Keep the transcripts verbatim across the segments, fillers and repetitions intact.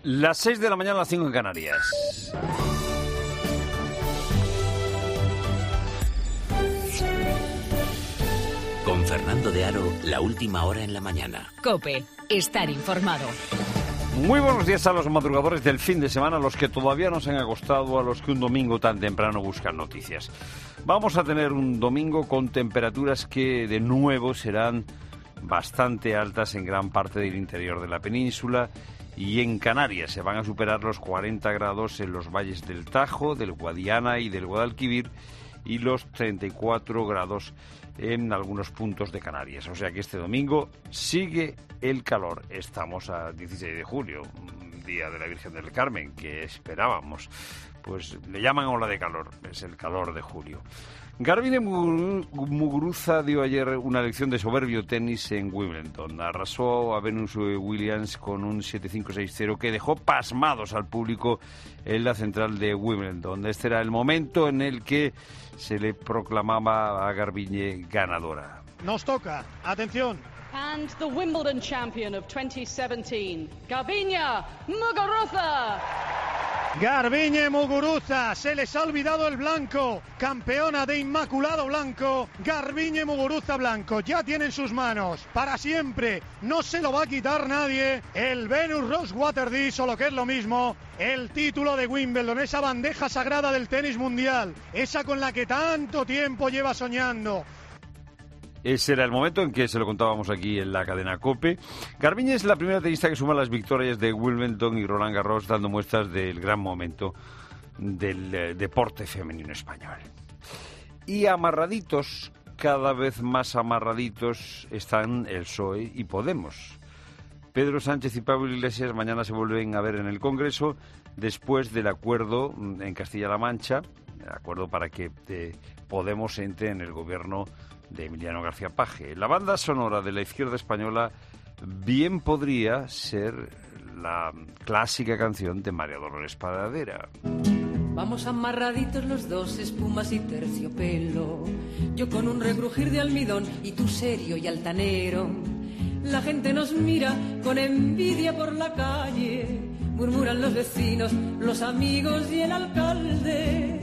Las seis de la mañana, las cinco en Canarias. Con Fernando de Aro, la última hora en la mañana. COPE, estar informado. Muy buenos días a los madrugadores del fin de semana, a los que todavía no se han acostado, a los que un domingo tan temprano buscan noticias. Vamos a tener un domingo con temperaturas que de nuevo serán bastante altas en gran parte del interior de la península y en Canarias. Se van a superar los cuarenta grados en los valles del Tajo, del Guadiana y del Guadalquivir y los treinta y cuatro grados en algunos puntos de Canarias. O sea que este domingo sigue el calor. Estamos a dieciséis de julio, día de la Virgen del Carmen, que esperábamos. Pues le llaman ola de calor, es el calor de julio. Garbiñe Muguruza dio ayer una lección de soberbio tenis en Wimbledon. Arrasó a Venus Williams con un siete cinco seis cero que dejó pasmados al público en la central de Wimbledon. Este era el momento en el que se le proclamaba a Garbiñe ganadora. Nos toca, atención. And the Wimbledon champion of twenty seventeen, Garbiñe Muguruza. Garbiñe Muguruza, se les ha olvidado el blanco, campeona de Inmaculado Blanco, Garbiñe Muguruza blanco, ya tiene en sus manos, para siempre, no se lo va a quitar nadie, el Venus Rosewater Dish, o lo que es lo mismo, el título de Wimbledon, esa bandeja sagrada del tenis mundial, esa con la que tanto tiempo lleva soñando. Ese era el momento en que se lo contábamos aquí en la cadena COPE. Garbiñe es la primera tenista que suma las victorias de Wimbledon y Roland Garros, dando muestras del gran momento del eh, deporte femenino español. Y amarraditos, cada vez más amarraditos, están el P S O E y Podemos. Pedro Sánchez y Pablo Iglesias mañana se vuelven a ver en el Congreso después del acuerdo en Castilla-La Mancha, el acuerdo para que eh, Podemos entre en el gobierno de Emiliano García Paje. La banda sonora de la izquierda española bien podría ser la clásica canción de María Dolores Pradera. Vamos amarraditos los dos, espumas y terciopelo, yo con un regrujir de almidón y tú serio y altanero. La gente nos mira con envidia por la calle, murmuran los vecinos, los amigos y el alcalde.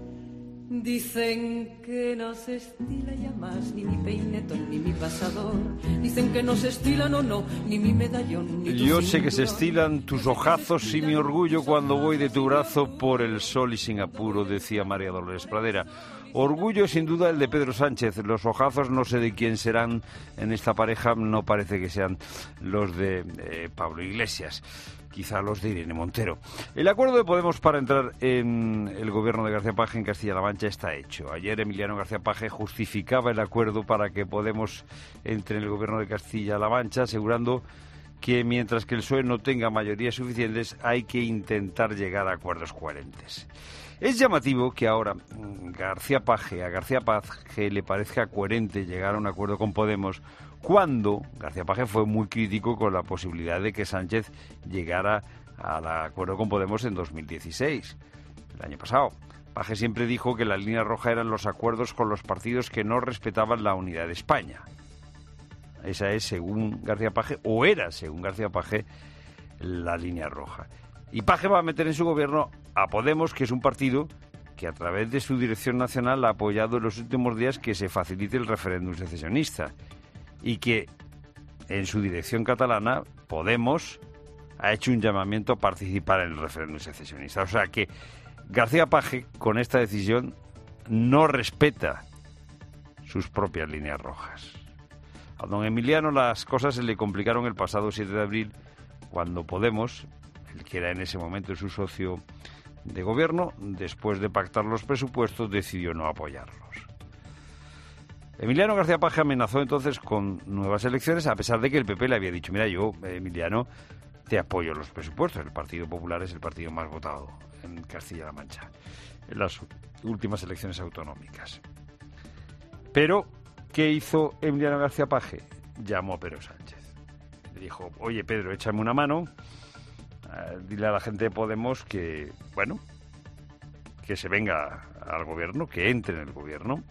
Dicen que no se estila ya más ni mi peinetón ni mi pasador. Dicen que no se estilan o no, ni mi medallón ni tu Yo sé que se cinturón. estilan tus ojazos y mi orgullo cuando voy de tu brazo por el sol y sin apuro, decía María Dolores Pradera. Orgullo sin duda el de Pedro Sánchez. Los ojazos no sé de quién serán en esta pareja, no parece que sean los de eh, Pablo Iglesias. Quizá los de Irene Montero. El acuerdo de Podemos para entrar en el gobierno de García Paje en Castilla-La Mancha está hecho. Ayer Emiliano García Paje justificaba el acuerdo para que Podemos entre en el gobierno de Castilla-La Mancha, asegurando que mientras que el P S O E no tenga mayorías suficientes hay que intentar llegar a acuerdos coherentes. Es llamativo que ahora García Paje, a García Paje le parezca coherente llegar a un acuerdo con Podemos, cuando García Paje fue muy crítico con la posibilidad de que Sánchez llegara al acuerdo con Podemos en dos mil dieciséis, el año pasado. Paje siempre dijo que la línea roja eran los acuerdos con los partidos que no respetaban la unidad de España. Esa es, según García Paje, o era, según García Paje, la línea roja. Y Paje va a meter en su gobierno a Podemos, que es un partido que a través de su dirección nacional ha apoyado en los últimos días que se facilite el referéndum secesionista. Y que en su dirección catalana, Podemos ha hecho un llamamiento a participar en el referéndum secesionista. O sea que García Paje, con esta decisión, no respeta sus propias líneas rojas. A don Emiliano las cosas se le complicaron el pasado siete de abril, cuando Podemos, el que era en ese momento su socio de gobierno, después de pactar los presupuestos, decidió no apoyarlos. Emiliano García Paje amenazó entonces con nuevas elecciones, a pesar de que el P P le había dicho: mira, yo, Emiliano, te apoyo los presupuestos. El Partido Popular es el partido más votado en Castilla-La Mancha en las últimas elecciones autonómicas. Pero, ¿qué hizo Emiliano García Paje? Llamó a Pedro Sánchez. Le dijo: oye, Pedro, échame una mano, eh, dile a la gente de Podemos que, bueno, que se venga al gobierno, que entre en el gobierno.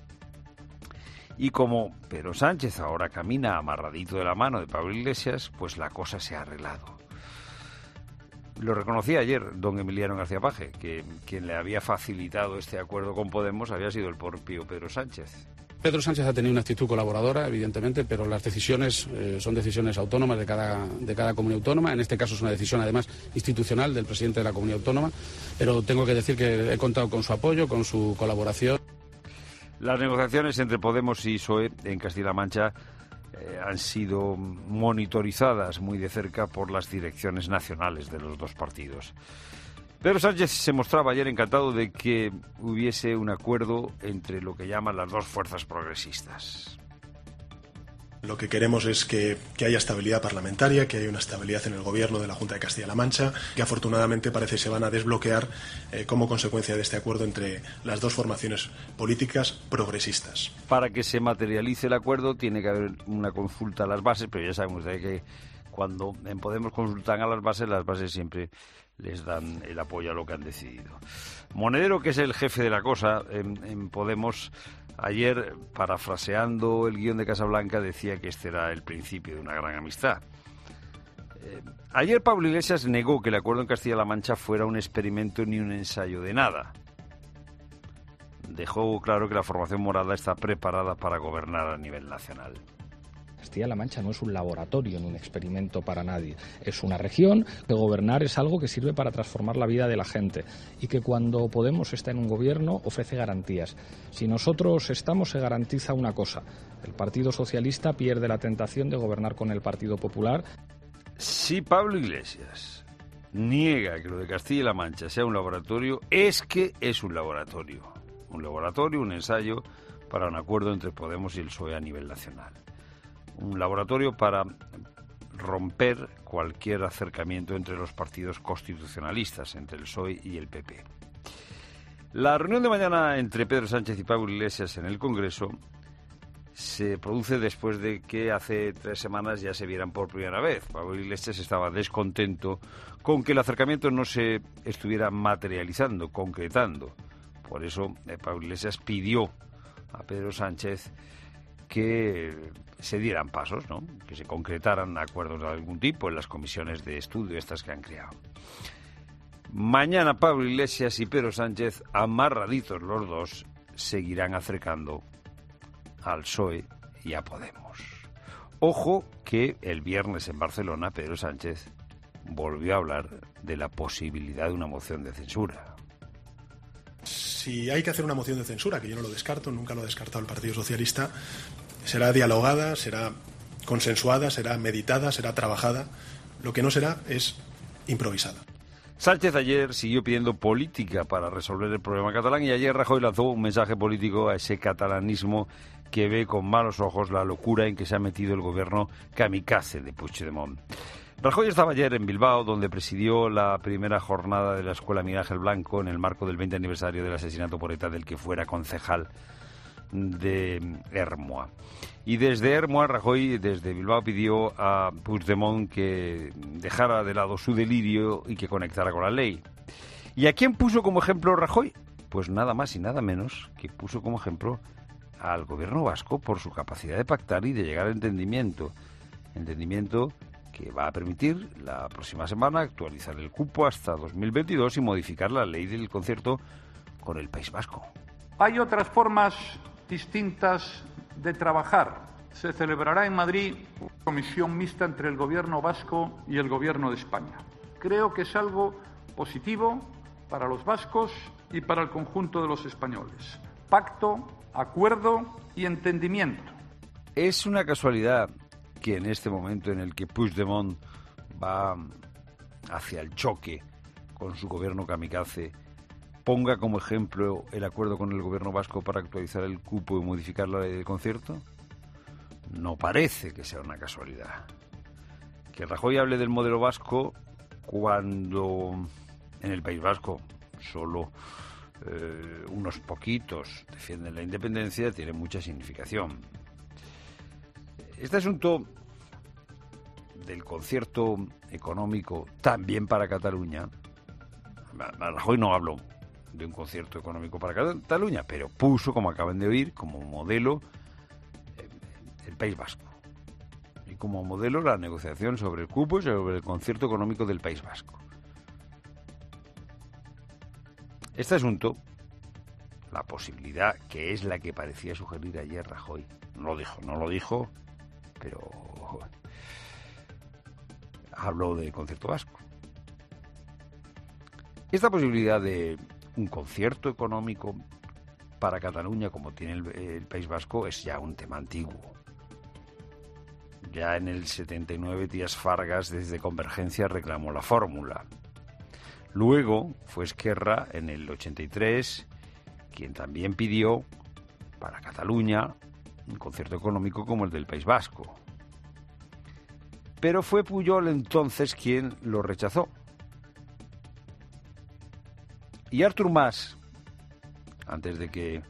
Y como Pedro Sánchez ahora camina amarradito de la mano de Pablo Iglesias, pues la cosa se ha arreglado. Lo reconocía ayer don Emiliano García Paje, que quien le había facilitado este acuerdo con Podemos había sido el propio Pedro Sánchez. Pedro Sánchez ha tenido una actitud colaboradora, evidentemente, pero las decisiones eh, son decisiones autónomas de cada, de cada comunidad autónoma. En este caso es una decisión, además, institucional del presidente de la comunidad autónoma. Pero tengo que decir que he contado con su apoyo, con su colaboración. Las negociaciones entre Podemos y P S O E en Castilla-La Mancha eh, han sido monitorizadas muy de cerca por las direcciones nacionales de los dos partidos. Pedro Sánchez se mostraba ayer encantado de que hubiese un acuerdo entre lo que llaman las dos fuerzas progresistas. Lo que queremos es que, que haya estabilidad parlamentaria, que haya una estabilidad en el gobierno de la Junta de Castilla-La Mancha, que afortunadamente parece se van a desbloquear eh, como consecuencia de este acuerdo entre las dos formaciones políticas progresistas. Para que se materialice el acuerdo tiene que haber una consulta a las bases, pero ya sabemos de que cuando en Podemos consultan a las bases, las bases siempre les dan el apoyo a lo que han decidido. Monedero, que es el jefe de la cosa en, en Podemos, ayer, parafraseando el guión de Casablanca, decía que este era el principio de una gran amistad. Eh, ayer Pablo Iglesias negó que el acuerdo en Castilla-La Mancha fuera un experimento ni un ensayo de nada. Dejó claro que la formación morada está preparada para gobernar a nivel nacional. Castilla-La Mancha no es un laboratorio ni un experimento para nadie. Es una región que gobernar es algo que sirve para transformar la vida de la gente y que cuando Podemos está en un gobierno ofrece garantías. Si nosotros estamos, se garantiza una cosa. El Partido Socialista pierde la tentación de gobernar con el Partido Popular. Si Pablo Iglesias niega que lo de Castilla-La Mancha sea un laboratorio, es que es un laboratorio. Un laboratorio, un ensayo para un acuerdo entre Podemos y el P S O E a nivel nacional. Un laboratorio para romper cualquier acercamiento entre los partidos constitucionalistas, entre el P S O E y el P P. La reunión de mañana entre Pedro Sánchez y Pablo Iglesias en el Congreso se produce después de que hace tres semanas ya se vieran por primera vez. Pablo Iglesias estaba descontento con que el acercamiento no se estuviera materializando, concretando. Por eso eh, Pablo Iglesias pidió a Pedro Sánchez que se dieran pasos, ¿no? Que se concretaran acuerdos de algún tipo en las comisiones de estudio estas que han creado. Mañana Pablo Iglesias y Pedro Sánchez, amarraditos los dos, seguirán acercando al P S O E y a Podemos. Ojo que el viernes en Barcelona Pedro Sánchez volvió a hablar de la posibilidad de una moción de censura. Si hay que hacer una moción de censura, que yo no lo descarto, nunca lo ha descartado el Partido Socialista, será dialogada, será consensuada, será meditada, será trabajada. Lo que no será es improvisada. Sánchez ayer siguió pidiendo política para resolver el problema catalán y ayer Rajoy lanzó un mensaje político a ese catalanismo que ve con malos ojos la locura en que se ha metido el gobierno kamikaze de Puigdemont. Rajoy estaba ayer en Bilbao, donde presidió la primera jornada de la Escuela Miguel Ángel Blanco en el marco del veinte aniversario del asesinato por ETA del que fuera concejal de Ermua. Y desde Ermua, Rajoy, desde Bilbao, pidió a Puigdemont que dejara de lado su delirio y que conectara con la ley. ¿Y a quién puso como ejemplo Rajoy? Pues nada más y nada menos que puso como ejemplo al gobierno vasco por su capacidad de pactar y de llegar a entendimiento. Entendimiento que va a permitir la próxima semana actualizar el cupo hasta dos mil veintidós y modificar la ley del concierto con el País Vasco. Hay otras formas distintas de trabajar. Se celebrará en Madrid una comisión mixta entre el gobierno vasco y el gobierno de España. Creo que es algo positivo para los vascos y para el conjunto de los españoles. Pacto, acuerdo y entendimiento. Es una casualidad que en este momento en el que Puigdemont va hacia el choque con su gobierno kamikaze, ponga como ejemplo el acuerdo con el gobierno vasco para actualizar el cupo y modificar la ley del concierto? No parece que sea una casualidad. Que Rajoy hable del modelo vasco cuando en el País Vasco solo eh, unos poquitos defienden la independencia tiene mucha significación. Este asunto del concierto económico también para Cataluña, Rajoy no habló de un concierto económico para Cataluña, pero puso, como acaban de oír, como modelo el País Vasco y como modelo la negociación sobre el cupo y sobre el concierto económico del País Vasco. Este asunto, la posibilidad que es la que parecía sugerir ayer Rajoy, no lo dijo, no lo dijo, pero habló del concierto vasco. Esta posibilidad de un concierto económico para Cataluña, como tiene el, el País Vasco, es ya un tema antiguo. Ya en el setenta y nueve, Díaz Fargas, desde Convergencia, reclamó la fórmula. Luego fue Esquerra, en el ochenta y tres, quien también pidió para Cataluña un concierto económico como el del País Vasco. Pero fue Pujol entonces quien lo rechazó. Y Artur Mas, antes de que eh,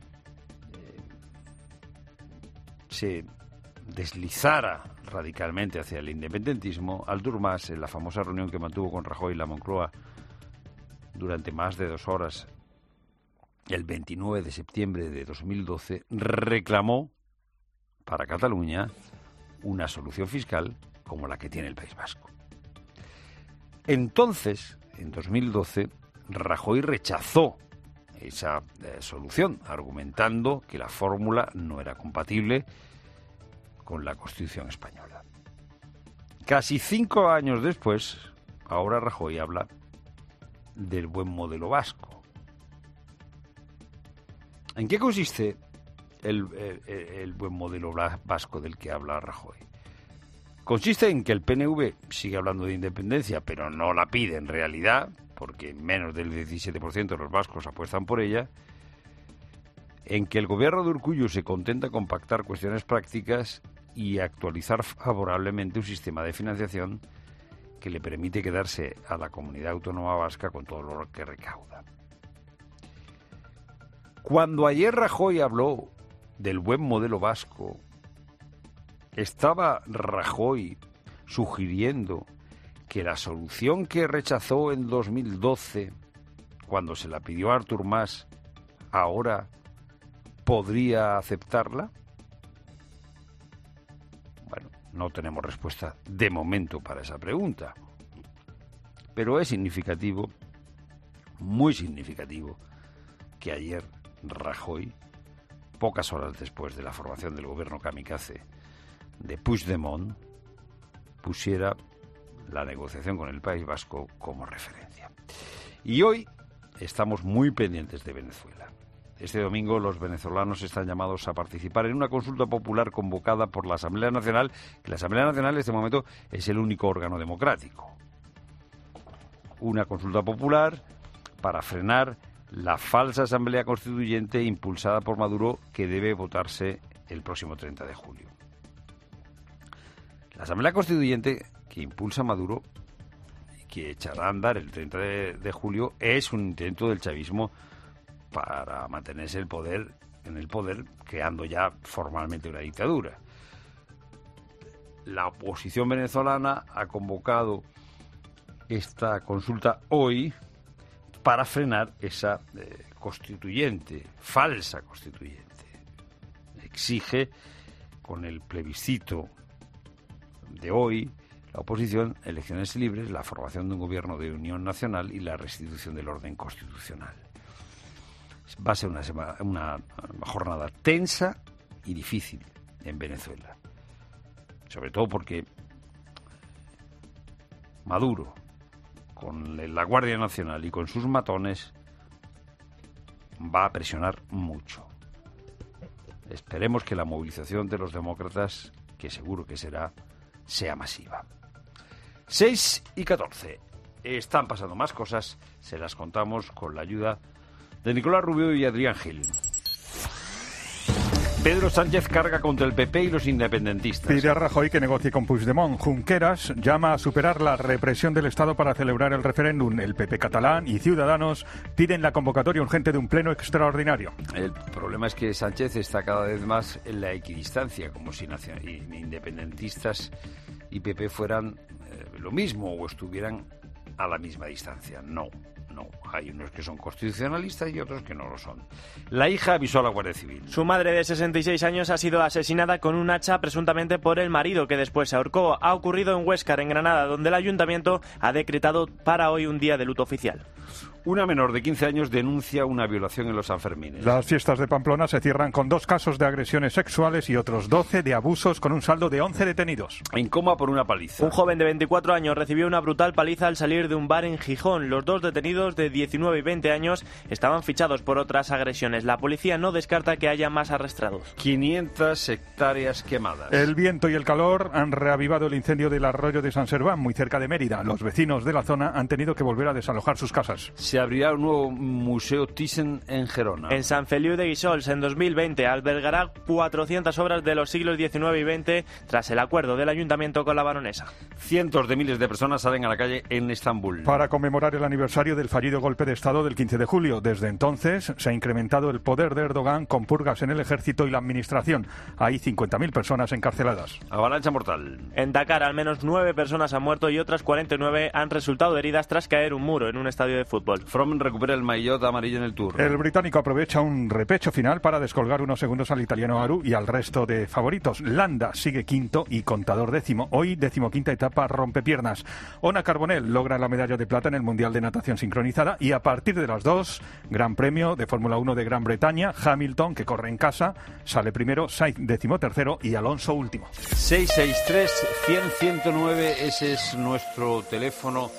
se deslizara radicalmente hacia el independentismo, Artur Mas, en la famosa reunión que mantuvo con Rajoy y la Moncloa durante más de dos horas, el veintinueve de septiembre de dos mil doce, reclamó para Cataluña una solución fiscal como la que tiene el País Vasco. Entonces, en dos mil doce, Rajoy rechazó esa eh, solución, argumentando que la fórmula no era compatible con la Constitución española. Casi cinco años después, ahora Rajoy habla del buen modelo vasco. ¿En qué consiste el, el, el buen modelo vasco del que habla Rajoy? Consiste en que el P N V sigue hablando de independencia, pero no la pide en realidad, porque menos del diecisiete por ciento de los vascos apuestan por ella, en que el gobierno de Urkullu se contenta con pactar cuestiones prácticas y actualizar favorablemente un sistema de financiación que le permite quedarse a la comunidad autónoma vasca con todo lo que recauda. Cuando ayer Rajoy habló del buen modelo vasco, ¿estaba Rajoy sugiriendo que la solución que rechazó en dos mil doce, cuando se la pidió a Artur Mas, ahora podría aceptarla? Bueno, no tenemos respuesta de momento para esa pregunta, pero es significativo, muy significativo, que ayer Rajoy, pocas horas después de la formación del gobierno kamikaze de Puigdemont, pusiera la negociación con el País Vasco como referencia. Y hoy estamos muy pendientes de Venezuela. Este domingo los venezolanos están llamados a participar en una consulta popular convocada por la Asamblea Nacional, que la Asamblea Nacional en este momento es el único órgano democrático. Una consulta popular para frenar la falsa Asamblea Constituyente impulsada por Maduro, que debe votarse el próximo treinta de julio. La Asamblea Constituyente que impulsa Maduro y que echará a andar el treinta de julio es un intento del chavismo para mantenerse el poder, en el poder, creando ya formalmente una dictadura. La oposición venezolana ha convocado esta consulta hoy para frenar esa eh, constituyente, falsa constituyente. Exige, con el plebiscito de hoy, la oposición, elecciones libres, la formación de un gobierno de unión nacional y la restitución del orden constitucional. Va a ser una, semana, una jornada tensa y difícil en Venezuela. Sobre todo porque Maduro, con la Guardia Nacional y con sus matones, va a presionar mucho. Esperemos que la movilización de los demócratas, que seguro que será, sea masiva. seis y catorce. Están pasando más cosas, se las contamos con la ayuda de Nicolás Rubio y Adrián Gil. Pedro Sánchez carga contra el P P y los independentistas. Pide a Rajoy que negocie con Puigdemont. Junqueras llama a superar la represión del Estado para celebrar el referéndum. El P P catalán y Ciudadanos piden la convocatoria urgente de un pleno extraordinario. El problema es que Sánchez está cada vez más en la equidistancia, como si independentistas y P P fueran eh, lo mismo o estuvieran a la misma distancia. No. No, hay unos que son constitucionalistas y otros que no lo son. La hija avisó a la Guardia Civil. Su madre de sesenta y seis años ha sido asesinada con un hacha presuntamente por el marido, que después se ahorcó. Ha ocurrido en Huéscar, en Granada, donde el ayuntamiento ha decretado para hoy un día de luto oficial. Una menor de quince años denuncia una violación en los Sanfermines. Las fiestas de Pamplona se cierran con dos casos de agresiones sexuales y otros doce de abusos, con un saldo de once detenidos. En coma por una paliza. Un joven de veinticuatro años recibió una brutal paliza al salir de un bar en Gijón. Los dos detenidos de diecinueve y veinte años estaban fichados por otras agresiones. La policía no descarta que haya más arrestados. quinientas hectáreas quemadas. El viento y el calor han reavivado el incendio del arroyo de San Serván, muy cerca de Mérida. Los vecinos de la zona han tenido que volver a desalojar sus casas. Se abrirá un nuevo museo Thyssen en Gerona. En Sant Feliu de Guíxols, en dos mil veinte, albergará cuatrocientas obras de los siglos diecinueve y veinte tras el acuerdo del ayuntamiento con la baronesa. Cientos de miles de personas salen a la calle en Estambul. Para conmemorar el aniversario del fallido golpe de Estado del quince de julio. Desde entonces se ha incrementado el poder de Erdogan con purgas en el ejército y la administración. Hay cincuenta mil personas encarceladas. Avalancha mortal. En Dakar, al menos nueve personas han muerto y otras cuarenta y nueve han resultado heridas tras caer un muro en un estadio de fútbol. Fromm recupera el maillot amarillo en el Tour. El británico aprovecha un repecho final para descolgar unos segundos al italiano Aru y al resto de favoritos. Landa sigue quinto y Contador décimo. Hoy decimoquinta etapa rompepiernas. Ona Carbonell logra la medalla de plata en el Mundial de Natación Sincronizada y a partir de las dos, Gran Premio de Fórmula uno de Gran Bretaña. Hamilton, que corre en casa, sale primero, Sainz decimotercero y Alonso último. seis seis tres, cien, ciento nueve, ese es nuestro teléfono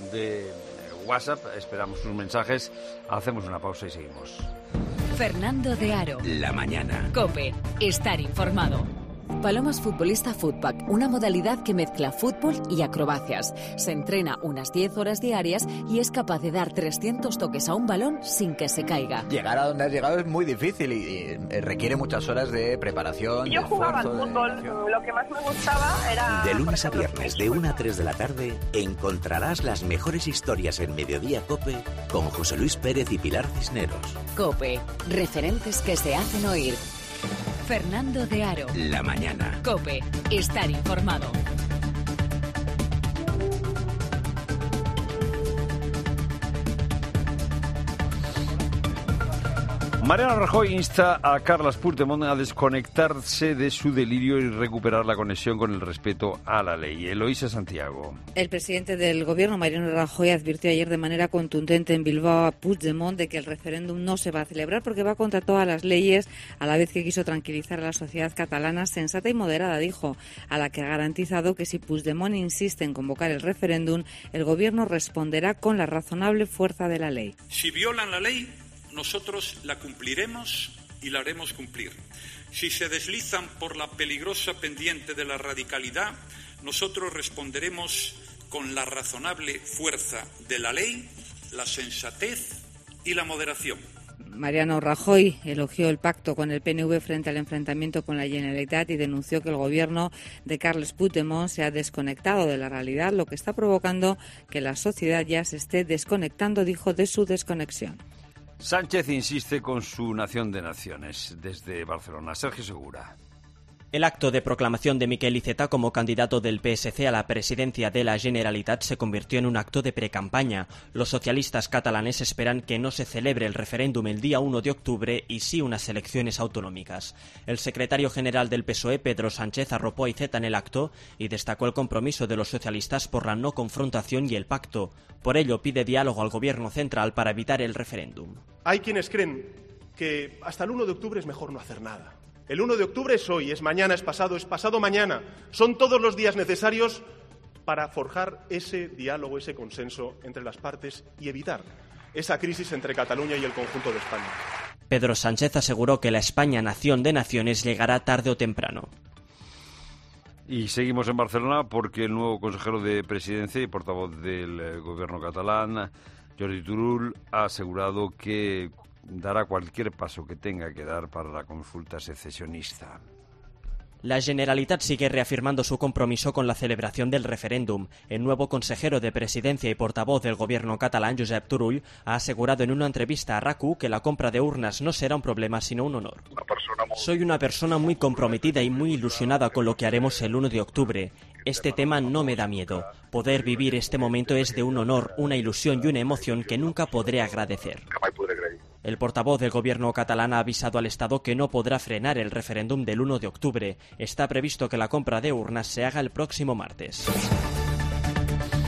de WhatsApp. Esperamos sus mensajes. Hacemos una pausa y seguimos. Fernando de Aro. La mañana. COPE. Estar informado. Palomas Futbolista Footpack, una modalidad que mezcla fútbol y acrobacias. Se entrena unas diez horas diarias y es capaz de dar trescientos toques a un balón sin que se caiga. Llegar a donde has llegado es muy difícil y, y requiere muchas horas de preparación. Yo de jugaba al esfuerzo, fútbol, de lo que más me gustaba era... De lunes a viernes, de una a tres de la tarde, encontrarás las mejores historias en Mediodía COPE con José Luis Pérez y Pilar Cisneros. COPE. Referentes que se hacen oír. Fernando de Aro. La mañana. COPE. Estar informado. Mariano Rajoy insta a Carles Puigdemont a desconectarse de su delirio y recuperar la conexión con el respeto a la ley. Eloísa Santiago. El presidente del Gobierno, Mariano Rajoy, advirtió ayer de manera contundente en Bilbao a Puigdemont de que el referéndum no se va a celebrar porque va contra todas las leyes, a la vez que quiso tranquilizar a la sociedad catalana sensata y moderada, dijo, a la que ha garantizado que si Puigdemont insiste en convocar el referéndum, el Gobierno responderá con la razonable fuerza de la ley. Si violan la ley, nosotros la cumpliremos y la haremos cumplir. Si se deslizan por la peligrosa pendiente de la radicalidad, nosotros responderemos con la razonable fuerza de la ley, la sensatez y la moderación. Mariano Rajoy elogió el pacto con el P N V frente al enfrentamiento con la Generalitat y denunció que el gobierno de Carles Puigdemont se ha desconectado de la realidad, lo que está provocando que la sociedad ya se esté desconectando, dijo, de su desconexión. Sánchez insiste con su nación de naciones. Desde Barcelona, Sergio Segura. El acto de proclamación de Miquel Iceta como candidato del P S C a la presidencia de la Generalitat se convirtió en un acto de precampaña. Los socialistas catalanes esperan que no se celebre el referéndum el día uno de octubre y sí unas elecciones autonómicas. El secretario general del P S O E, Pedro Sánchez, arropó a Iceta en el acto y destacó el compromiso de los socialistas por la no confrontación y el pacto. Por ello, pide diálogo al gobierno central para evitar el referéndum. Hay quienes creen que hasta el uno de octubre es mejor no hacer nada. El uno de octubre es hoy, es mañana, es pasado, es pasado mañana. Son todos los días necesarios para forjar ese diálogo, ese consenso entre las partes y evitar esa crisis entre Cataluña y el conjunto de España. Pedro Sánchez aseguró que la España nación de naciones llegará tarde o temprano. Y seguimos en Barcelona porque el nuevo consejero de Presidencia y portavoz del eh, gobierno catalán, Jordi Turull, ha asegurado que dará cualquier paso que tenga que dar para la consulta secesionista. La Generalitat sigue reafirmando su compromiso con la celebración del referéndum. El nuevo consejero de Presidencia y portavoz del gobierno catalán, Josep Turull, ha asegurado en una entrevista a RAC U que la compra de urnas no será un problema, sino un honor. Una persona muy... Soy una persona muy comprometida y muy ilusionada con lo que haremos el uno de octubre. Este tema no me da miedo. Poder vivir este momento es de un honor, una ilusión y una emoción que nunca podré agradecer. El portavoz del gobierno catalán ha avisado al Estado que no podrá frenar el referéndum del uno de octubre. Está previsto que la compra de urnas se haga el próximo martes.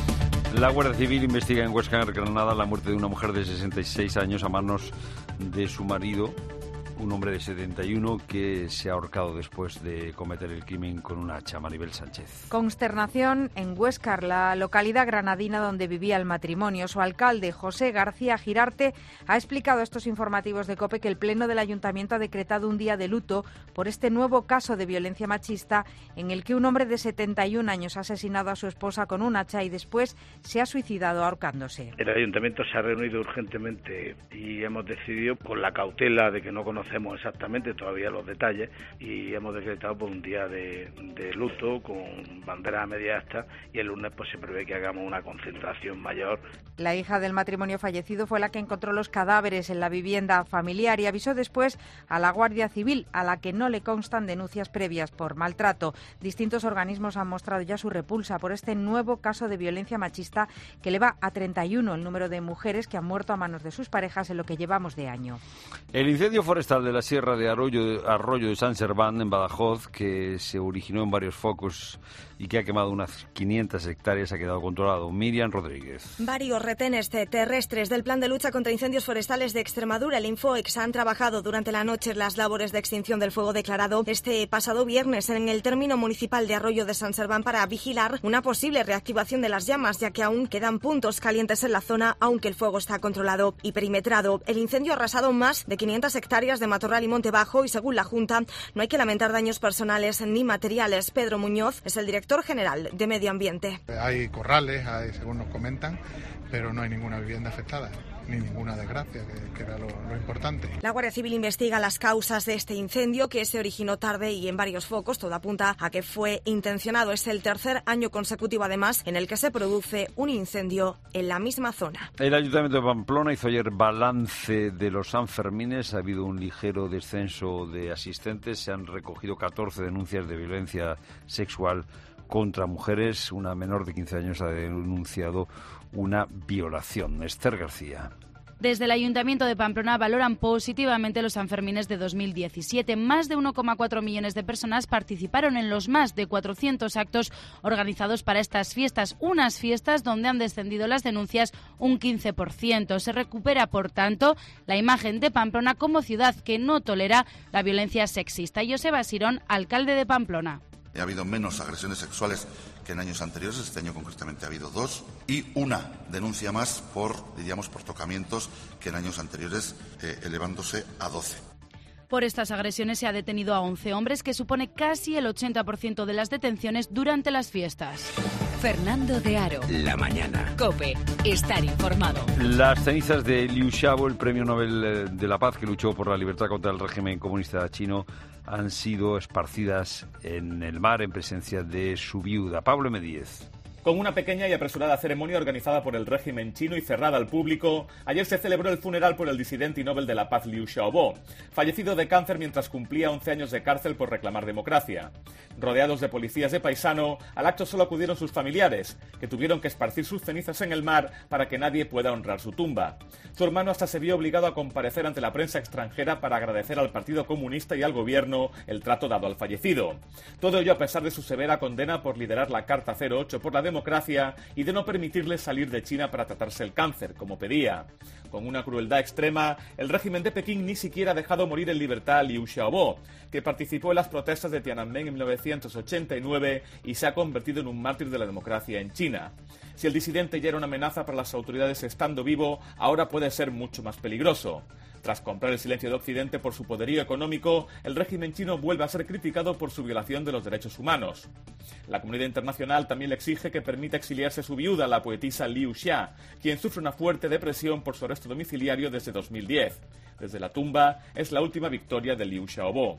La Guardia Civil investiga en Huesca, Granada, la muerte de una mujer de sesenta y seis años a manos de su marido, un hombre de setenta y uno que se ha ahorcado después de cometer el crimen con un hacha. Maribel Sánchez. Consternación en Huescar, la localidad granadina donde vivía el matrimonio. Su alcalde, José García Girarte, ha explicado a estos informativos de COPE que el Pleno del Ayuntamiento ha decretado un día de luto por este nuevo caso de violencia machista en el que un hombre de setenta y un años ha asesinado a su esposa con un hacha y después se ha suicidado ahorcándose. El Ayuntamiento se ha reunido urgentemente y hemos decidido, con la cautela de que no conocemos exactamente todavía los detalles, y hemos decretado por un día de, de luto con bandera a media asta, y el lunes pues se prevé que hagamos una concentración mayor. La hija del matrimonio fallecido fue la que encontró los cadáveres en la vivienda familiar y avisó después a la Guardia Civil, a la que no le constan denuncias previas por maltrato. Distintos organismos han mostrado ya su repulsa por este nuevo caso de violencia machista que eleva a treinta y uno el número de mujeres que han muerto a manos de sus parejas en lo que llevamos de año. El incendio forestal de la Sierra de Arroyo, Arroyo de San Serván, en Badajoz, que se originó en varios focos y que ha quemado unas quinientas hectáreas, ha quedado controlado. Miriam Rodríguez. Varios retenes terrestres del Plan de Lucha contra Incendios Forestales de Extremadura, el Infoex, han trabajado durante la noche las labores de extinción del fuego declarado este pasado viernes en el término municipal de Arroyo de San Serván para vigilar una posible reactivación de las llamas, ya que aún quedan puntos calientes en la zona, aunque el fuego está controlado y perimetrado. El incendio ha arrasado más de quinientas hectáreas de matorral y monte bajo y, según la Junta, no hay que lamentar daños personales ni materiales. Pedro Muñoz es el director general de Medio Ambiente. Hay corrales, hay, según nos comentan, pero no hay ninguna vivienda afectada, ni ninguna desgracia, que, que era lo, lo importante. La Guardia Civil investiga las causas de este incendio, que se originó tarde y en varios focos. Todo apunta a que fue intencionado. Es el tercer año consecutivo, además, en el que se produce un incendio en la misma zona. El Ayuntamiento de Pamplona hizo ayer balance de los Sanfermines. Ha habido un ligero descenso de asistentes. Se han recogido catorce denuncias de violencia sexual contra mujeres. Una menor de quince años ha denunciado una violación. Esther García. Desde el Ayuntamiento de Pamplona valoran positivamente los Sanfermines de dos mil diecisiete. Más de uno coma cuatro millones de personas participaron en los más de cuatrocientos actos organizados para estas fiestas. Unas fiestas donde han descendido las denuncias un quince por ciento. Se recupera, por tanto, la imagen de Pamplona como ciudad que no tolera la violencia sexista. Joseba Sirón, alcalde de Pamplona. Ha habido menos agresiones sexuales que en años anteriores. Este año concretamente ha habido dos y una denuncia más por, diríamos, por tocamientos que en años anteriores, eh, elevándose a doce. Por estas agresiones se ha detenido a once hombres, que supone casi el ochenta por ciento de las detenciones durante las fiestas. Fernando de Aro. La mañana. COPE. Estar informado. Las cenizas de Liu Xiaobo, el premio Nobel de la Paz que luchó por la libertad contra el régimen comunista chino, han sido esparcidas en el mar en presencia de su viuda. Pablo M. Díez. Con una pequeña y apresurada ceremonia organizada por el régimen chino y cerrada al público, ayer se celebró el funeral por el disidente y Nobel de la Paz Liu Xiaobo, fallecido de cáncer mientras cumplía once años de cárcel por reclamar democracia. Rodeados de policías de paisano, al acto solo acudieron sus familiares, que tuvieron que esparcir sus cenizas en el mar para que nadie pueda honrar su tumba. Su hermano hasta se vio obligado a comparecer ante la prensa extranjera para agradecer al Partido Comunista y al gobierno el trato dado al fallecido. Todo ello a pesar de su severa condena por liderar la Carta cero ocho por la democracia y de no permitirle salir de China para tratarse el cáncer, como pedía. Con una crueldad extrema, el régimen de Pekín ni siquiera ha dejado morir en libertad a Liu Xiaobo, que participó en las protestas de Tiananmen en mil novecientos ochenta y nueve y se ha convertido en un mártir de la democracia en China. Si el disidente ya era una amenaza para las autoridades estando vivo, ahora puede ser mucho más peligroso. Tras comprar el silencio de Occidente por su poderío económico, el régimen chino vuelve a ser criticado por su violación de los derechos humanos. La comunidad internacional también le exige que permita exiliarse a su viuda, la poetisa Liu Xia, quien sufre una fuerte depresión por su arresto domiciliario desde dos mil diez. Desde la tumba es la última victoria de Liu Xiaobo.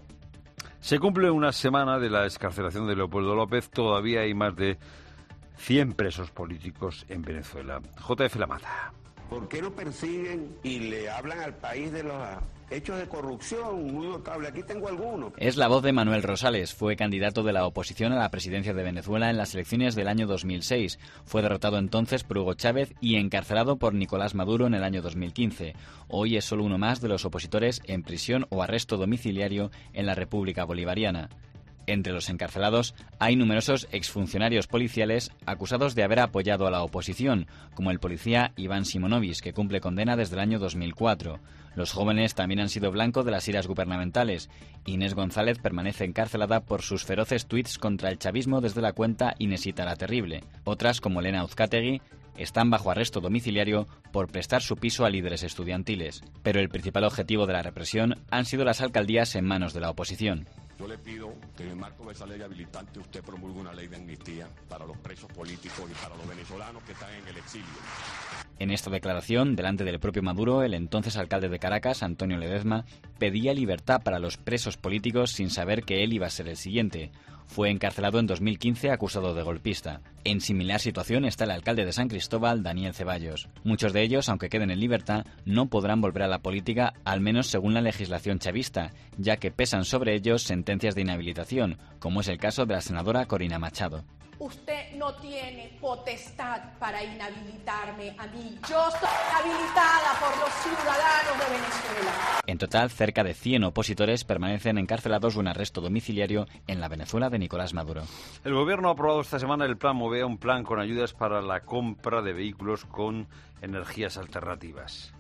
Se cumple una semana de la excarcelación de Leopoldo López. Todavía hay más de cien presos políticos en Venezuela. J F La Mata. ¿Por qué no persiguen y le hablan al país de los hechos de corrupción muy notable? Aquí tengo algunos. Es la voz de Manuel Rosales. Fue candidato de la oposición a la presidencia de Venezuela en las elecciones del año dos mil seis. Fue derrotado entonces por Hugo Chávez y encarcelado por Nicolás Maduro en el año dos mil quince. Hoy es solo uno más de los opositores en prisión o arresto domiciliario en la República Bolivariana. Entre los encarcelados hay numerosos exfuncionarios policiales acusados de haber apoyado a la oposición, como el policía Iván Simonovic, que cumple condena desde el año dos mil cuatro. Los jóvenes también han sido blanco de las iras gubernamentales. Inés González permanece encarcelada por sus feroces tuits contra el chavismo desde la cuenta Inesita la Terrible. Otras, como Elena Uzcategui, están bajo arresto domiciliario por prestar su piso a líderes estudiantiles. Pero el principal objetivo de la represión han sido las alcaldías en manos de la oposición. Yo le pido que en el marco de esa ley habilitante usted promulgue una ley de amnistía para los presos políticos y para los venezolanos que están en el exilio. En esta declaración, delante del propio Maduro, el entonces alcalde de Caracas, Antonio Ledezma, pedía libertad para los presos políticos sin saber que él iba a ser el siguiente. Fue encarcelado en dos mil quince acusado de golpista. En similar situación está el alcalde de San Cristóbal, Daniel Ceballos. Muchos de ellos, aunque queden en libertad, no podrán volver a la política, al menos según la legislación chavista, ya que pesan sobre ellos sentencias de inhabilitación, como es el caso de la senadora Corina Machado. Usted no tiene potestad para inhabilitarme a mí. Yo soy habilitada por los ciudadanos de Venezuela. En total, cerca de cien opositores permanecen encarcelados o en arresto domiciliario en la Venezuela de Nicolás Maduro. El Gobierno ha aprobado esta semana el Plan Movea, un plan con ayudas para la compra de vehículos con energías alternativas.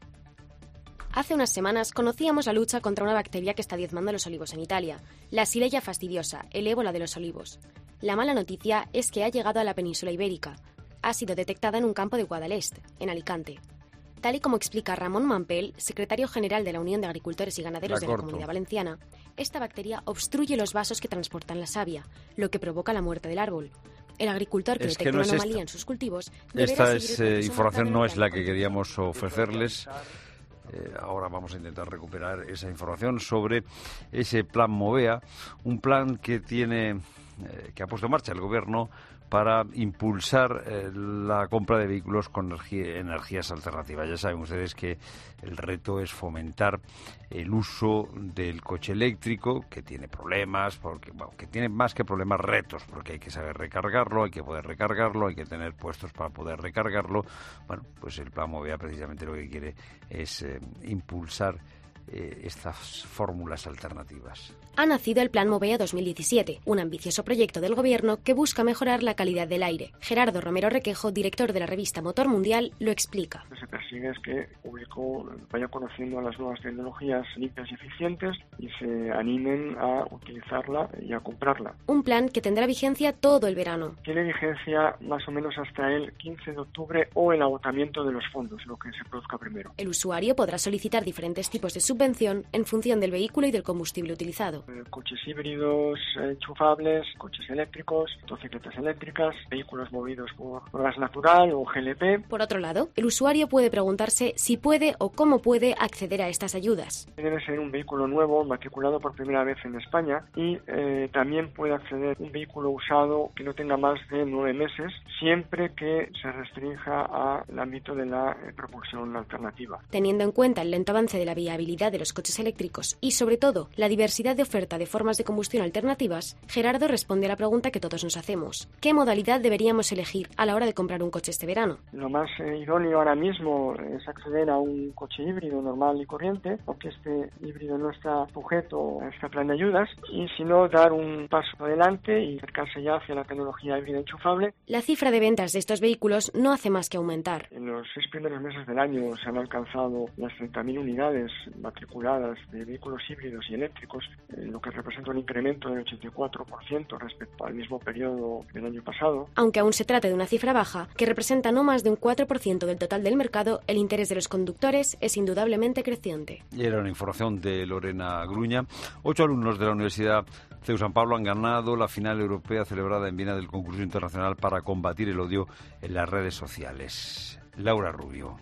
Hace unas semanas conocíamos la lucha contra una bacteria que está diezmando los olivos en Italia, la Xylella fastidiosa, el ébola de los olivos. La mala noticia es que ha llegado a la península ibérica. Ha sido detectada en un campo de Guadalest, en Alicante. Tal y como explica Ramón Mampel, secretario general de la Unión de Agricultores y Ganaderos de la Comunidad Valenciana, esta bacteria obstruye los vasos que transportan la savia, lo que provoca la muerte del árbol. El agricultor que es detecta que no una es anomalía esta. en sus cultivos... Esta es, eh, información no es la que queríamos ofrecerles. Eh, ahora vamos a intentar recuperar esa información sobre ese plan Movea, un plan que tiene eh, que ha puesto en marcha el Gobierno para impulsar eh, la compra de vehículos con energía, energías alternativas. Ya saben ustedes que el reto es fomentar el uso del coche eléctrico, que tiene problemas, porque bueno, que tiene más que problemas, retos, porque hay que saber recargarlo, hay que poder recargarlo, hay que tener puestos para poder recargarlo. Bueno, pues el Plan Movea precisamente lo que quiere es eh, impulsar eh, estas fórmulas alternativas. Ha nacido el Plan Movea dos mil diecisiete, un ambicioso proyecto del Gobierno que busca mejorar la calidad del aire. Gerardo Romero Requejo, director de la revista Motor Mundial, lo explica. Lo que se persigue es que el público vaya conociendo las nuevas tecnologías limpias y eficientes y se animen a utilizarla y a comprarla. Un plan que tendrá vigencia todo el verano. Tiene vigencia más o menos hasta el quince de octubre o el agotamiento de los fondos, lo que se produzca primero. El usuario podrá solicitar diferentes tipos de subvención en función del vehículo y del combustible utilizado. Coches híbridos enchufables, coches eléctricos, motocicletas eléctricas, vehículos movidos por gas natural o G L P. Por otro lado, el usuario puede preguntarse si puede o cómo puede acceder a estas ayudas. Debe ser un vehículo nuevo, matriculado por primera vez en España, y eh, también puede acceder un vehículo usado que no tenga más de nueve meses, siempre que se restrinja al ámbito de la eh, propulsión alternativa. Teniendo en cuenta el lento avance de la viabilidad de los coches eléctricos y, sobre todo, la diversidad de oferta de formas de combustión alternativas, Gerardo responde a la pregunta que todos nos hacemos. ¿Qué modalidad deberíamos elegir a la hora de comprar un coche este verano? Lo más eh, idóneo ahora mismo es acceder a un coche híbrido normal y corriente, aunque este híbrido no está sujeto a este plan de ayudas, y si no, dar un paso adelante y acercarse ya hacia la tecnología híbrida enchufable. La cifra de ventas de estos vehículos no hace más que aumentar. En los seis primeros meses del año se han alcanzado las treinta mil unidades matriculadas de vehículos híbridos y eléctricos, lo que representa un incremento del ochenta y cuatro por ciento respecto al mismo periodo del año pasado. Aunque aún se trate de una cifra baja, que representa no más de un cuatro por ciento del total del mercado, el interés de los conductores es indudablemente creciente. Y era una información de Lorena Gruña. Ocho alumnos de la Universidad C E U San Pablo han ganado la final europea celebrada en Viena del concurso internacional para combatir el odio en las redes sociales. Laura Rubio.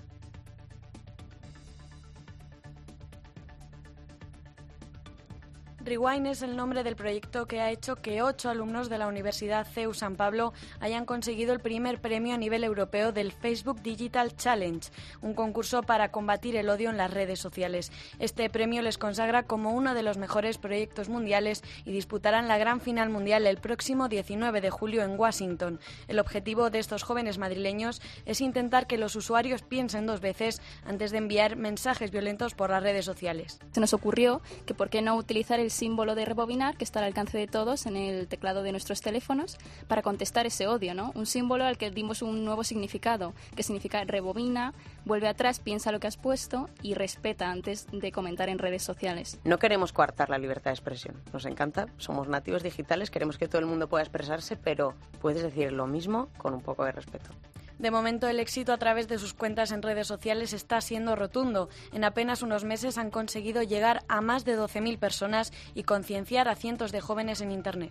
Rewind es el nombre del proyecto que ha hecho que ocho alumnos de la Universidad C E U San Pablo hayan conseguido el primer premio a nivel europeo del Facebook Digital Challenge, un concurso para combatir el odio en las redes sociales. Este premio les consagra como uno de los mejores proyectos mundiales y disputarán la gran final mundial el próximo diecinueve de julio en Washington. El objetivo de estos jóvenes madrileños es intentar que los usuarios piensen dos veces antes de enviar mensajes violentos por las redes sociales. Se nos ocurrió que por qué no utilizar el símbolo de rebobinar que está al alcance de todos en el teclado de nuestros teléfonos para contestar ese odio, ¿no? Un símbolo al que dimos un nuevo significado, que significa rebobina, vuelve atrás, piensa lo que has puesto y respeta antes de comentar en redes sociales. No queremos coartar la libertad de expresión. Nos encanta, somos nativos digitales, queremos que todo el mundo pueda expresarse, pero puedes decir lo mismo con un poco de respeto. De momento, el éxito a través de sus cuentas en redes sociales está siendo rotundo. En apenas unos meses han conseguido llegar a más de doce mil personas y concienciar a cientos de jóvenes en Internet.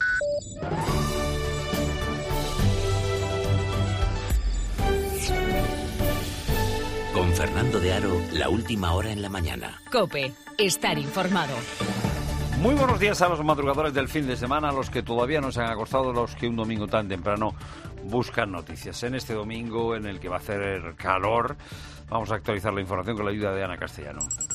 Con Fernando de Aro, la última hora en la mañana. COPE, estar informado. Muy buenos días a los madrugadores del fin de semana, a los que todavía no se han acostado, los que un domingo tan temprano buscan noticias. En este domingo, en el que va a hacer calor, vamos a actualizar la información con la ayuda de Ana Castellano.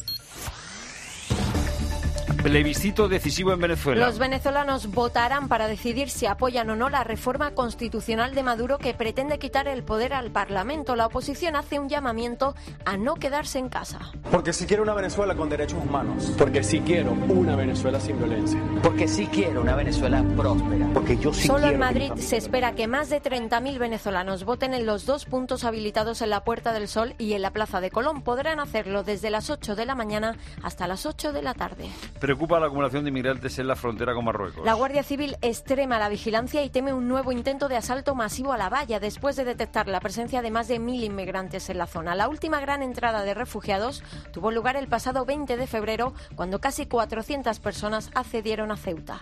Plebiscito decisivo en Venezuela. Los venezolanos votarán para decidir si apoyan o no la reforma constitucional de Maduro que pretende quitar el poder al Parlamento. La oposición hace un llamamiento a no quedarse en casa. Porque sí quiero una Venezuela con derechos humanos. Porque sí quiero una Venezuela sin violencia. Porque sí quiero una Venezuela próspera. Porque yo sí Solo quiero en Madrid que se espera que más de treinta mil venezolanos voten en los dos puntos habilitados en la Puerta del Sol y en la Plaza de Colón. Podrán hacerlo desde las ocho de la mañana hasta las ocho de la tarde. Preocupa la acumulación de inmigrantes en la frontera con Marruecos. La Guardia Civil extrema la vigilancia y teme un nuevo intento de asalto masivo a la valla después de detectar la presencia de más de mil inmigrantes en la zona. La última gran entrada de refugiados tuvo lugar el pasado veinte de febrero, cuando casi cuatrocientas personas accedieron a Ceuta.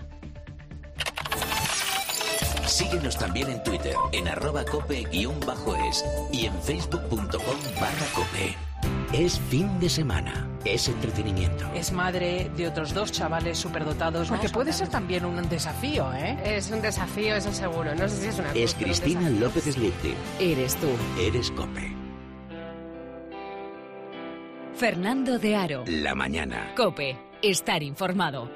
Síguenos también en Twitter, en arroba cope guión bajo es y en facebook punto com barra cope. Es fin de semana, es entretenimiento. Es madre de otros dos chavales superdotados. Porque puede ser también un desafío, ¿eh? Es un desafío, eso seguro. No sé si es una Es cruz, Cristina López Slipti. Eres tú. Eres Cope. Fernando de Aro. La mañana. COPE, estar informado.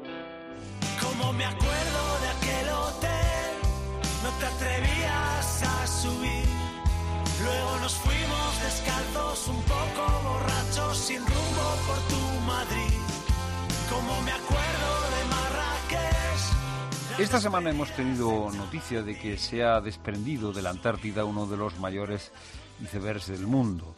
Como me acuerdo de aquel hotel, no te atrevías a subir. Luego nos fuimos descalzos, un poco borrachos, sin rumbo por tu Madrid. Como me acuerdo de Marrakech. Esta semana hemos tenido noticia de que se ha desprendido de la Antártida uno de los mayores icebergs del mundo.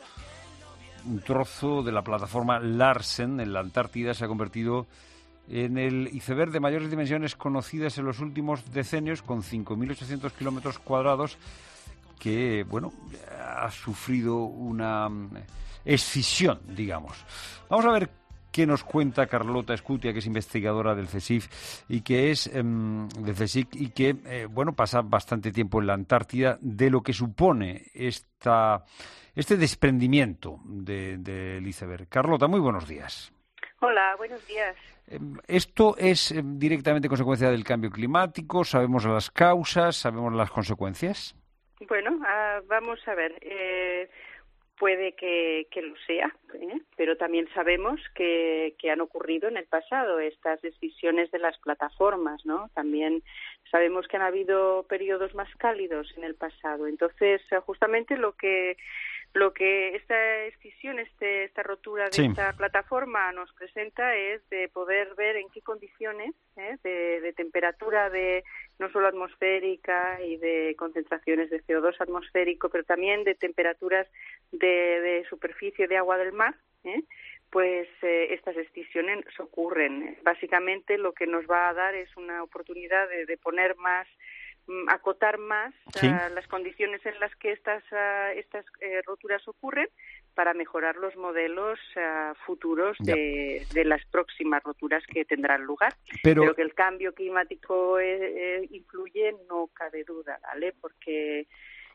Un trozo de la plataforma Larsen en la Antártida se ha convertido en el iceberg de mayores dimensiones conocidas en los últimos decenios, con cinco mil ochocientos kilómetros cuadrados, que, bueno, ha sufrido una escisión, digamos. Vamos a ver qué nos cuenta Carlota Escutia, que es investigadora del CSIC y que es eh, del CSIC y que, eh, bueno, pasa bastante tiempo en la Antártida, de lo que supone esta, este desprendimiento del de, de iceberg. Carlota, muy buenos días. Hola, buenos días. ¿Esto es eh, directamente consecuencia del cambio climático? ¿Sabemos las causas? ¿Sabemos las consecuencias? Bueno, uh, vamos a ver. Eh, puede que, que lo sea, ¿eh? Pero también sabemos que, que han ocurrido en el pasado estas decisiones de las plataformas, ¿no? También sabemos que han habido periodos más cálidos en el pasado. Entonces, justamente lo que Lo que esta escisión, este, esta rotura de sí. esta plataforma nos presenta es de poder ver en qué condiciones ¿eh? de, de temperatura de no solo atmosférica y de concentraciones de C O dos atmosférico, pero también de temperaturas de, de superficie de agua del mar, ¿eh? pues eh, estas excisiones ocurren. Básicamente lo que nos va a dar es una oportunidad de, de poner más acotar más sí. uh, las condiciones en las que estas uh, estas eh, roturas ocurren para mejorar los modelos uh, futuros de, de las próximas roturas que tendrán lugar. Pero, Pero que el cambio climático eh, eh, influye, no cabe duda, ¿vale? Porque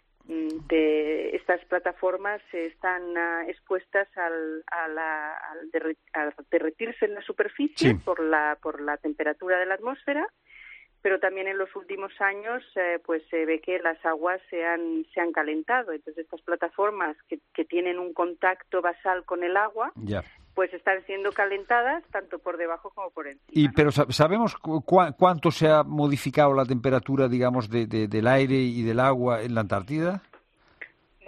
de estas plataformas están uh, expuestas al, a, la, al derret, a derretirse en la superficie sí. por la por la temperatura de la atmósfera. Pero también en los últimos años eh, pues se ve que las aguas se han se han calentado. Entonces estas plataformas que, que tienen un contacto basal con el agua, ya. pues están siendo calentadas tanto por debajo como por encima. Y pero sabemos cu cuánto se ha modificado la temperatura, digamos, de, de, del aire y del agua en la Antártida.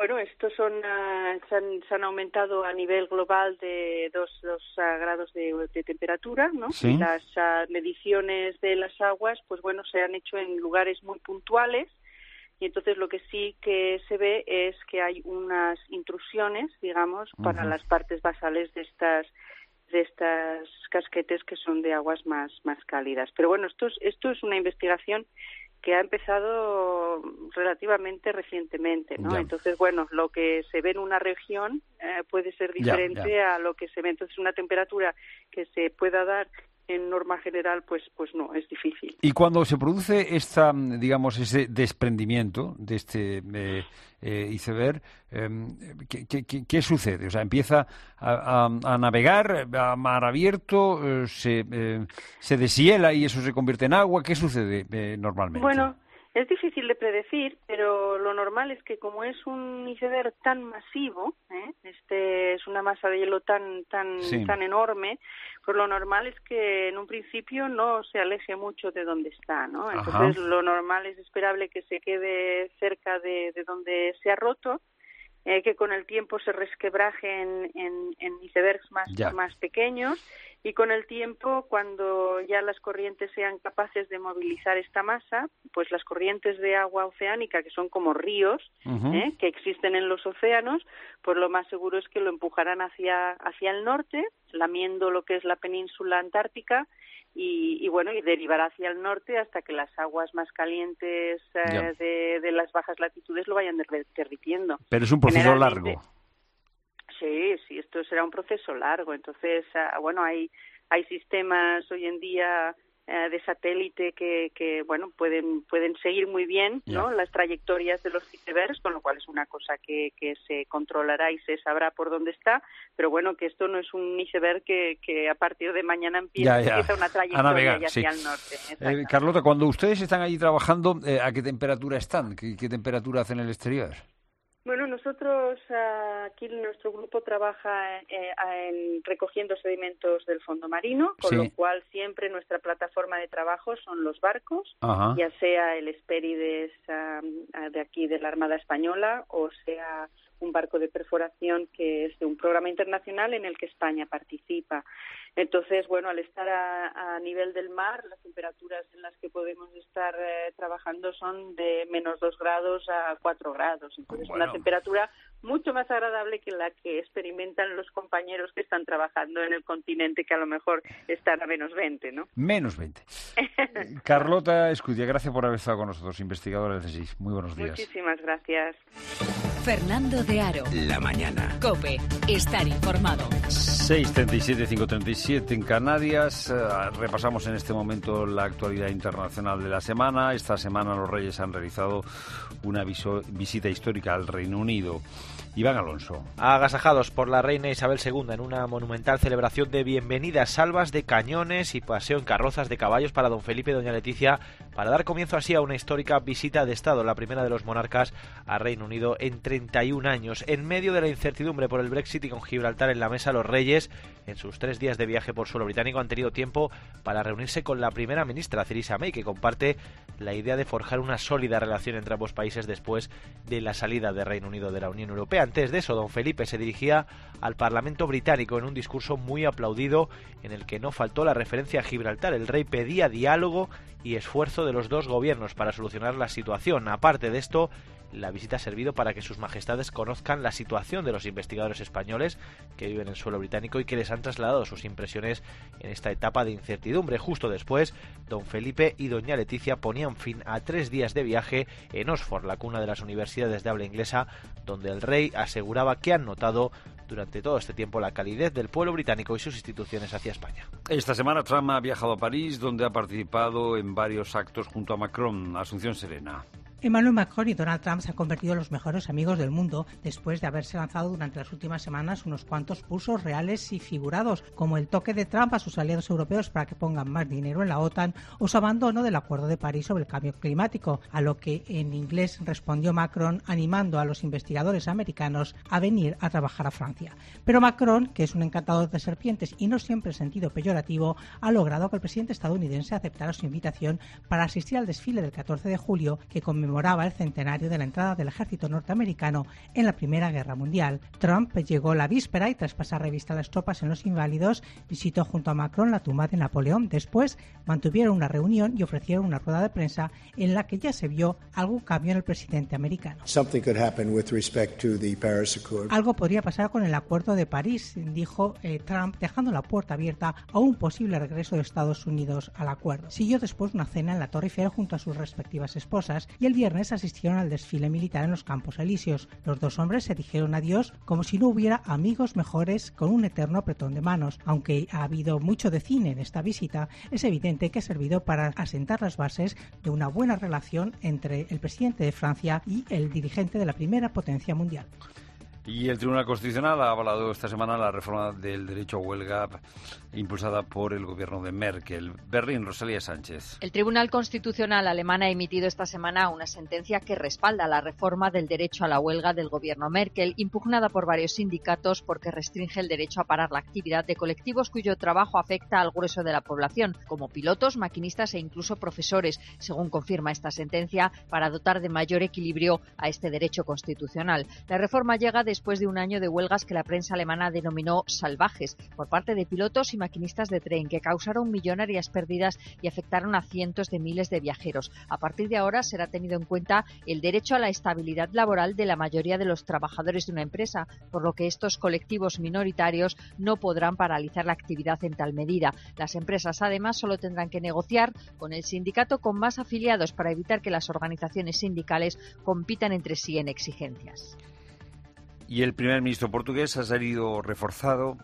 Bueno, estos son uh, se, han, se han aumentado a nivel global de dos, dos uh, grados de, de temperatura, ¿no? Sí. Y las uh, mediciones de las aguas, pues bueno, se han hecho en lugares muy puntuales. Y entonces lo que sí que se ve es que hay unas intrusiones, digamos, uh-huh. para las partes basales de estas de estas casquetes que son de aguas más más cálidas. Pero bueno, esto es, esto es una investigación que ha empezado relativamente recientemente, ¿no? Ya. Entonces, bueno, lo que se ve en una región eh, puede ser diferente ya, ya. a lo que se ve. Entonces, una temperatura que se pueda dar en norma general, pues pues no, es difícil. Y cuando se produce esta, digamos, ese desprendimiento de este eh, eh, iceberg, eh, ¿qué, qué, ¿qué sucede? O sea, empieza a, a, a navegar a mar abierto, eh, se, eh, se deshiela y eso se convierte en agua. ¿Qué sucede eh, normalmente? Bueno, es difícil de predecir, pero lo normal es que como es un iceberg tan masivo, ¿eh? este es una masa de hielo tan tan sí. tan enorme, pues lo normal es que en un principio no se aleje mucho de donde está, ¿no? Entonces Ajá. lo normal es esperable que se quede cerca de, de donde se ha roto, eh, que con el tiempo se resquebraje en, en, en icebergs más, más pequeños, y con el tiempo, cuando ya las corrientes sean capaces de movilizar esta masa, pues las corrientes de agua oceánica, que son como ríos, uh-huh. ¿eh? que existen en los océanos, pues lo más seguro es que lo empujarán hacia, hacia el norte, lamiendo lo que es la península antártica, y, y bueno, y derivará hacia el norte hasta que las aguas más calientes eh, de, de las bajas latitudes lo vayan derritiendo. Pero es un proceso largo. Sí, sí, esto será un proceso largo. Entonces, uh, bueno, hay hay sistemas hoy en día uh, de satélite que, que, bueno, pueden pueden seguir muy bien, ¿no? Yeah. las trayectorias de los icebergs, con lo cual es una cosa que, que se controlará y se sabrá por dónde está. Pero bueno, que esto no es un iceberg que, que a partir de mañana empieza, yeah, yeah. empieza una trayectoria navegar, hacia sí. el norte. Eh, Carlota, cuando ustedes están allí trabajando, eh, ¿a qué temperatura están? ¿Qué, qué temperatura hacen en el exterior? Bueno, nosotros uh, aquí nuestro grupo trabaja eh, en recogiendo sedimentos del fondo marino, con sí. lo cual siempre nuestra plataforma de trabajo son los barcos, Ajá. ya sea el Hespérides uh, de aquí de la Armada Española o sea un barco de perforación que es de un programa internacional en el que España participa. Entonces, bueno, al estar a, a nivel del mar, las temperaturas en las que podemos estar eh, trabajando son de menos dos grados a cuatro grados. Entonces, bueno. una temperatura mucho más agradable que la que experimentan los compañeros que están trabajando en el continente, que a lo mejor están a menos veinte, ¿no? Menos veinte. Carlota Escutia, gracias por haber estado con nosotros, investigadora del C S I S. Muy buenos días. Muchísimas gracias. Fernando de Aro. La mañana. COPE. Estar informado. seis treinta y siete, cinco treinta y siete en Canarias. Uh, repasamos en este momento la actualidad internacional de la semana. Esta semana los Reyes han realizado una viso, visita histórica al Reino Unido. Iván Alonso. Agasajados por la reina Isabel segunda en una monumental celebración de bienvenidas, salvas de cañones y paseo en carrozas de caballos para don Felipe y doña Leticia, para dar comienzo así a una histórica visita de Estado, la primera de los monarcas a Reino Unido en treinta y un años. En medio de la incertidumbre por el Brexit y con Gibraltar en la mesa, los Reyes, en sus tres días de viaje por suelo británico, han tenido tiempo para reunirse con la primera ministra, Theresa May, que comparte la idea de forjar una sólida relación entre ambos países después de la salida de Reino Unido de la Unión Europea. Antes de eso, don Felipe se dirigía al Parlamento británico en un discurso muy aplaudido en el que no faltó la referencia a Gibraltar. El rey pedía diálogo y esfuerzo de los dos gobiernos para solucionar la situación. Aparte de esto, la visita ha servido para que sus majestades conozcan la situación de los investigadores españoles que viven en suelo británico y que les han trasladado sus impresiones en esta etapa de incertidumbre. Justo después, don Felipe y doña Leticia ponían fin a tres días de viaje en Oxford, la cuna de las universidades de habla inglesa, donde el rey aseguraba que han notado durante todo este tiempo la calidez del pueblo británico y sus instituciones hacia España. Esta semana Trump ha viajado a París, donde ha participado en varios actos junto a Macron. Asunción Serena. Emmanuel Macron y Donald Trump se han convertido en los mejores amigos del mundo después de haberse lanzado durante las últimas semanas unos cuantos pulsos reales y figurados, como el toque de Trump a sus aliados europeos para que pongan más dinero en la OTAN o su abandono del Acuerdo de París sobre el cambio climático, a lo que en inglés respondió Macron animando a los investigadores americanos a venir a trabajar a Francia. Pero Macron, que es un encantador de serpientes y no siempre en sentido peyorativo, ha logrado que el presidente estadounidense aceptara su invitación para asistir al desfile del catorce de julio que conmemora conmemoraba el centenario de la entrada del ejército norteamericano en la Primera Guerra Mundial. Trump llegó la víspera y, tras pasar revista a las tropas en Los Inválidos, visitó junto a Macron la tumba de Napoleón. Después mantuvieron una reunión y ofrecieron una rueda de prensa en la que ya se vio algún cambio en el presidente americano. Algo podría pasar con el Acuerdo de París, dijo eh, Trump, dejando la puerta abierta a un posible regreso de Estados Unidos al acuerdo. Siguió después una cena en la Torre Eiffel junto a sus respectivas esposas y el viernes asistieron al desfile militar en los Campos Elíseos. Los dos hombres se dijeron adiós como si no hubiera amigos mejores, con un eterno apretón de manos. Aunque ha habido mucho de cine en esta visita, es evidente que ha servido para asentar las bases de una buena relación entre el presidente de Francia y el dirigente de la primera potencia mundial. Y el Tribunal Constitucional ha avalado esta semana la reforma del derecho a huelga impulsada por el gobierno de Merkel. Berlín, Rosalía Sánchez. El Tribunal Constitucional alemán ha emitido esta semana una sentencia que respalda la reforma del derecho a la huelga del gobierno Merkel, impugnada por varios sindicatos porque restringe el derecho a parar la actividad de colectivos cuyo trabajo afecta al grueso de la población, como pilotos, maquinistas e incluso profesores, según confirma esta sentencia, para dotar de mayor equilibrio a este derecho constitucional. La reforma llega después de un año de huelgas que la prensa alemana denominó salvajes por parte de pilotos y maquinistas de tren, que causaron millonarias pérdidas y afectaron a cientos de miles de viajeros. A partir de ahora será tenido en cuenta el derecho a la estabilidad laboral de la mayoría de los trabajadores de una empresa, por lo que estos colectivos minoritarios no podrán paralizar la actividad en tal medida. Las empresas, además, solo tendrán que negociar con el sindicato con más afiliados para evitar que las organizaciones sindicales compitan entre sí en exigencias. Y el primer ministro portugués ha salido reforzado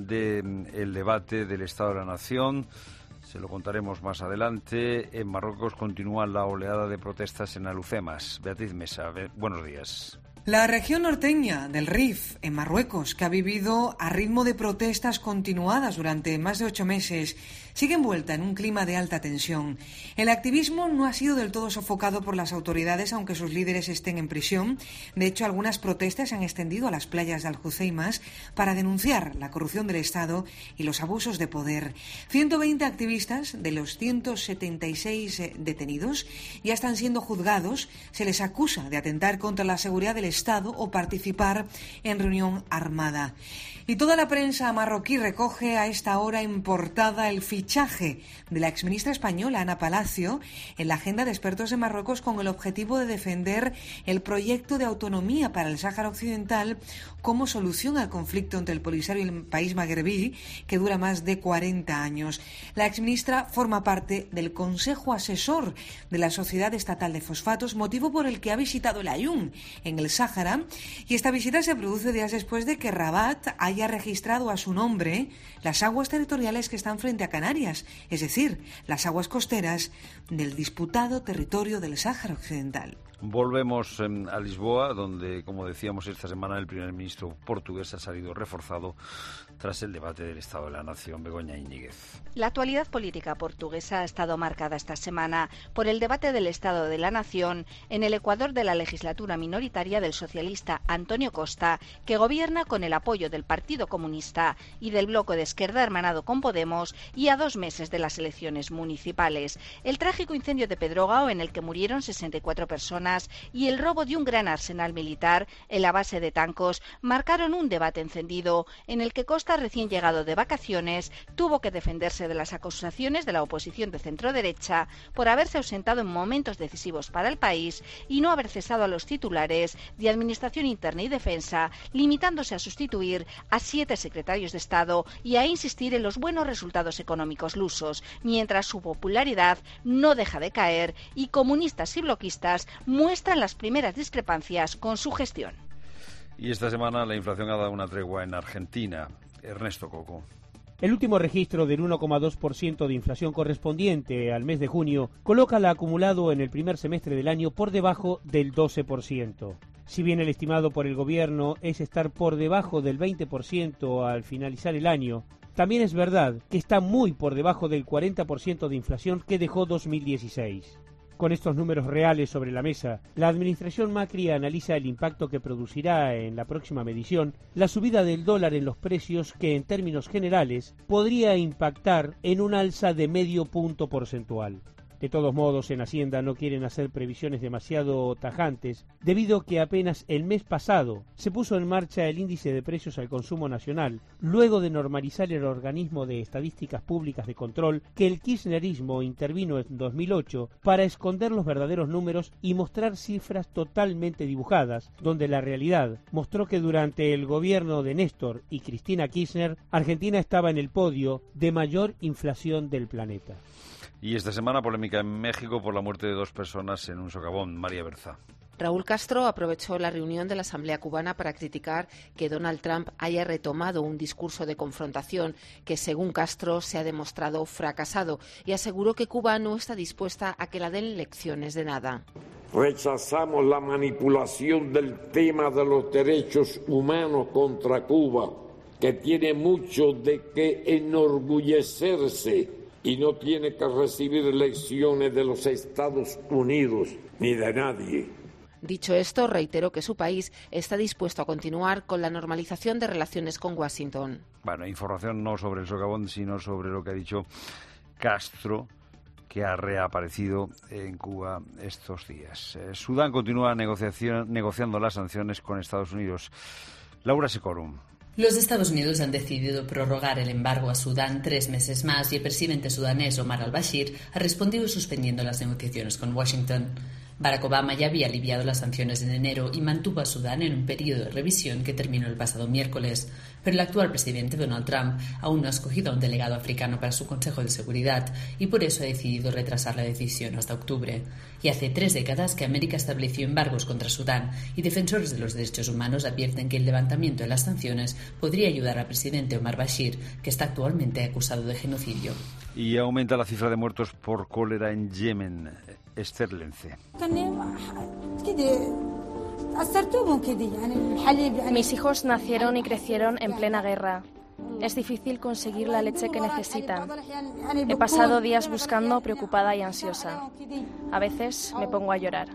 del debate del Estado de la Nación. Se lo contaremos más adelante. En Marruecos continúa la oleada de protestas en Alhucemas. Beatriz Mesa, buenos días. La región norteña del Rif, en Marruecos, que ha vivido a ritmo de protestas continuadas durante más de ocho meses, sigue envuelta en un clima de alta tensión. El activismo no ha sido del todo sofocado por las autoridades, aunque sus líderes estén en prisión. De hecho, algunas protestas se han extendido a las playas de Alhucemas para denunciar la corrupción del Estado y los abusos de poder. ciento veinte activistas de los ciento setenta y seis detenidos ya están siendo juzgados. Se les acusa de atentar contra la seguridad del Estado o participar en reunión armada. Y toda la prensa marroquí recoge a esta hora en portada el fichaje de la exministra española Ana Palacio en la agenda de expertos de Marruecos, con el objetivo de defender el proyecto de autonomía para el Sáhara Occidental como solución al conflicto entre el Polisario y el país magrebí, que dura más de cuarenta años. La exministra forma parte del Consejo Asesor de la Sociedad Estatal de Fosfatos, motivo por el que ha visitado el Aaiún en el Sáhara, y esta visita se produce días después de que Rabat haya haya registrado a su nombre las aguas territoriales que están frente a Canarias, es decir, las aguas costeras del disputado territorio del Sáhara Occidental. Volvemos eh, a Lisboa, donde, como decíamos, esta semana el primer ministro portugués ha salido reforzado tras el debate del Estado de la Nación. Begoña Íñiguez. La actualidad política portuguesa ha estado marcada esta semana por el debate del Estado de la Nación en el Ecuador de la legislatura minoritaria del socialista Antonio Costa, que gobierna con el apoyo del Partido Comunista y del bloque de Esquerda hermanado con Podemos, y a dos meses de las elecciones municipales. El trágico incendio de Pedrógao, en el que murieron sesenta y cuatro personas, y el robo de un gran arsenal militar en la base de Tancos marcaron un debate encendido en el que Costa, recién llegado de vacaciones, tuvo que defenderse de las acusaciones de la oposición de centro-derecha por haberse ausentado en momentos decisivos para el país y no haber cesado a los titulares de Administración Interna y Defensa, limitándose a sustituir a siete secretarios de Estado y a insistir en los buenos resultados económicos lusos, mientras su popularidad no deja de caer y comunistas y bloquistas muestran las primeras discrepancias con su gestión. Y esta semana la inflación ha dado una tregua en Argentina. Ernesto Coco. El último registro del uno coma dos por ciento de inflación correspondiente al mes de junio coloca el acumulado en el primer semestre del año por debajo del doce por ciento. Si bien el estimado por el gobierno es estar por debajo del veinte por ciento al finalizar el año, también es verdad que está muy por debajo del cuarenta por ciento de inflación que dejó dos mil dieciséis. Con estos números reales sobre la mesa, la administración Macri analiza el impacto que producirá en la próxima medición la subida del dólar en los precios, que en términos generales podría impactar en un alza de medio punto porcentual. De todos modos, en Hacienda no quieren hacer previsiones demasiado tajantes, debido a que apenas el mes pasado se puso en marcha el índice de precios al consumo nacional, luego de normalizar el organismo de estadísticas públicas de control que el kirchnerismo intervino en dos mil ocho para esconder los verdaderos números y mostrar cifras totalmente dibujadas, donde la realidad mostró que durante el gobierno de Néstor y Cristina Kirchner, Argentina estaba en el podio de mayor inflación del planeta. Y esta semana polémica en México por la muerte de dos personas en un socavón. María Berza. Raúl Castro aprovechó la reunión de la Asamblea cubana para criticar que Donald Trump haya retomado un discurso de confrontación que, según Castro, se ha demostrado fracasado y aseguró que Cuba no está dispuesta a que la den lecciones de nada. Rechazamos la manipulación del tema de los derechos humanos contra Cuba, que tiene mucho de qué enorgullecerse y no tiene que recibir lecciones de los Estados Unidos ni de nadie. Dicho esto, reiteró que su país está dispuesto a continuar con la normalización de relaciones con Washington. Bueno, información no sobre el socavón, sino sobre lo que ha dicho Castro, que ha reaparecido en Cuba estos días. Eh, Sudán continúa negociación, negociando las sanciones con Estados Unidos. Laura Secorum. Los Estados Unidos han decidido prorrogar el embargo a Sudán tres meses más y el presidente sudanés Omar al-Bashir ha respondido suspendiendo las negociaciones con Washington. Barack Obama ya había aliviado las sanciones en enero y mantuvo a Sudán en un periodo de revisión que terminó el pasado miércoles, pero el actual presidente Donald Trump aún no ha escogido a un delegado africano para su Consejo de Seguridad y por eso ha decidido retrasar la decisión hasta octubre. Y hace tres décadas que América estableció embargos contra Sudán y defensores de los derechos humanos advierten que el levantamiento de las sanciones podría ayudar al presidente Omar Bashir, que está actualmente acusado de genocidio. Y aumenta la cifra de muertos por cólera en Yemen. Esther Lence. Mis hijos nacieron y crecieron en plena guerra. Es difícil conseguir la leche que necesitan. He pasado días buscando, preocupada y ansiosa. A veces me pongo a llorar.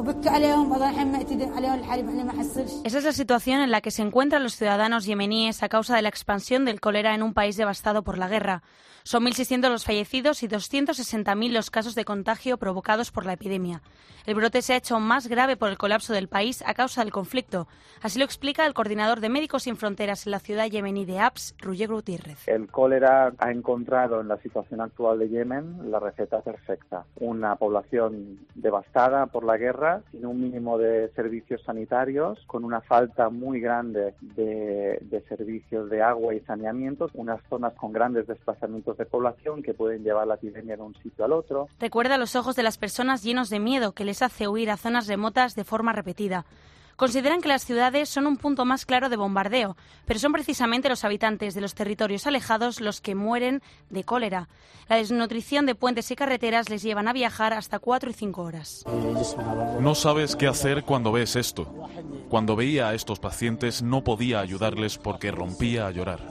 Esa es la situación en la que se encuentran los ciudadanos yemeníes a causa de la expansión del cólera en un país devastado por la guerra. Son mil seiscientos los fallecidos y doscientos sesenta mil los casos de contagio provocados por la epidemia. El brote se ha hecho más grave por el colapso del país a causa del conflicto. Así lo explica el coordinador de Médicos Sin Fronteras en la ciudad yemení de Abs, Roger Gutiérrez. El cólera ha encontrado en la situación actual de Yemen la receta perfecta. Una población devastada por la guerra, sin un mínimo de servicios sanitarios, con una falta muy grande de, de servicios de agua y saneamiento, unas zonas con grandes desplazamientos de población que pueden llevar la epidemia de un sitio al otro. Recuerda los ojos de las personas llenos de miedo que les hace huir a zonas remotas de forma repetida. Consideran que las ciudades son un punto más claro de bombardeo, pero son precisamente los habitantes de los territorios alejados los que mueren de cólera. La desnutrición de puentes y carreteras les llevan a viajar hasta cuatro y cinco horas. No sabes qué hacer cuando ves esto. Cuando veía a estos pacientes no podía ayudarles porque rompía a llorar.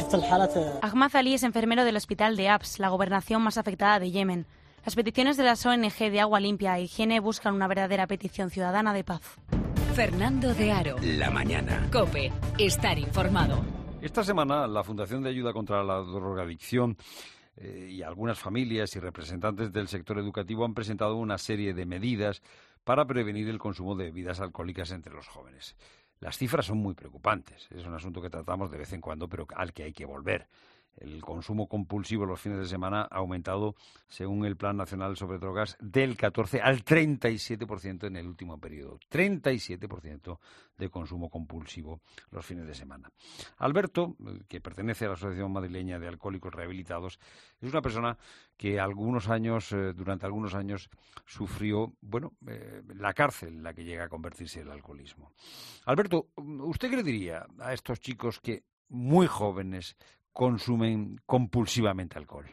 Ahmad Ali es enfermero del hospital de Abs, la gobernación más afectada de Yemen. Las peticiones de las O N G de agua limpia e higiene buscan una verdadera petición ciudadana de paz. Fernando de Aro. La mañana. COPE. Estar informado. Esta semana la Fundación de Ayuda contra la Drogadicción eh, y algunas familias y representantes del sector educativo han presentado una serie de medidas para prevenir el consumo de bebidas alcohólicas entre los jóvenes. Las cifras son muy preocupantes. Es un asunto que tratamos de vez en cuando, pero al que hay que volver. El consumo compulsivo los fines de semana ha aumentado, según el Plan Nacional sobre Drogas, del catorce al treinta y siete por ciento en el último periodo. treinta y siete por ciento de consumo compulsivo los fines de semana. Alberto, que pertenece a la Asociación Madrileña de Alcohólicos Rehabilitados, es una persona que algunos años, eh, durante algunos años sufrió, bueno, eh, la cárcel en la que llega a convertirse el alcoholismo. Alberto, ¿usted qué le diría a estos chicos que, muy jóvenes, consumen compulsivamente alcohol?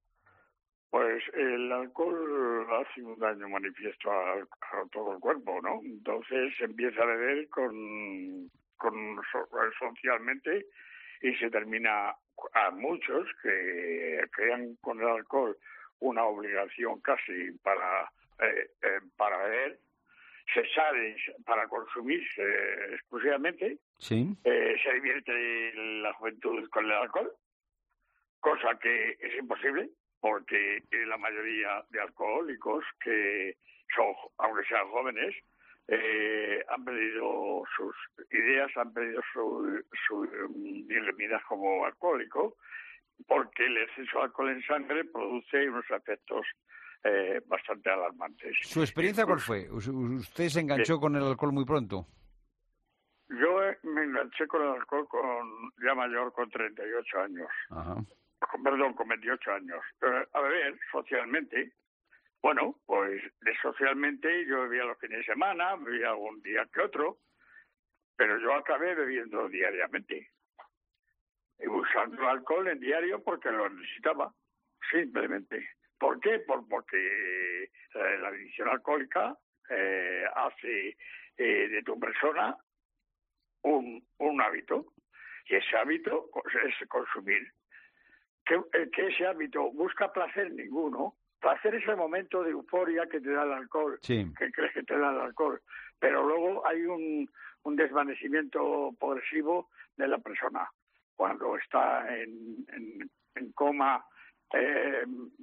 Pues el alcohol hace un daño manifiesto a, a todo el cuerpo, ¿no? Entonces se empieza a beber con, con socialmente y se termina a muchos que crean con el alcohol una obligación casi para eh, eh, para beber, se salen para consumir eh, exclusivamente. Sí. Eh, se divierte la juventud con el alcohol, cosa que es imposible. porque la mayoría de alcohólicos que son, aunque sean jóvenes, eh, han perdido sus ideas, han perdido su, su dignidad como alcohólico, porque el exceso de alcohol en sangre produce unos efectos eh, bastante alarmantes. ¿Su experiencia cuál fue? ¿Usted se enganchó con el alcohol muy pronto? Yo me enganché con el alcohol con ya mayor, con treinta y ocho años. Ajá. Con, perdón, con veintiocho años. Eh, a ver, socialmente, bueno, pues de socialmente yo bebía los fines de semana, bebía algún día que otro, pero yo acabé bebiendo diariamente. Y usando el alcohol en diario porque lo necesitaba, simplemente. ¿Por qué? Por, porque eh, la adicción alcohólica eh, hace eh, de tu persona un, un hábito, y ese hábito es consumir. Que, que ese hábito busca placer ninguno. Placer es el momento de euforia que te da el alcohol, sí. que crees que te da el alcohol, pero luego hay un, un desvanecimiento progresivo de la persona. Cuando está en, en, en coma eh,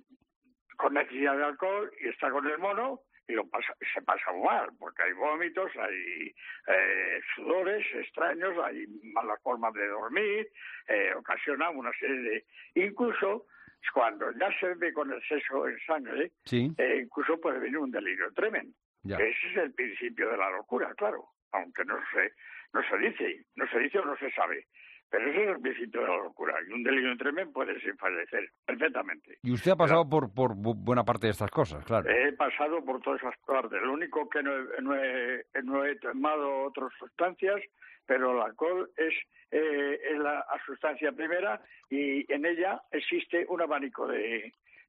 con necesidad de alcohol y está con el mono y lo pasa, se pasa mal, porque hay vómitos, hay eh, sudores extraños, hay malas formas de dormir, eh, ocasiona una serie de... Incluso cuando ya se ve con exceso en sangre, sí. eh, incluso puede venir un delirio tremendo. Ya. Ese es el principio de la locura, claro, aunque no se, no se dice, no se dice o no se sabe. Pero ese es el principio de la locura. Y un delirio tremendo puede sin fallecer perfectamente. Y usted ha pasado Pero, por, por buena parte de estas cosas, claro. He pasado por todas esas partes. Lo único que no he, no he, no he tomado otras sustancias, pero el alcohol es, eh, es la sustancia primera y en ella existe un abanico de,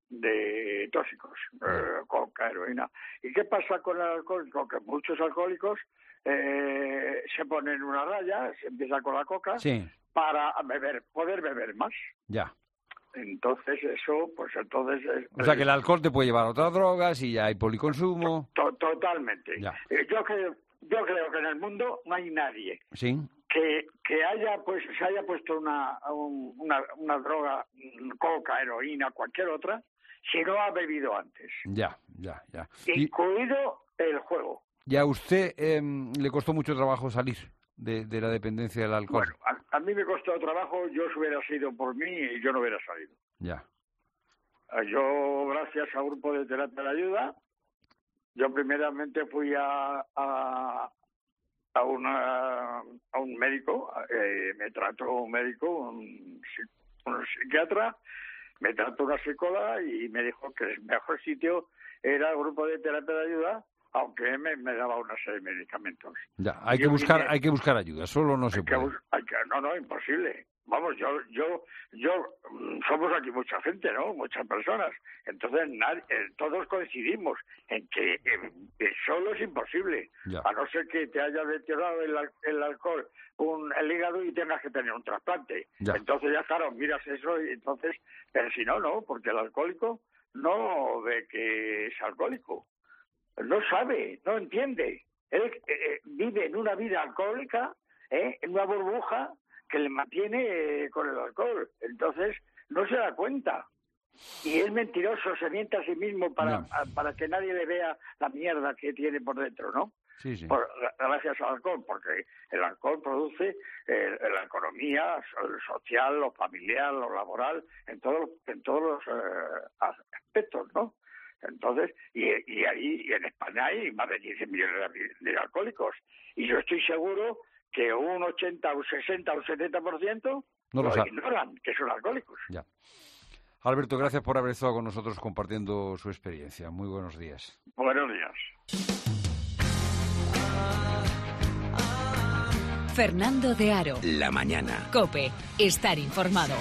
de tóxicos, eh, coca, heroína. ¿Y qué pasa con el alcohol? Con que muchos alcohólicos eh, se ponen una raya, se empieza con la coca, sí. para beber, poder beber más. Ya. Entonces eso, pues entonces... Es, o sea que el alcohol te puede llevar a otras drogas y ya hay policonsumo. To totalmente. Ya. Eh, yo creo, yo creo que en el mundo no hay nadie sí. que que haya pues se haya puesto una un, una una droga, coca, heroína, cualquier otra, si no ha bebido antes. Ya, ya, ya. Incluido y, el juego. ¿Y a usted eh, le costó mucho trabajo salir de, de la dependencia del alcohol? Bueno, a, a mí me costó trabajo, yo si hubiera sido por mí y yo no hubiera salido. Ya. Yo, gracias a un grupo de terapia de ayuda, yo primeramente fui a, a, a, una, a un médico, eh, me trató un médico, un, un psiquiatra, me trató una psicóloga y me dijo que el mejor sitio era el grupo de terapia de ayuda, aunque me, me daba una serie de medicamentos. Ya, hay que buscar, vine, hay que buscar ayuda, solo no se puede. Que, hay que, no, no, imposible. Vamos, yo, yo, yo, somos aquí mucha gente, ¿no? Muchas personas. Entonces, nadie, eh, todos coincidimos en que eh, solo es imposible. Ya. A no ser que te haya deteriorado el, el alcohol, un, el hígado y tengas que tener un trasplante. Ya. Entonces, ya claro, miras eso y entonces, pero si no, no, porque el alcohólico no ve que es alcohólico. No sabe, no entiende. Él eh, vive en una vida alcohólica, eh, en una burbuja que le mantiene eh, con el alcohol. Entonces, no se da cuenta. Y es mentiroso, se miente a sí mismo para, no. a, para que nadie le vea la mierda que tiene por dentro, ¿no? Sí, sí. Por, gracias al alcohol, porque el alcohol produce eh, la economía, el social, lo familiar, lo laboral, en, todo, en todos los eh, aspectos, ¿no? Entonces, y, y ahí y en España hay más de quince millones de, de alcohólicos. Y yo estoy seguro que un ochenta, un sesenta, un setenta por ciento no lo, lo ignoran, que son alcohólicos. Ya. Alberto, gracias por haber estado con nosotros compartiendo su experiencia. Muy buenos días. Buenos días. Fernando de Aro. La mañana. COPE. Estar informado.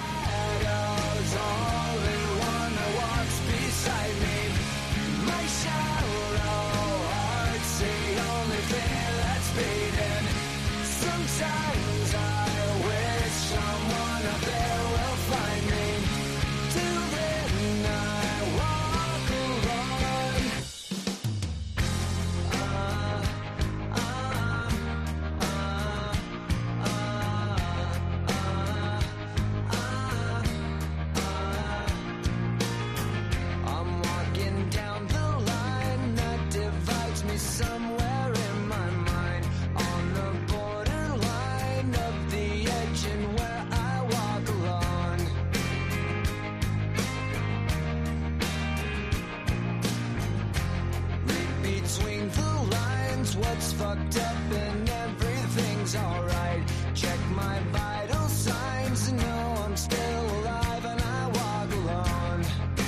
everything's alright. Check my vital signs and know I'm still alive, and I walk alone.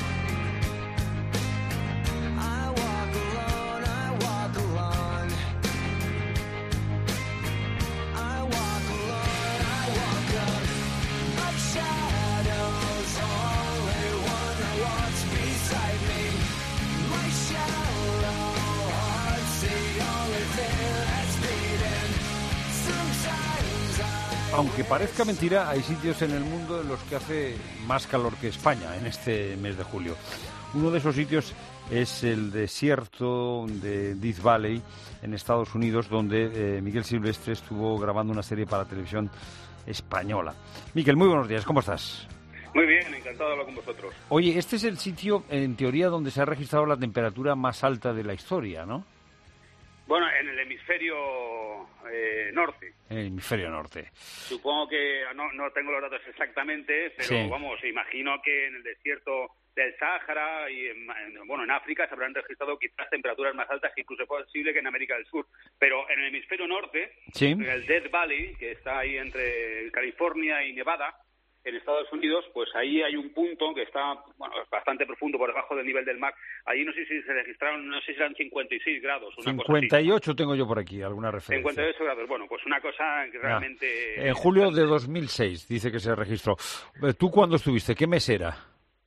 I walk alone, I walk alone. I walk alone, I walk up of shadows, only one that walks beside me. My shallow heart's the only thing that's beating. Sometimes I... Aunque parezca mentira, hay sitios en el mundo en los que hace más calor que España en este mes de julio. Uno de esos sitios es el desierto de Death Valley, en Estados Unidos, donde eh, Miguel Silvestre estuvo grabando una serie para televisión española. Miguel, muy buenos días, ¿cómo estás? Muy bien, encantado de hablar con vosotros. Oye, este es el sitio, en teoría, donde se ha registrado la temperatura más alta de la historia, ¿no? Bueno, en el hemisferio eh, norte. En el hemisferio norte. Supongo que, no, no tengo los datos exactamente, pero Sí. vamos, imagino que en el desierto del Sáhara y en, en- bueno, en África se habrán registrado quizás temperaturas más altas que incluso posible que en América del Sur. Pero en el hemisferio norte, Sí. en el Death Valley, que está ahí entre California y Nevada, en Estados Unidos, pues ahí hay un punto que está, bueno, bastante profundo por debajo del nivel del mar. Ahí no sé si se registraron, no sé si eran cincuenta y seis grados, una cosa cincuenta y ocho así. tengo yo por aquí, alguna referencia. cincuenta y ocho grados, bueno, pues una cosa que Ah, realmente... en julio de dos mil seis dice que se registró. Eh, ¿Tú cuándo estuviste? ¿Qué mes era?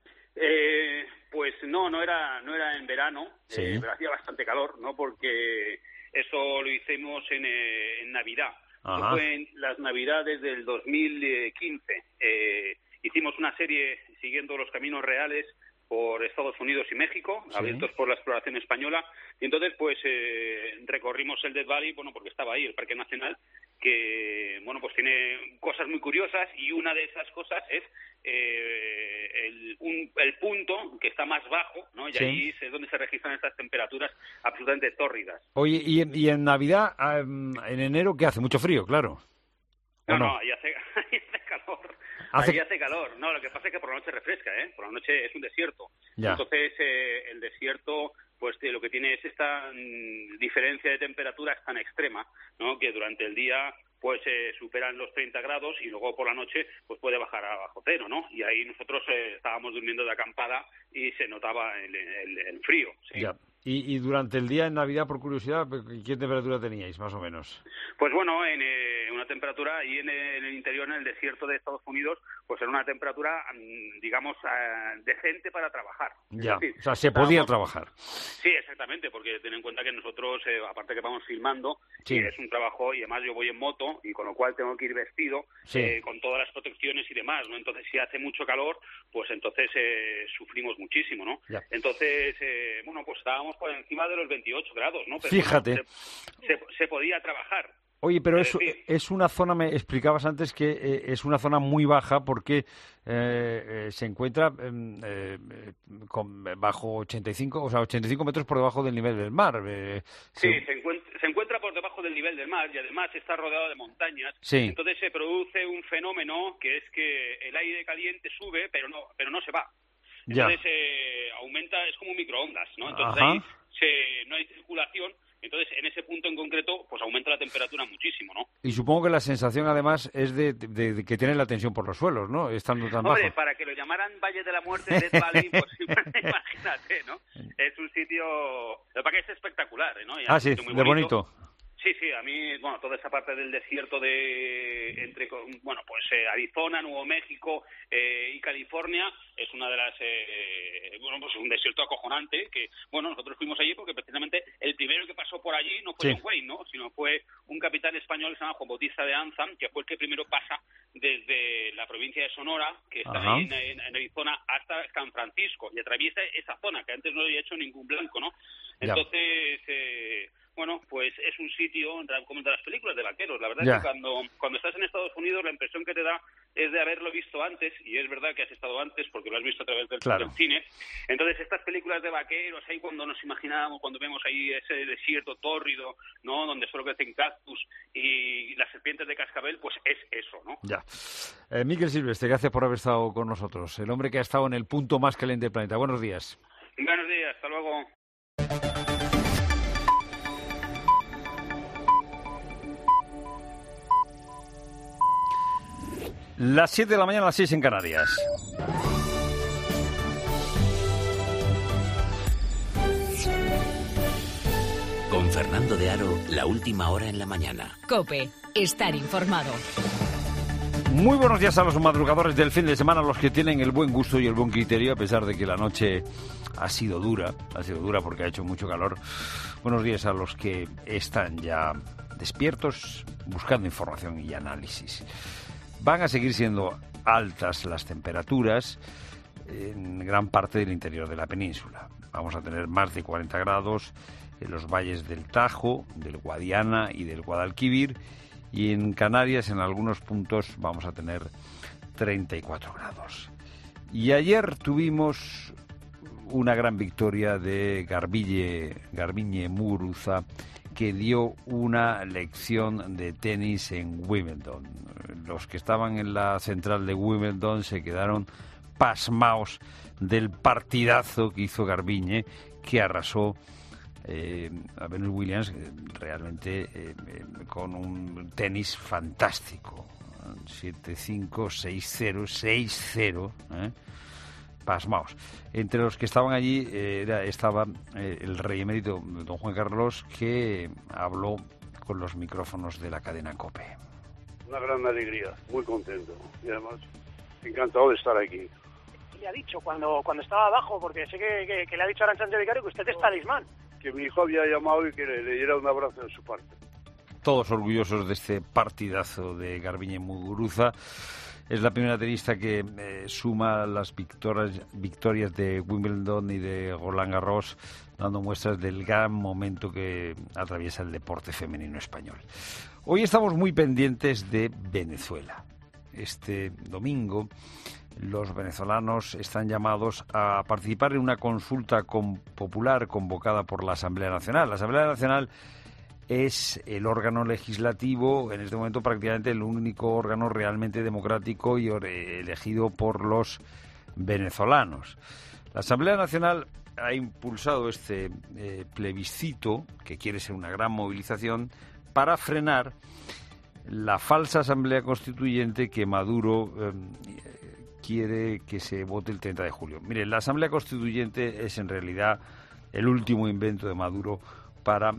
Eh, pues no, no era, no era en verano, Sí. eh, pero hacía bastante calor, ¿no? Porque eso lo hicimos en, eh, en Navidad. Eso Ajá. fue en las Navidades del dos mil quince. Eh, hicimos una serie siguiendo los caminos reales por Estados Unidos y México, Sí. abiertos por la exploración española, y entonces pues eh, recorrimos el Death Valley, bueno, porque estaba ahí el Parque Nacional, que bueno, pues tiene cosas muy curiosas, y una de esas cosas es eh, el, un- el punto que está más bajo, ¿no? Y Sí. ahí es donde se registran estas temperaturas absolutamente tórridas. Oye, ¿y en, y en Navidad, ah, en enero, qué hace? Mucho frío, claro. ¿O No, no? no, ahí hace, ahí hace calor. Hace- Ahí hace calor. No, lo que pasa es que por la noche refresca, ¿eh? Por la noche es un desierto. Ya. Entonces, eh, el desierto, pues eh, lo que tiene es esta mm, diferencia de temperaturas tan extrema, ¿no? Que durante el día pues eh, superan los treinta grados y luego por la noche pues puede bajar a bajo cero, ¿no? Y ahí nosotros eh, estábamos durmiendo de acampada y se notaba el, el- el frío, ¿sí? Ya. Y, y durante el día en Navidad, por curiosidad, ¿qué temperatura teníais, más o menos? Pues bueno, en eh, una temperatura ahí en, eh, en el interior, en el desierto de Estados Unidos, pues era una temperatura, mm, digamos, ah, decente para trabajar. Es Ya, decir, o sea, se podía estábamos- trabajar. Sí, exactamente, porque ten en cuenta que nosotros, eh, aparte que vamos filmando, Sí. y es un trabajo, y además yo voy en moto, y con lo cual tengo que ir vestido, Sí. eh, con todas las protecciones y demás, ¿no? Entonces, si hace mucho calor, pues entonces eh, sufrimos muchísimo, ¿no? Ya. Entonces, eh, bueno, pues estábamos por encima de los veintiocho grados, ¿no? Pero Fíjate. bueno, se, se- se podía trabajar. Oye, pero Es es, decir- es una zona, me explicabas antes que eh, es una zona muy baja porque eh, eh, se encuentra em, eh, eh, con, bajo ochenta y cinco, o sea, ochenta y cinco metros por debajo del nivel del mar. eh, Sí, se- se encuentra, se encuentra por debajo del nivel del mar y además está rodeado de montañas. Sí. Entonces se produce un fenómeno que es que el aire caliente sube, pero no, pero no se va. Ya. Entonces eh, aumenta, es como un microondas, ¿no? Entonces Ajá. ahí se, no hay circulación. Entonces, en ese punto en concreto, pues aumenta la temperatura muchísimo, ¿no? Y supongo que la sensación además es de, de- de que tiene la tensión por los suelos, ¿no? Estando tan Hombre, bajo. para que lo llamaran Valle de la Muerte, Death Valley, pues imagínate, ¿no? Es un sitio, lo que pasa que es espectacular, ¿no? Y es Ah, un sí, sitio muy de bonito. Sí, sí, a mí, bueno, toda esa parte del desierto de, entre, bueno, pues eh, Arizona, Nuevo México eh, y California es una de las, eh, bueno, pues un desierto acojonante que, bueno, nosotros fuimos allí porque precisamente el primero que pasó por allí no fue Sí. John Wayne, ¿no? Sino fue un capitán español que se llama Juan Bautista de Anzam, que fue el que primero pasa desde la provincia de Sonora, que está Ajá. ahí en, en- en Arizona, hasta San Francisco y atraviesa esa zona que antes no había hecho ningún blanco, ¿no? Ya. Entonces, eh, bueno, pues es un sitio, como de las películas de vaqueros. La verdad Ya. es que cuando, cuando estás en Estados Unidos la impresión que te da es de haberlo visto antes, y es verdad que has estado antes porque lo has visto a través del, Claro. del cine. Entonces estas películas de vaqueros, ahí cuando nos imaginamos, cuando vemos ahí ese desierto tórrido, ¿no? Donde solo crecen cactus y las serpientes de cascabel, pues es eso, ¿no? Ya. Eh, Miguel Silvestre, gracias por haber estado con nosotros. El hombre que ha estado en el punto más caliente del planeta. Buenos días. Buenos días, hasta luego. Las siete de la mañana, las seis en Canarias. Con Fernando de Aro, la última hora en la mañana. COPE, estar informado. Muy buenos días a los madrugadores del fin de semana, los que tienen el buen gusto y el buen criterio, a pesar de que la noche ha sido dura, ha sido dura porque ha hecho mucho calor. Buenos días a los que están ya despiertos, buscando información y análisis. Van a seguir siendo altas las temperaturas en gran parte del interior de la península. Vamos a tener más de cuarenta grados en los valles del Tajo, del Guadiana y del Guadalquivir, y en Canarias en algunos puntos vamos a tener treinta y cuatro grados. Y ayer tuvimos una gran victoria de Garbiñe, Garbiñe Muguruza, que dio una lección de tenis en Wimbledon. Los que estaban en la central de Wimbledon se quedaron pasmaos del partidazo que hizo Garbiñe, que arrasó eh, a Venus Williams eh, realmente eh, eh, con un tenis fantástico. siete cinco, seis cero, seis cero, ¿eh? Pasmaos. Entre los que estaban allí eh, era, estaba eh, el rey emérito don Juan Carlos, que habló con los micrófonos de la cadena COPE. Una gran alegría, muy contento y además encantado de estar aquí. Le ha dicho cuando cuando estaba abajo, porque sé que, que, que le ha dicho a Arantxa Vicario que usted es talismán. Que mi hijo había llamado y que le, le diera un abrazo de su parte. Todos orgullosos de este partidazo de Garbiñe Muguruza. Es la primera tenista que eh, suma las victorias, victorias de Wimbledon y de Roland Garros, dando muestras del gran momento que atraviesa el deporte femenino español. Hoy estamos muy pendientes de Venezuela. Este domingo los venezolanos están llamados a participar en una consulta con, popular convocada por la Asamblea Nacional. La Asamblea Nacional es el órgano legislativo, en este momento prácticamente el único órgano realmente democrático y elegido por los venezolanos. La Asamblea Nacional ha impulsado este eh, plebiscito, que quiere ser una gran movilización, para frenar la falsa Asamblea Constituyente que Maduro eh, quiere que se vote el treinta de julio. Mire, la Asamblea Constituyente es en realidad el último invento de Maduro para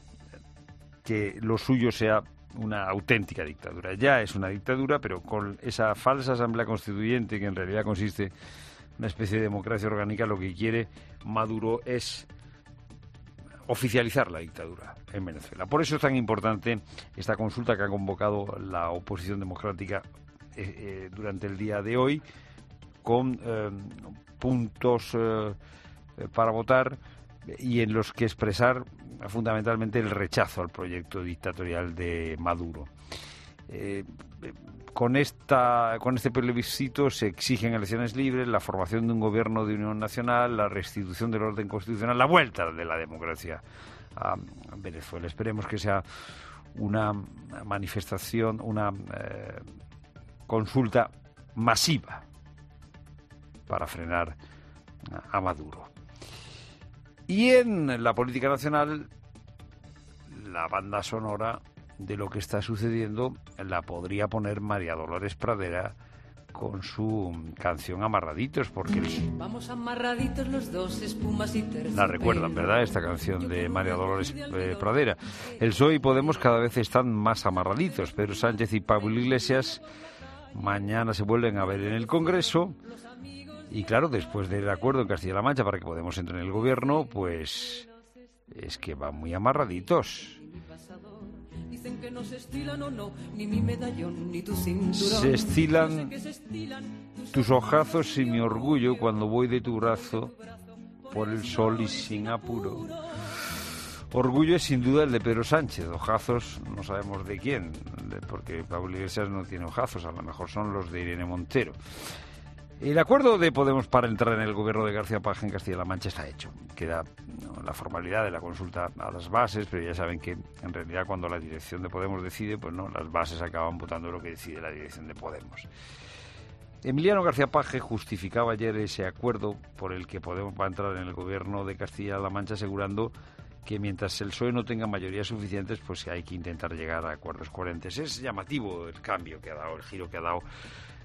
que lo suyo sea una auténtica dictadura. Ya es una dictadura, pero con esa falsa Asamblea Constituyente, que en realidad consiste en una especie de democracia orgánica, lo que quiere Maduro es oficializar la dictadura en Venezuela. Por eso es tan importante esta consulta que ha convocado la oposición democrática eh, eh, durante el día de hoy, con eh, puntos eh, para votar y en los que expresar fundamentalmente el rechazo al proyecto dictatorial de Maduro. Eh, con esta con este plebiscito se exigen elecciones libres, la formación de un gobierno de unión nacional, la restitución del orden constitucional, la vuelta de la democracia a Venezuela. Esperemos que sea una manifestación, una eh, consulta masiva para frenar a Maduro. Y en la política nacional, la banda sonora de lo que está sucediendo la podría poner María Dolores Pradera con su canción Amarraditos, porque vamos amarraditos los dos, espumas y terciopelo. La recuerdan, ¿verdad? Esta canción de María Dolores eh, Pradera. El P S O E y Podemos cada vez están más amarraditos. Pedro Sánchez y Pablo Iglesias mañana se vuelven a ver en el Congreso. Y claro, después del acuerdo en Castilla-La Mancha para que Podemos entre en el gobierno, pues es que van muy amarraditos. Dicen que no se estilan o no, ni mi medallón, ni tu cinturón. Se estilan tus ojazos y mi orgullo cuando voy de tu brazo por el sol y sin apuro. Orgullo es sin duda el de Pedro Sánchez, ojazos no sabemos de quién, porque Pablo Iglesias no tiene ojazos, a lo mejor son los de Irene Montero. El acuerdo de Podemos para entrar en el gobierno de García Paje en Castilla-La Mancha está hecho. Queda ¿no? la formalidad de la consulta a las bases, pero ya saben que en realidad cuando la dirección de Podemos decide, pues no, las bases acaban votando lo que decide la dirección de Podemos. Emiliano García Paje justificaba ayer ese acuerdo por el que Podemos va a entrar en el gobierno de Castilla-La Mancha, asegurando que mientras el P S O E no tenga mayorías suficientes, pues hay que intentar llegar a acuerdos coherentes. Es llamativo el cambio que ha dado, el giro que ha dado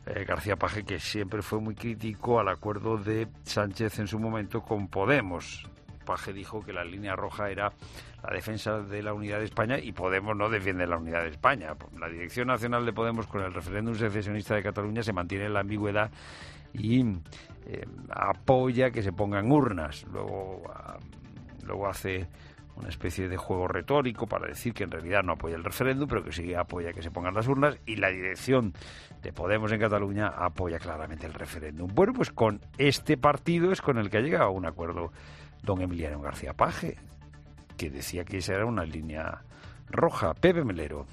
eh, García Paje, que siempre fue muy crítico al acuerdo de Sánchez en su momento con Podemos. Paje dijo que la línea roja era la defensa de la unidad de España, y Podemos no defiende la unidad de España. La dirección nacional de Podemos con el referéndum secesionista de Cataluña se mantiene en la ambigüedad y eh, apoya que se pongan urnas. Luego, uh, luego hace una especie de juego retórico para decir que en realidad no apoya el referéndum, pero que sí apoya que se pongan las urnas, y la dirección de Podemos en Cataluña apoya claramente el referéndum. Bueno, pues con este partido es con el que ha llegado a un acuerdo don Emiliano García Paje, que decía que esa era una línea roja. Pepe Melero.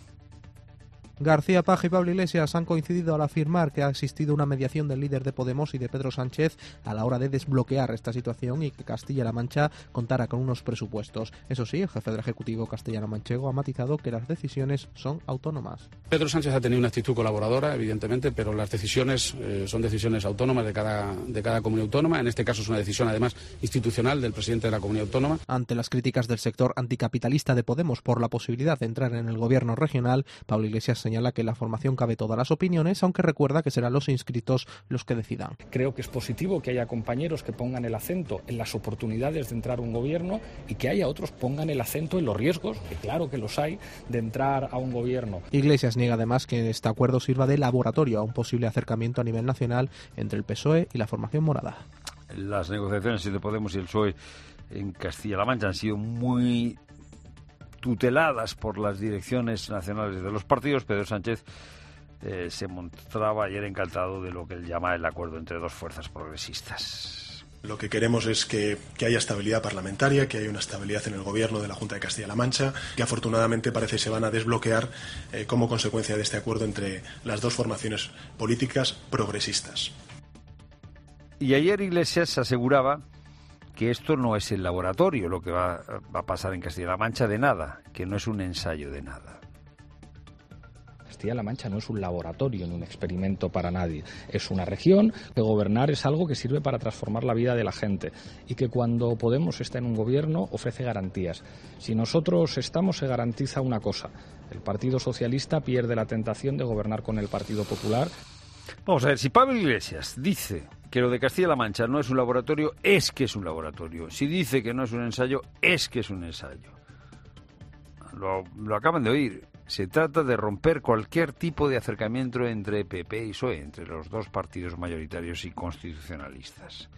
García Paje y Pablo Iglesias han coincidido al afirmar que ha existido una mediación del líder de Podemos y de Pedro Sánchez a la hora de desbloquear esta situación y que Castilla-La Mancha contara con unos presupuestos. Eso sí, el jefe del Ejecutivo castellano-manchego ha matizado que las decisiones son autónomas. Pedro Sánchez ha tenido una actitud colaboradora, evidentemente, pero las decisiones eh, son decisiones autónomas de cada, de cada comunidad autónoma. En este caso es una decisión, además, institucional del presidente de la comunidad autónoma. Ante las críticas del sector anticapitalista de Podemos por la posibilidad de entrar en el gobierno regional, Pablo Iglesias señala que la formación cabe todas las opiniones, aunque recuerda que serán los inscritos los que decidan. Creo que es positivo que haya compañeros que pongan el acento en las oportunidades de entrar a un gobierno y que haya otros pongan el acento en los riesgos, que claro que los hay, de entrar a un gobierno. Iglesias niega además que este acuerdo sirva de laboratorio a un posible acercamiento a nivel nacional entre el P S O E y la formación morada. Las negociaciones entre Podemos y el P S O E en Castilla-La Mancha han sido muy tuteladas por las direcciones nacionales de los partidos. Pedro Sánchez eh, se mostraba ayer encantado de lo que él llama el acuerdo entre dos fuerzas progresistas. Lo que queremos es que, que haya estabilidad parlamentaria, que haya una estabilidad en el gobierno de la Junta de Castilla-La Mancha, que afortunadamente parece se van a desbloquear eh, como consecuencia de este acuerdo entre las dos formaciones políticas progresistas. Y ayer Iglesias aseguraba que esto no es el laboratorio, lo que va, va a pasar en Castilla-La Mancha, de nada, que no es un ensayo de nada. Castilla-La Mancha no es un laboratorio ni un experimento para nadie. Es una región que gobernar es algo que sirve para transformar la vida de la gente y que cuando Podemos está en un gobierno ofrece garantías. Si nosotros estamos, se garantiza una cosa: el Partido Socialista pierde la tentación de gobernar con el Partido Popular. Vamos a ver, si Pablo Iglesias dice que lo de Castilla-La Mancha no es un laboratorio, es que es un laboratorio. Si dice que no es un ensayo, es que es un ensayo. Lo, lo acaban de oír. Se trata de romper cualquier tipo de acercamiento entre P P y P S O E, entre los dos partidos mayoritarios y constitucionalistas.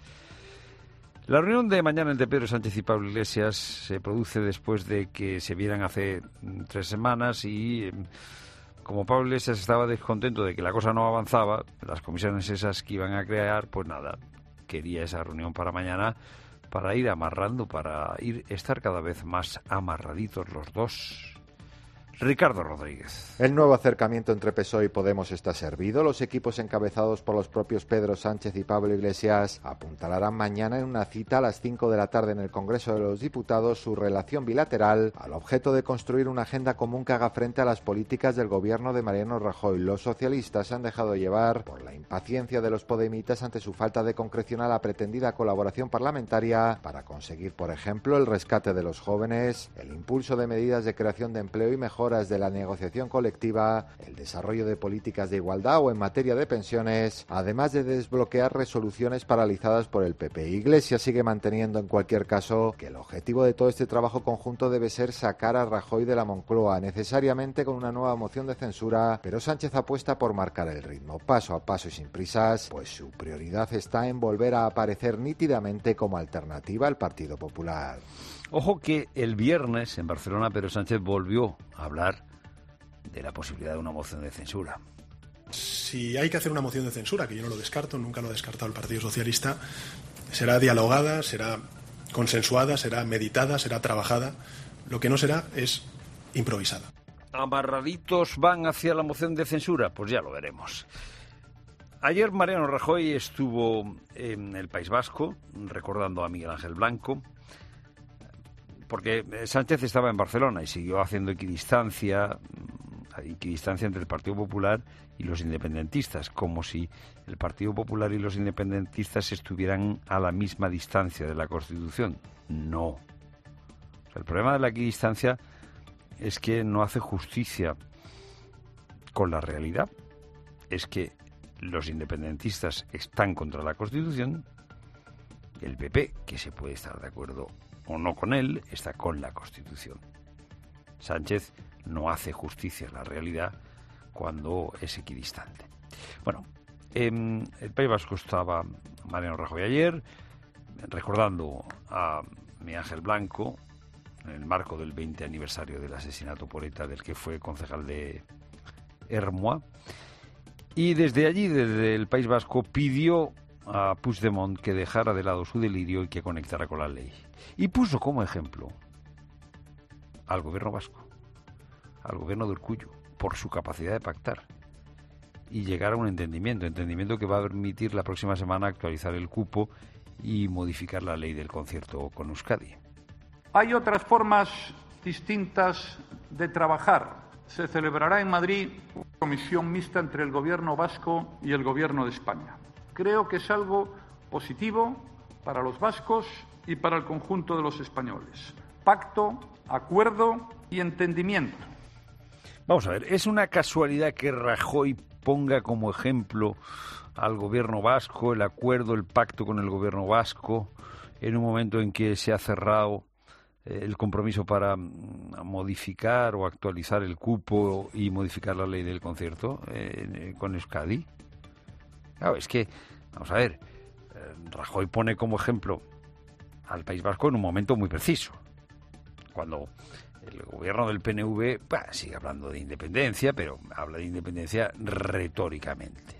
La reunión de mañana entre Pedro Sánchez y Pablo Iglesias se produce después de que se vieran hace tres semanas y, como Pablo Iglesias estaba descontento de que la cosa no avanzaba, las comisiones esas que iban a crear, pues nada, quería esa reunión para mañana para ir amarrando, para ir estar cada vez más amarraditos los dos. Ricardo Rodríguez. El nuevo acercamiento entre P S O E y Podemos está servido. Los equipos encabezados por los propios Pedro Sánchez y Pablo Iglesias apuntalarán mañana en una cita a las cinco de la tarde en el Congreso de los Diputados su relación bilateral al objeto de construir una agenda común que haga frente a las políticas del gobierno de Mariano Rajoy. Los socialistas se han dejado llevar por la impaciencia de los podemitas ante su falta de concreción a la pretendida colaboración parlamentaria para conseguir, por ejemplo, el rescate de los jóvenes, el impulso de medidas de creación de empleo y mejor de la negociación colectiva, el desarrollo de políticas de igualdad o en materia de pensiones, además de desbloquear resoluciones paralizadas por el P P. Iglesias sigue manteniendo en cualquier caso que el objetivo de todo este trabajo conjunto debe ser sacar a Rajoy de la Moncloa, necesariamente con una nueva moción de censura, pero Sánchez apuesta por marcar el ritmo, paso a paso y sin prisas, pues su prioridad está en volver a aparecer nítidamente como alternativa al Partido Popular. Ojo que el viernes en Barcelona Pedro Sánchez volvió a hablar de la posibilidad de una moción de censura. Si hay que hacer una moción de censura, que yo no lo descarto, nunca lo ha descartado el Partido Socialista, será dialogada, será consensuada, será meditada, será trabajada. Lo que no será es improvisada. ¿Amarraditos van hacia la moción de censura? Pues ya lo veremos. Ayer Mariano Rajoy estuvo en el País Vasco recordando a Miguel Ángel Blanco, porque Sánchez estaba en Barcelona y siguió haciendo equidistancia, equidistancia entre el Partido Popular y los independentistas, como si el Partido Popular y los independentistas estuvieran a la misma distancia de la Constitución. No. O sea, el problema de la equidistancia es que no hace justicia con la realidad. Es que los independentistas están contra la Constitución, y el P P, que se puede estar de acuerdo o no con él, está con la Constitución. Sánchez no hace justicia a la realidad cuando es equidistante. Bueno, en el País Vasco estaba Mariano Rajoy ayer, recordando a mi Ángel Blanco, en el marco del veinte aniversario del asesinato por ETA del que fue concejal de Ermua, y desde allí, desde el País Vasco, pidió a Puigdemont que dejara de lado su delirio y que conectara con la ley. Y puso como ejemplo al gobierno vasco, al gobierno de Urkullu, por su capacidad de pactar y llegar a un entendimiento, entendimiento que va a permitir la próxima semana actualizar el cupo y modificar la ley del concierto con Euskadi. Hay otras formas distintas de trabajar. Se celebrará en Madrid una comisión mixta entre el Gobierno vasco y el Gobierno de España. Creo que es algo positivo para los vascos y para el conjunto de los españoles. Pacto, acuerdo y entendimiento. Vamos a ver, ¿es una casualidad que Rajoy ponga como ejemplo al gobierno vasco, el acuerdo, el pacto con el gobierno vasco, en un momento en que se ha cerrado eh, el compromiso para mm, modificar o actualizar el cupo y modificar la ley del concierto eh, con Euskadi? Claro, es que, vamos a ver, eh, Rajoy pone como ejemplo al País Vasco en un momento muy preciso, cuando el gobierno del P N V bah, sigue hablando de independencia, pero habla de independencia retóricamente.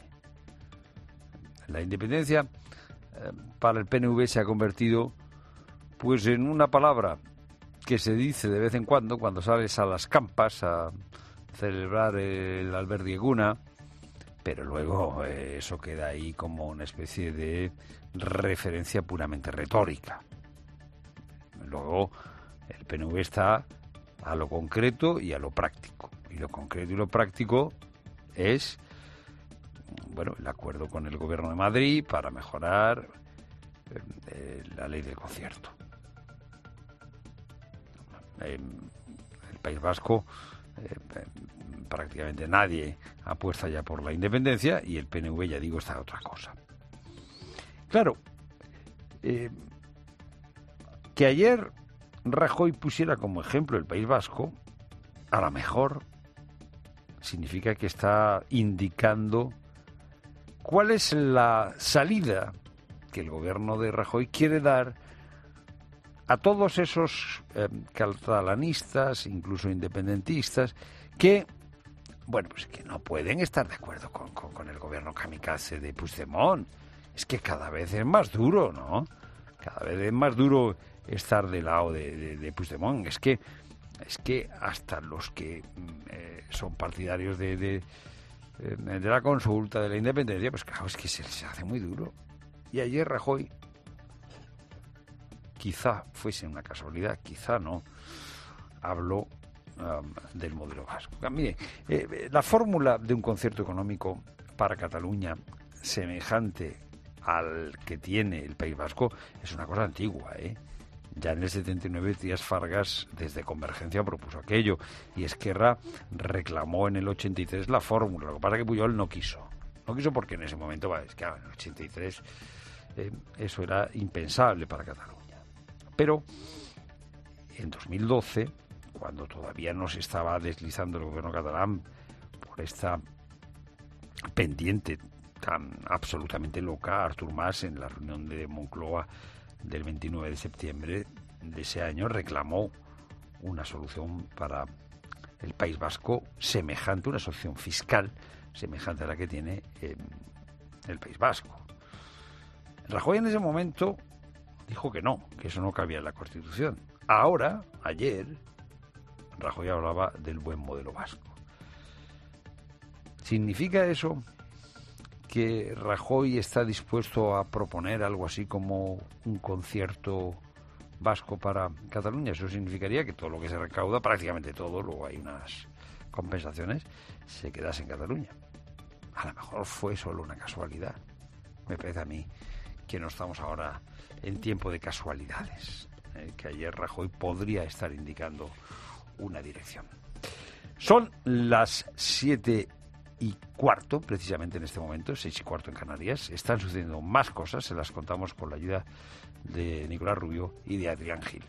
La independencia eh, para el P N V se ha convertido pues en una palabra que se dice de vez en cuando cuando sales a las campas a celebrar el Alberdieguna, pero luego eh, eso queda ahí como una especie de referencia puramente retórica. Luego el P N V está a lo concreto y a lo práctico. Y lo concreto y lo práctico es, bueno, el acuerdo con el Gobierno de Madrid para mejorar eh, la ley del concierto. En el País Vasco eh, prácticamente nadie apuesta ya por la independencia y el P N V, ya digo, está a otra cosa. Claro, eh, que ayer Rajoy pusiera como ejemplo el País Vasco, a lo mejor significa que está indicando cuál es la salida que el gobierno de Rajoy quiere dar a todos esos eh, catalanistas, incluso independentistas, que, bueno, pues que no pueden estar de acuerdo con, con, con el gobierno kamikaze de Puigdemont. Es que cada vez es más duro, ¿no? Cada vez es más duro estar del lado de, de, de Puigdemont. Es que, es que hasta los que eh, son partidarios de, de, de la consulta, de la independencia, pues claro, es que se les hace muy duro. Y ayer Rajoy, quizá fuese una casualidad, quizá no, habló um, del modelo vasco. Mire, eh, la fórmula de un concierto económico para Cataluña semejante al que tiene el País Vasco es una cosa antigua, ¿eh? Ya en el setenta y nueve Trias Fargas desde Convergencia propuso aquello y Esquerra reclamó en el ochenta y tres la fórmula. Lo que pasa es que Pujol no quiso. No quiso porque en ese momento, bah, es que en el ochenta y tres eh, eso era impensable para Cataluña. Pero en dos mil doce, cuando todavía no se estaba deslizando el gobierno catalán por esta pendiente tan absolutamente loca, Artur Mas, en la reunión de Moncloa del veintinueve de septiembre de ese año, reclamó una solución para el País Vasco semejante, una solución fiscal semejante a la que tiene eh, el País Vasco. Rajoy en ese momento dijo que no, que eso no cabía en la Constitución. Ahora, ayer, Rajoy hablaba del buen modelo vasco. ¿Significa eso que Rajoy está dispuesto a proponer algo así como un concierto vasco para Cataluña? Eso significaría que todo lo que se recauda, prácticamente todo, luego hay unas compensaciones, se quedase en Cataluña. A lo mejor fue solo una casualidad. Me parece a mí que no estamos ahora en tiempo de casualidades, eh, que ayer Rajoy podría estar indicando una dirección. Son las siete y cuarto, precisamente en este momento, seis y cuarto en Canarias. Están sucediendo más cosas, se las contamos con la ayuda de Nicolás Rubio y de Adrián Gil.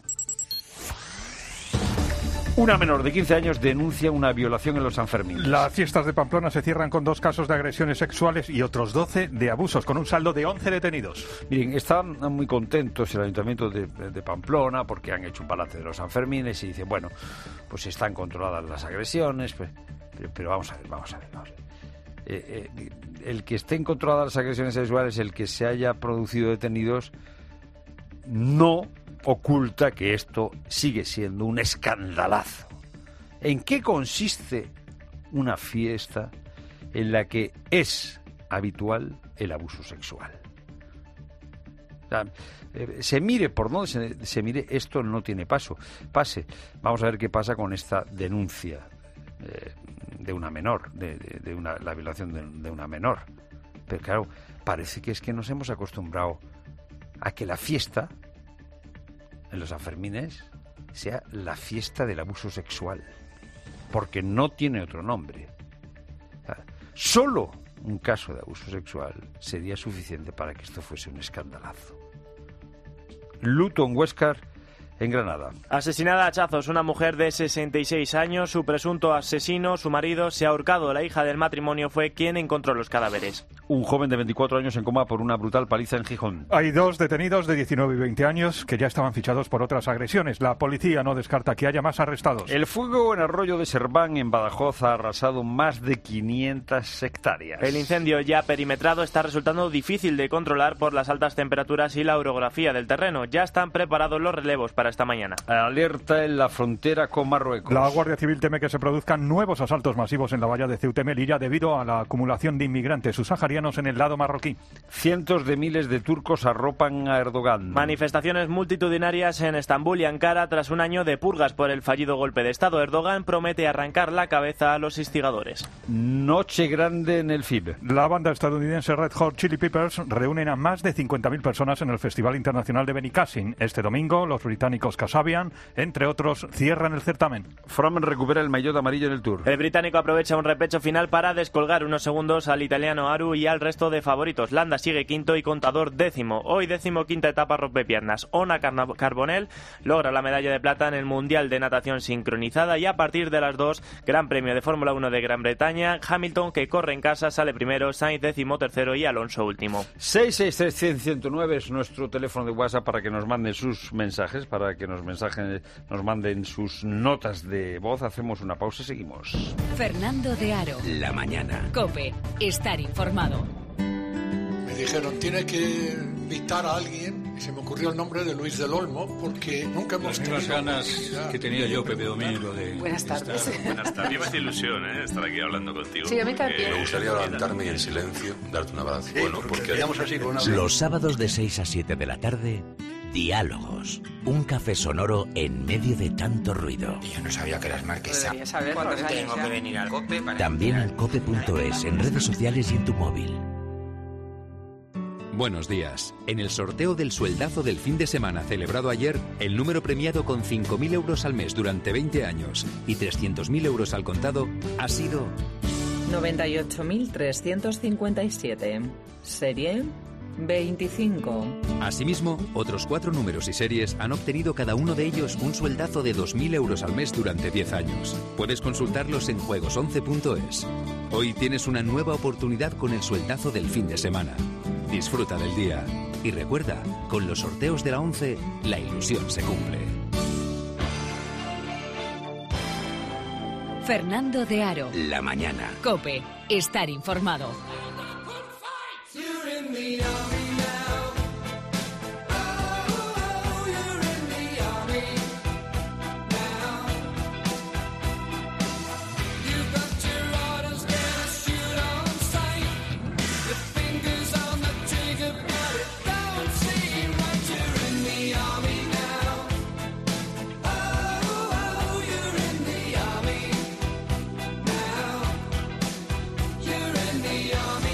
Una menor de quince años denuncia una violación en los Sanfermines. Las fiestas de Pamplona se cierran con dos casos de agresiones sexuales y otros doce de abusos, con un saldo de once detenidos. Miren, están muy contentos el Ayuntamiento de, de Pamplona porque han hecho un balance de los Sanfermines y dicen, bueno, pues están controladas las agresiones, pues, pero, pero vamos a ver, vamos a ver, vamos a ver. Eh, eh, el que estén controladas las agresiones sexuales, el que se haya producido detenidos, no oculta que esto sigue siendo un escandalazo. ¿En qué consiste una fiesta en la que es habitual el abuso sexual? O sea, eh, se mire por donde se, se mire, esto no tiene paso. Pase. Vamos a ver qué pasa con esta denuncia eh, de una menor, de, de, de una, la violación de, de una menor. Pero claro, parece que es que nos hemos acostumbrado a que la fiesta en los Sanfermines sea la fiesta del abuso sexual, porque no tiene otro nombre. O sea, solo un caso de abuso sexual sería suficiente para que esto fuese un escandalazo. Luto en Huéscar, en Granada. Asesinada a hachazos una mujer de sesenta y seis años, su presunto asesino, su marido, se ha ahorcado. La hija del matrimonio fue quien encontró los cadáveres. Un joven de veinticuatro años en coma por una brutal paliza en Gijón. Hay dos detenidos de diecinueve y veinte años que ya estaban fichados por otras agresiones. La policía no descarta que haya más arrestados. El fuego en Arroyo de Serván, en Badajoz, ha arrasado más de quinientas hectáreas. El incendio ya perimetrado está resultando difícil de controlar por las altas temperaturas y la orografía del terreno. Ya están preparados los relevos para esta mañana. Alerta en la frontera con Marruecos. La Guardia Civil teme que se produzcan nuevos asaltos masivos en la valla de Ceuta y Melilla debido a la acumulación de inmigrantes subsaharianos en el lado marroquí. Cientos de miles de turcos arropan a Erdogan. Manifestaciones multitudinarias en Estambul y Ankara tras un año de purgas por el fallido golpe de Estado. Erdogan promete arrancar la cabeza a los instigadores. Noche grande en el F I B. La banda estadounidense Red Hot Chili Peppers reúnen a más de cincuenta mil personas en el Festival Internacional de Benicassin. Este domingo, los británicos Kasabian, entre otros, cierran el certamen. Fromm recupera el maillot amarillo en el Tour. El británico aprovecha un repecho final para descolgar unos segundos al italiano Aru y al resto de favoritos. Landa sigue quinto y Contador décimo. Hoy décimo quinta etapa rompepiernas. Ona Carbonell logra la medalla de plata en el Mundial de Natación Sincronizada y a partir de las dos, Gran Premio de Fórmula uno de Gran Bretaña. Hamilton, que corre en casa, sale primero, Sainz décimo tercero y Alonso último. seis seis tres cien ciento nueve es nuestro teléfono de WhatsApp para que nos manden sus mensajes, para que nos mensajen, nos manden sus notas de voz. Hacemos una pausa y seguimos. Fernando de Aro. La mañana. COPE. Estar informado. Me dijeron, tiene que invitar a alguien, y se me ocurrió el nombre de Luis del Olmo, porque nunca hemos tenido... Las mismas ganas que tenía yo, Pepe Domingo, de... Buenas tardes. Estar... Buenas tardes. A mí me hace ilusión, ¿eh?, estar aquí hablando contigo. Sí, a mí también. Me gustaría levantarme y en silencio darte un abrazo. Sí, bueno, porque quedamos así con una... Los sábados de seis a siete de la tarde, Diálogos. Un café sonoro en medio de tanto ruido. Yo no sabía que eras marquesa. Debería saber cuándo tengo que venir al COPE. Para También en cope punto es, en redes sociales y en tu móvil. Buenos días. En el sorteo del sueldazo del fin de semana celebrado ayer, el número premiado con cinco mil euros al mes durante veinte años y trescientos mil euros al contado ha sido... noventa y ocho mil trescientos cincuenta y siete. Serie veinticinco. Asimismo, otros cuatro números y series han obtenido cada uno de ellos un sueldazo de dos mil euros al mes durante diez años. Puedes consultarlos en juegos once punto es. Hoy tienes una nueva oportunidad con el sueldazo del fin de semana. Disfruta del día. Y recuerda, con los sorteos de la once, la ilusión se cumple. Fernando de Aro. La mañana. COPE. Estar informado. You're in the army.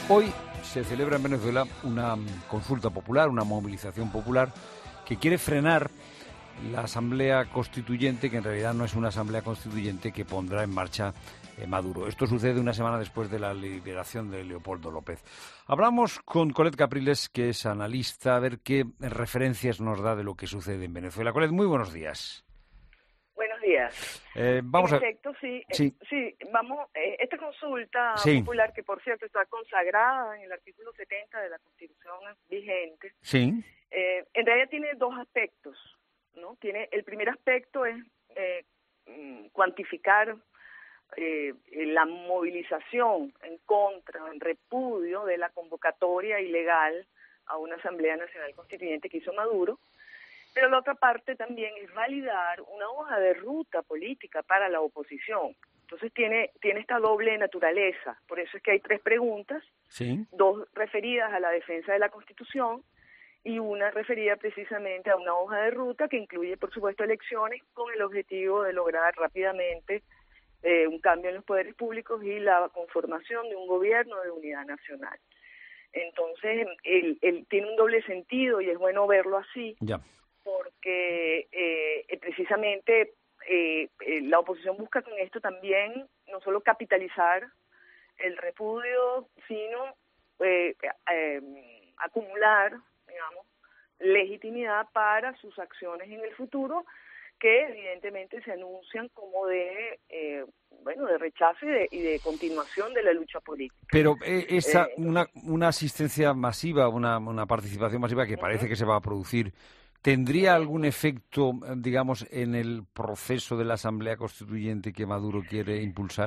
Hoy se celebra en Venezuela una consulta popular, una movilización popular que quiere frenar la Asamblea Constituyente, que en realidad no es una Asamblea Constituyente que pondrá en marcha eh, Maduro. Esto sucede una semana después de la liberación de Leopoldo López. Hablamos con Colette Capriles, que es analista, a ver qué referencias nos da de lo que sucede en Venezuela. Colette, muy buenos días. Buenos días. Eh, vamos en a... efecto, sí, sí. Eh, sí, vamos, eh, esta consulta Sí. popular, que por cierto está consagrada en el artículo setenta de la Constitución vigente, Sí. eh, en realidad tiene dos aspectos, ¿no? Tiene, el primer aspecto es eh, mm, cuantificar eh, la movilización en contra, en repudio de la convocatoria ilegal a una Asamblea Nacional Constituyente que hizo Maduro. Pero la otra parte también es validar una hoja de ruta política para la oposición. Entonces tiene, tiene esta doble naturaleza. Por eso es que hay tres preguntas, Sí. dos referidas a la defensa de la Constitución y una referida precisamente a una hoja de ruta que incluye, por supuesto, elecciones con el objetivo de lograr rápidamente eh, un cambio en los poderes públicos y la conformación de un gobierno de unidad nacional. Entonces, él, él tiene un doble sentido y es bueno verlo así. Ya. Porque eh, precisamente eh, eh, la oposición busca con esto también no solo capitalizar el repudio, sino eh, eh, acumular, digamos, legitimidad para sus acciones en el futuro, que evidentemente se anuncian como de eh, bueno de rechazo y de, y de continuación de la lucha política. Pero eh, esa Eh, una, una asistencia masiva, una, una participación masiva que parece que se va a producir, ¿tendría algún efecto, eh, digamos, en el proceso de la Asamblea Constituyente que Maduro quiere impulsar?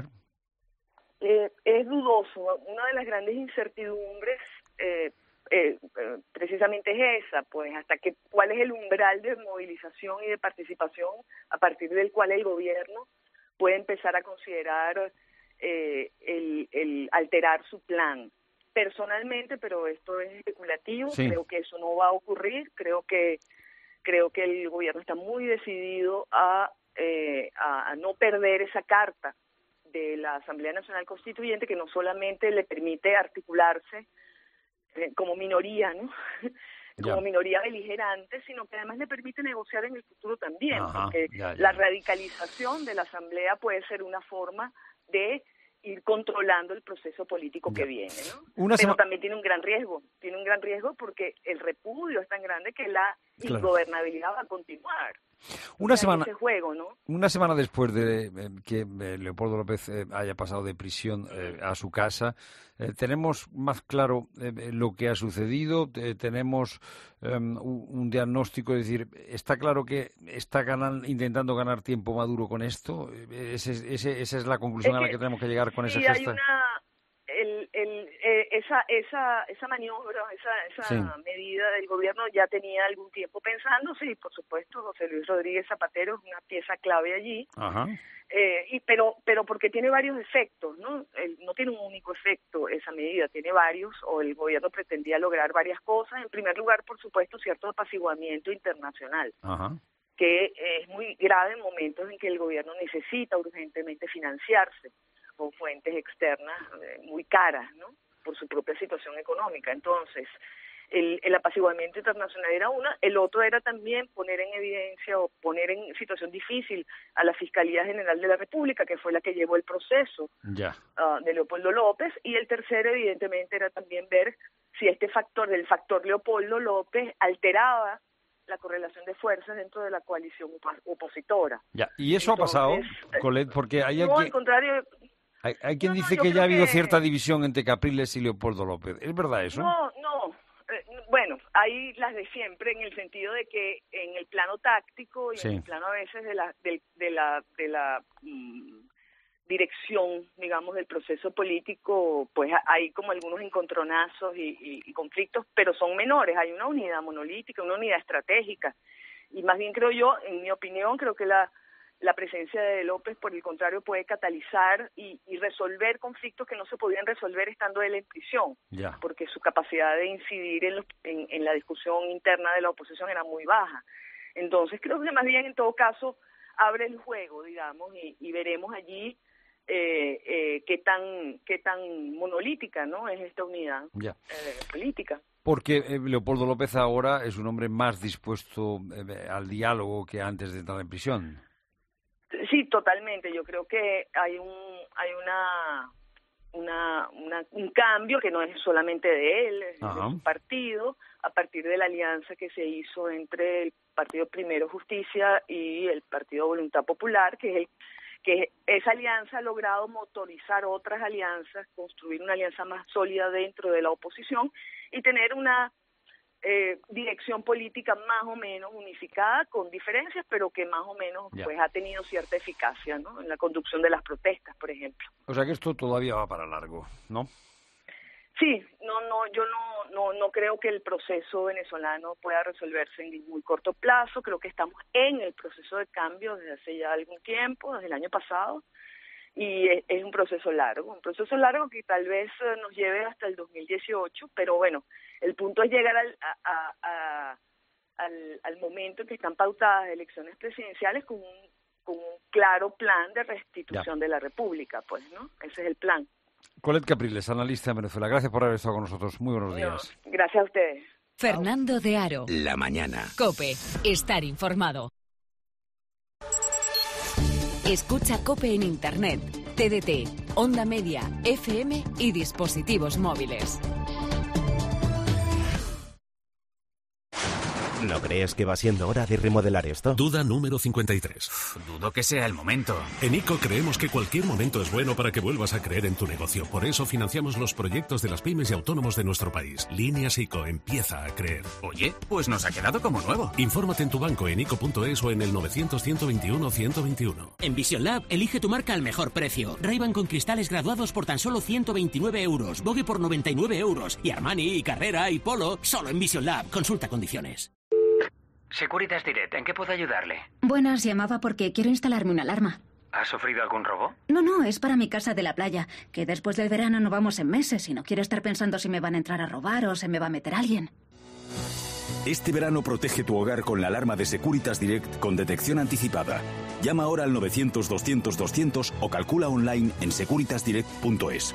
Eh, es dudoso. Una de las grandes incertidumbres eh, eh, eh, precisamente es esa, pues hasta que cuál es el umbral de movilización y de participación a partir del cual el gobierno puede empezar a considerar eh, el, el alterar su plan. Personalmente, pero esto es especulativo, Sí. creo que eso no va a ocurrir, creo que creo que el gobierno está muy decidido a, eh, a, a no perder esa carta de la Asamblea Nacional Constituyente, que no solamente le permite articularse eh, como minoría, ¿no? Ya. como minoría beligerante, sino que además le permite negociar en el futuro también, Ajá, porque ya, ya. la radicalización de la Asamblea puede ser una forma de ir controlando el proceso político que viene, ¿no? Una Pero sema- también tiene un gran riesgo, tiene un gran riesgo porque el repudio es tan grande que la Claro. ingobernabilidad va a continuar. Una O sea, semana, ese juego, ¿no? una semana después de eh, que eh, Leopoldo López eh, haya pasado de prisión eh, a su casa, eh, tenemos más claro eh, lo que ha sucedido, eh, tenemos eh, un, un diagnóstico, es decir, está claro que está ganan, intentando ganar tiempo Maduro con esto. Eh, ese- ese- esa es la conclusión Es a la que que tenemos que llegar con sí, ese hay gesto. una el, el, eh, esa esa esa maniobra, esa esa Sí. medida del gobierno ya tenía algún tiempo pensándose y por supuesto José Luis Rodríguez Zapatero es una pieza clave allí. Ajá. Eh, y pero pero porque tiene varios efectos, ¿no? El- no tiene un único efecto esa medida, tiene varios, o el gobierno pretendía lograr varias cosas. En primer lugar, por supuesto, cierto apaciguamiento internacional, Ajá. que es muy grave en momentos en que el gobierno necesita urgentemente financiarse con fuentes externas eh, muy caras, ¿no? Por su propia situación económica. Entonces, el, el apaciguamiento internacional era una, el otro era también poner en evidencia o poner en situación difícil a la Fiscalía General de la República, que fue la que llevó el proceso Ya. ah, de Leopoldo López, y el tercero evidentemente era también ver si este factor del factor Leopoldo López alteraba la correlación de fuerzas dentro de la coalición opa- opositora. Ya. Y eso ha pasado, Entonces, Colette, porque hay No, aquí... al contrario, Hay, hay quien No, no, dice yo que ya creo ha habido que- cierta división entre Capriles y Leopoldo López. ¿Es verdad eso? no, no. eh, Bueno, hay las de siempre en el sentido de que en el plano táctico y Sí. en el plano a veces de la del- de, la de la mm, dirección, digamos, del proceso político, pues ha- hay como algunos encontronazos y, y- y conflictos, pero son menores. Hay una unidad monolítica, una unidad estratégica. Y más bien creo yo, en mi opinión, creo que la la presencia de López, por el contrario, puede catalizar y, y resolver conflictos que no se podían resolver estando él en prisión, Ya. porque su capacidad de incidir en, los- en, en la discusión interna de la oposición era muy baja. Entonces creo que más bien en todo caso abre el juego, digamos, y, y veremos allí eh, eh, qué tan qué tan monolítica, ¿no?, es esta unidad Ya. eh, política. Porque eh, Leopoldo López ahora es un hombre más dispuesto eh, al diálogo que antes de entrar en prisión. Sí, totalmente. Yo creo que hay un hay una una, una un cambio que no es solamente de él, es de su partido, a partir de la alianza que se hizo entre el Partido Primero Justicia y el Partido Voluntad Popular, que es el que esa alianza ha logrado motorizar otras alianzas, construir una alianza más sólida dentro de la oposición y tener una eh, dirección política más o menos unificada, con diferencias, pero que más o menos Ya. pues ha tenido cierta eficacia, ¿no?, en la conducción de las protestas, por ejemplo. O sea que esto todavía va para largo, ¿no? Sí, no, no, yo no, no, no creo que el proceso venezolano pueda resolverse en muy corto plazo. Creo que estamos en el proceso de cambio desde hace ya algún tiempo, desde el año pasado, y es, es un proceso largo, un proceso largo que tal vez eh, nos lleve hasta el dos mil dieciocho, pero bueno, el punto es llegar al, a, a, a, al, al momento en que están pautadas elecciones presidenciales con un, con un claro plan de restitución Ya. de la República, pues, ¿no? Ese es el plan. Colette Capriles, analista en Venezuela. Gracias por haber estado con nosotros. Muy buenos días. Gracias a ustedes. Fernando de Aro. La mañana. COPE. Estar informado. Escucha COPE en Internet, T D T, Onda Media, F M y dispositivos móviles. ¿No crees que va siendo hora de remodelar esto? Duda número cincuenta y tres. Dudo que sea el momento. En ICO creemos que cualquier momento es bueno para que vuelvas a creer en tu negocio. Por eso financiamos los proyectos de las pymes y autónomos de nuestro país. Líneas ICO, empieza a creer. Oye, pues nos ha quedado como nuevo. Infórmate en tu banco en ico punto es o en el novecientos, ciento veintiuno, ciento veintiuno. En Vision Lab, elige tu marca al mejor precio. Ray-Ban con cristales graduados por tan solo ciento veintinueve euros. Vogue por noventa y nueve euros. Y Armani, y Carrera, y Polo, solo en Vision Lab. Consulta condiciones. Securitas Direct, ¿en qué puedo ayudarle? Buenas, llamaba porque quiero instalarme una alarma. ¿Ha sufrido algún robo? No, no, es para mi casa de la playa, que después del verano no vamos en meses y no quiero estar pensando si me van a entrar a robar o se me va a meter alguien. Este verano protege tu hogar con la alarma de Securitas Direct con detección anticipada. Llama ahora al novecientos, doscientos, doscientos o calcula online en securitas direct punto es.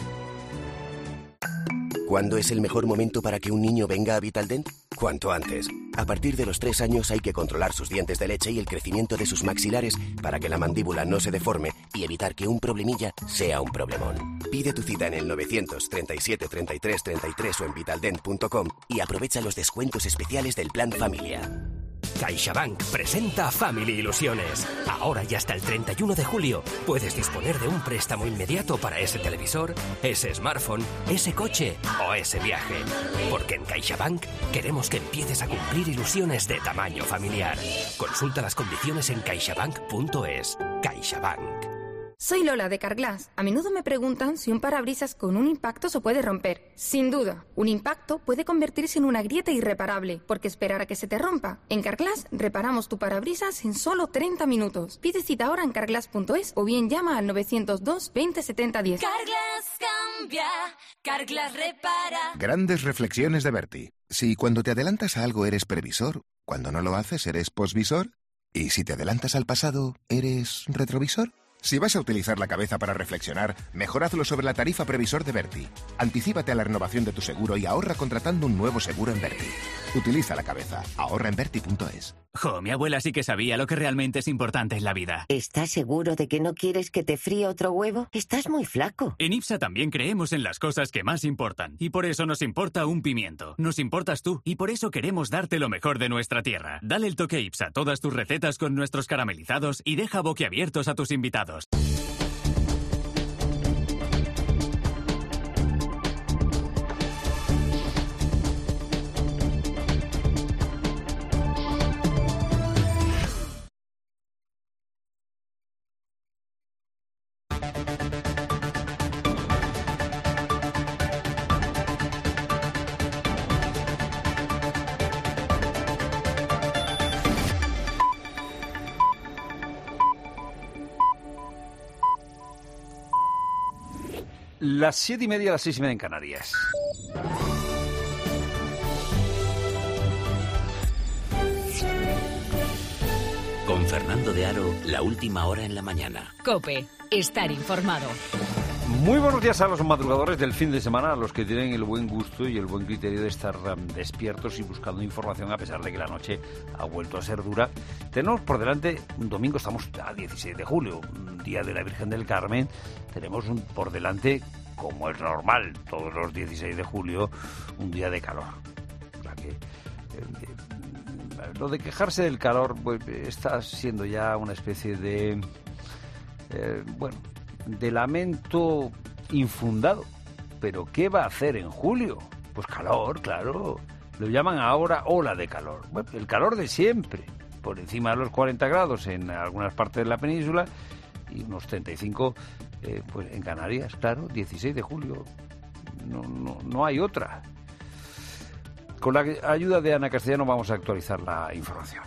¿Cuándo es el mejor momento para que un niño venga a Vitaldent? Cuanto antes. A partir de los tres años hay que controlar sus dientes de leche y el crecimiento de sus maxilares para que la mandíbula no se deforme y evitar que un problemilla sea un problemón. Pide tu cita en el novecientos, treinta y siete, treinta y tres, treinta y tres o en vitaldent punto com y aprovecha los descuentos especiales del Plan Familia. CaixaBank presenta Family Ilusiones. Ahora y hasta el treinta y uno de julio puedes disponer de un préstamo inmediato para ese televisor, ese smartphone, ese coche o ese viaje. Porque en CaixaBank queremos que empieces a cumplir ilusiones de tamaño familiar. Consulta las condiciones en caixabank punto es. CaixaBank. Soy Lola de Carglass. A menudo me preguntan si un parabrisas con un impacto se puede romper. Sin duda, un impacto puede convertirse en una grieta irreparable, porque esperar a que se te rompa. En Carglass reparamos tu parabrisas en solo treinta minutos. Pide cita ahora en carglass punto es o bien llama al novecientos dos, veinte, setenta, diez. Carglass cambia, Carglass repara. Grandes reflexiones de Berti. Si cuando te adelantas a algo eres previsor, cuando no lo haces eres posvisor, y si te adelantas al pasado, ¿eres retrovisor? Si vas a utilizar la cabeza para reflexionar, mejor hazlo sobre la tarifa previsor de Berti. Anticípate a la renovación de tu seguro y ahorra contratando un nuevo seguro en Berti. Utiliza la cabeza. Ahorra en berti punto es. Jo, mi abuela sí que sabía lo que realmente es importante en la vida. ¿Estás seguro de que no quieres que te fríe otro huevo? Estás muy flaco. En IPSA también creemos en las cosas que más importan. Y por eso nos importa un pimiento. Nos importas tú. Y por eso queremos darte lo mejor de nuestra tierra. Dale el toque IPSA a todas tus recetas con nuestros caramelizados y deja boquiabiertos a tus invitados. Las siete y media, las seis y media en Canarias. Con Fernando Fernando de Aro, la última hora en la mañana. COPE, estar informado. Muy buenos días a los madrugadores del fin de semana, a los que tienen el buen gusto y el buen criterio de estar um, despiertos y buscando información a pesar de que la noche ha vuelto a ser dura. Tenemos por delante un domingo, estamos a dieciséis de julio, un día de la Virgen del Carmen. Tenemos un, por delante, como es normal, todos los dieciséis de julio, un día de calor. O sea que eh, lo de quejarse del calor pues, está siendo ya una especie de... Eh, bueno... de lamento infundado. ¿Pero qué va a hacer en julio? Pues calor, claro. Lo llaman ahora ola de calor. Bueno, el calor de siempre. Por encima de los cuarenta grados en algunas partes de la península y unos treinta y cinco eh, pues en Canarias, claro, dieciséis de julio. No, no, no hay otra. Con la ayuda de Ana Castellano vamos a actualizar la información.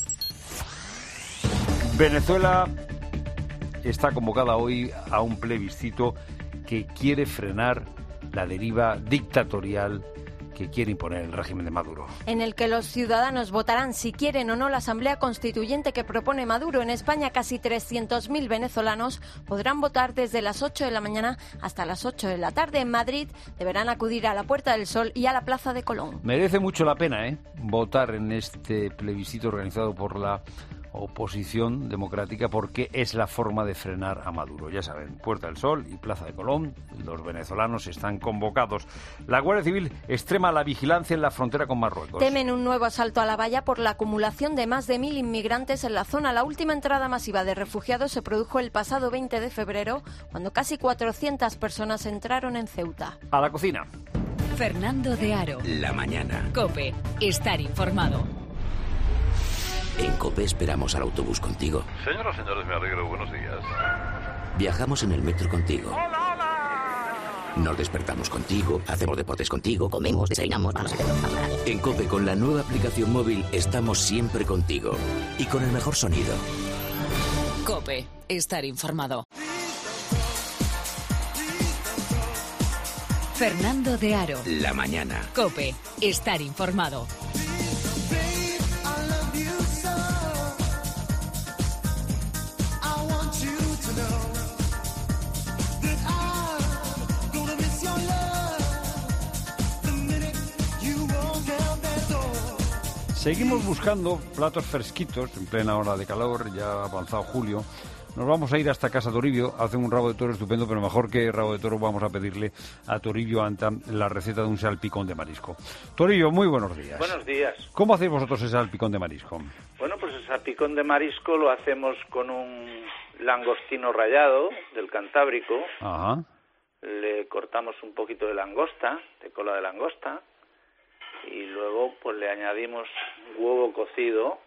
Venezuela está convocada hoy a un plebiscito que quiere frenar la deriva dictatorial que quiere imponer el régimen de Maduro. En el que los ciudadanos votarán si quieren o no la asamblea constituyente que propone Maduro. En España, casi trescientos mil venezolanos podrán votar desde las ocho de la mañana hasta las ocho de la tarde. En Madrid deberán acudir a la Puerta del Sol y a la Plaza de Colón. Merece mucho la pena, ¿eh?, votar en este plebiscito organizado por la oposición democrática, porque es la forma de frenar a Maduro. Ya saben, Puerta del Sol y Plaza de Colón, los venezolanos están convocados. La Guardia Civil extrema la vigilancia en la frontera con Marruecos. Temen un nuevo asalto a la valla por la acumulación de más de mil inmigrantes en la zona. La última entrada masiva de refugiados se produjo el pasado veinte de febrero, cuando casi cuatrocientas personas entraron en Ceuta. A la cocina. Fernando de Aro. La mañana. COPE, estar informado. En COPE esperamos al autobús contigo. Señoras y señores, me alegro. Buenos días. Viajamos en el metro contigo. ¡Hola, hola! Nos despertamos contigo, hacemos deportes contigo, comemos, desayunamos, vamos a hacer. En COPE, con la nueva aplicación móvil, estamos siempre contigo. Y con el mejor sonido. COPE, estar informado. Fernando de Aro. La mañana. COPE, estar informado. Seguimos buscando platos fresquitos en plena hora de calor, ya ha avanzado julio. Nos vamos a ir hasta Casa Toribio, hacen un rabo de toro estupendo, pero mejor que rabo de toro vamos a pedirle a Toribio Anta la receta de un salpicón de marisco. Toribio, muy buenos días. Buenos días. ¿Cómo hacéis vosotros ese salpicón de marisco? Bueno, pues el salpicón de marisco lo hacemos con un langostino rallado del Cantábrico. Ajá. Le cortamos un poquito de langosta, de cola de langosta, y luego pues le añadimos huevo cocido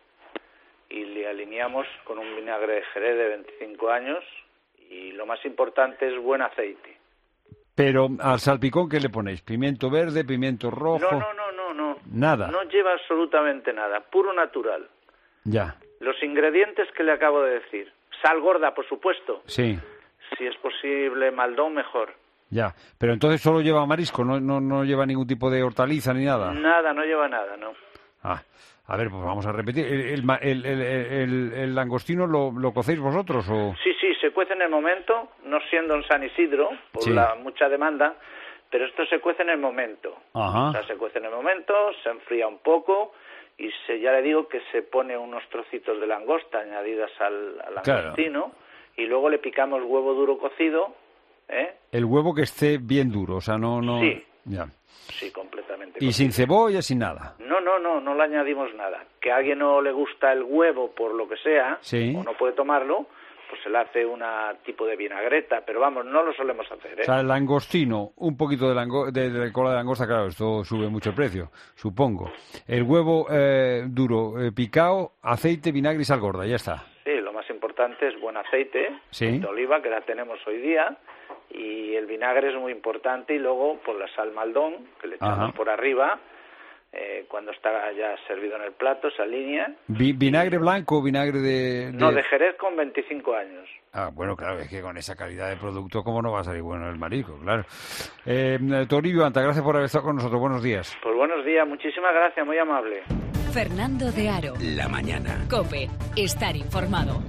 y le alineamos con un vinagre de Jerez de veinticinco años, y lo más importante es buen aceite. Pero al salpicón, ¿qué le ponéis? ¿Pimiento verde, pimiento rojo? No, no, no, no, no. Nada. No lleva absolutamente nada, puro natural. Ya. Los ingredientes que le acabo de decir. Sal gorda, por supuesto. Sí. Si es posible, Maldón, mejor. Ya, pero entonces solo lleva marisco, no, no, no lleva ningún tipo de hortaliza ni nada. Nada, no lleva nada, no. Ah, a ver, pues vamos a repetir. ¿El, el, el, el, el langostino lo, lo cocéis vosotros o...? Sí, sí, se cuece en el momento, no siendo en San Isidro, por sí. la mucha demanda, pero esto se cuece en el momento. Ajá. O sea, se cuece en el momento, se enfría un poco y se, ya le digo que se pone unos trocitos de langosta añadidas al, al langostino, claro. Y luego le picamos huevo duro cocido. ¿Eh? El huevo que esté bien duro, o sea, no... no... Sí, ya. Sí, completamente. ¿Y sin cebolla, sin nada? No, no, no, no le añadimos nada. Que a alguien no le gusta el huevo por lo que sea, sí. O no puede tomarlo, pues se le hace un tipo de vinagreta, pero vamos, no lo solemos hacer, ¿eh? O sea, el langostino, un poquito de, lango... de, de cola de langosta, claro, esto sube mucho el precio, supongo. El huevo eh, duro, eh, picado, aceite, vinagre y sal gorda, ya está. Sí, lo más importante es buen aceite, sí. De oliva, que la tenemos hoy día, y el vinagre es muy importante, y luego por la sal Maldón, que le echamos Ajá. por arriba, eh, cuando está ya servido en el plato, se alinea. Vi, ¿Vinagre blanco o vinagre de, de...? No, de Jerez con veinticinco años. Ah, bueno, claro, es que con esa calidad de producto, ¿cómo no va a salir bueno el marisco? Claro. Eh, Toribio Anta, gracias por haber estado con nosotros. Buenos días. Pues buenos días, muchísimas gracias, muy amable. Fernando de Aro. La mañana. COPE. Estar informado.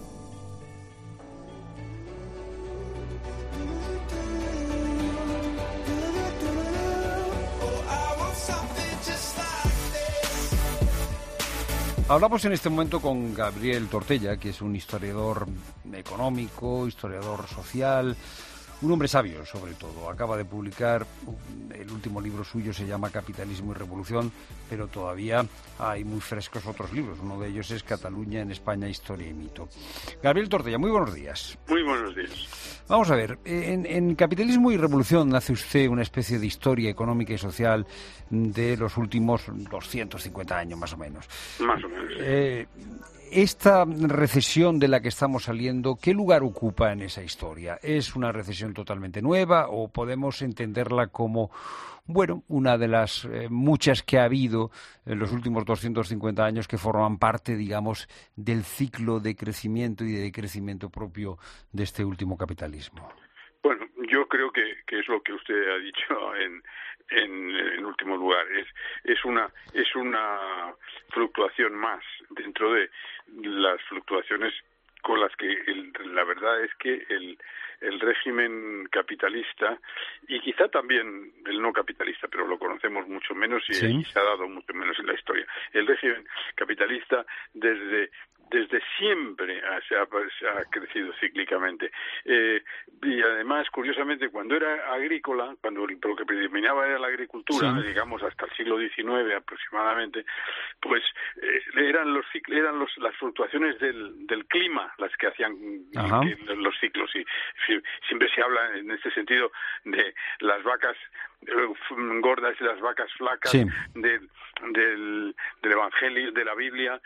Hablamos en este momento con Gabriel Tortella, que es un historiador económico, historiador social, un hombre sabio sobre todo. Acaba de publicar el último libro suyo, se llama Capitalismo y Revolución, pero todavía hay muy frescos otros libros. Uno de ellos es Cataluña en España, Historia y Mito. Gabriel Tortella, muy buenos días. Muy buenos días. Vamos a ver, en, en Capitalismo y Revolución hace usted una especie de historia económica y social de los últimos doscientos cincuenta años, más o menos. Más o menos. Eh, esta recesión de la que estamos saliendo, ¿qué lugar ocupa en esa historia? ¿Es una recesión totalmente nueva o podemos entenderla como, bueno, una de las eh, muchas que ha habido en los últimos doscientos cincuenta años que forman parte, digamos, del ciclo de crecimiento y de decrecimiento propio de este último capitalismo? Bueno, yo creo que, que es lo que usted ha dicho en, en, en último lugar. Es, es una es una fluctuación más dentro de las fluctuaciones con las que el, la verdad es que el, el régimen capitalista y quizá también el no capitalista, pero lo conocemos mucho menos y, sí. y se ha dado mucho menos en la historia. El régimen capitalista desde desde siempre se ha, se ha crecido cíclicamente. Eh, y además, curiosamente, cuando era agrícola, cuando lo que predominaba era la agricultura, sí. digamos hasta el siglo diecinueve aproximadamente, pues eh, eran los eran los, las fluctuaciones del, del clima las que hacían que, los ciclos. Y siempre se habla en este sentido de las vacas gordas y las vacas flacas, sí. de, del, del Evangelio, de la Biblia,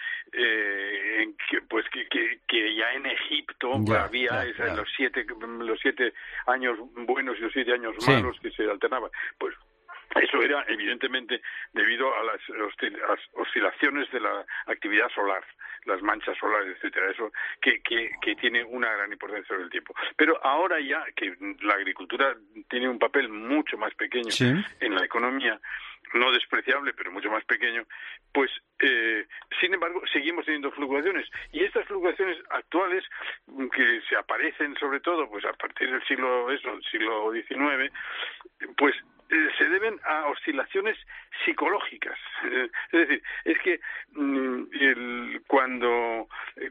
eh, en que, pues que, que, que ya en Egipto ya, había ya, esa, ya. los siete los siete años buenos y los siete años sí. malos que se alternaban. Pues eso era evidentemente debido a las oscilaciones de la actividad solar, las manchas solares, etcétera. Eso que, que, que tiene una gran importancia sobre el tiempo. Pero ahora ya que la agricultura tiene un papel mucho más pequeño sí. en la economía, no despreciable, pero mucho más pequeño, pues, eh, sin embargo, seguimos teniendo fluctuaciones. Y estas fluctuaciones actuales, que se aparecen sobre todo pues a partir del siglo, eso, siglo diecinueve, pues eh, se deben a oscilaciones psicológicas. Eh, es decir, es que mm, el, cuando,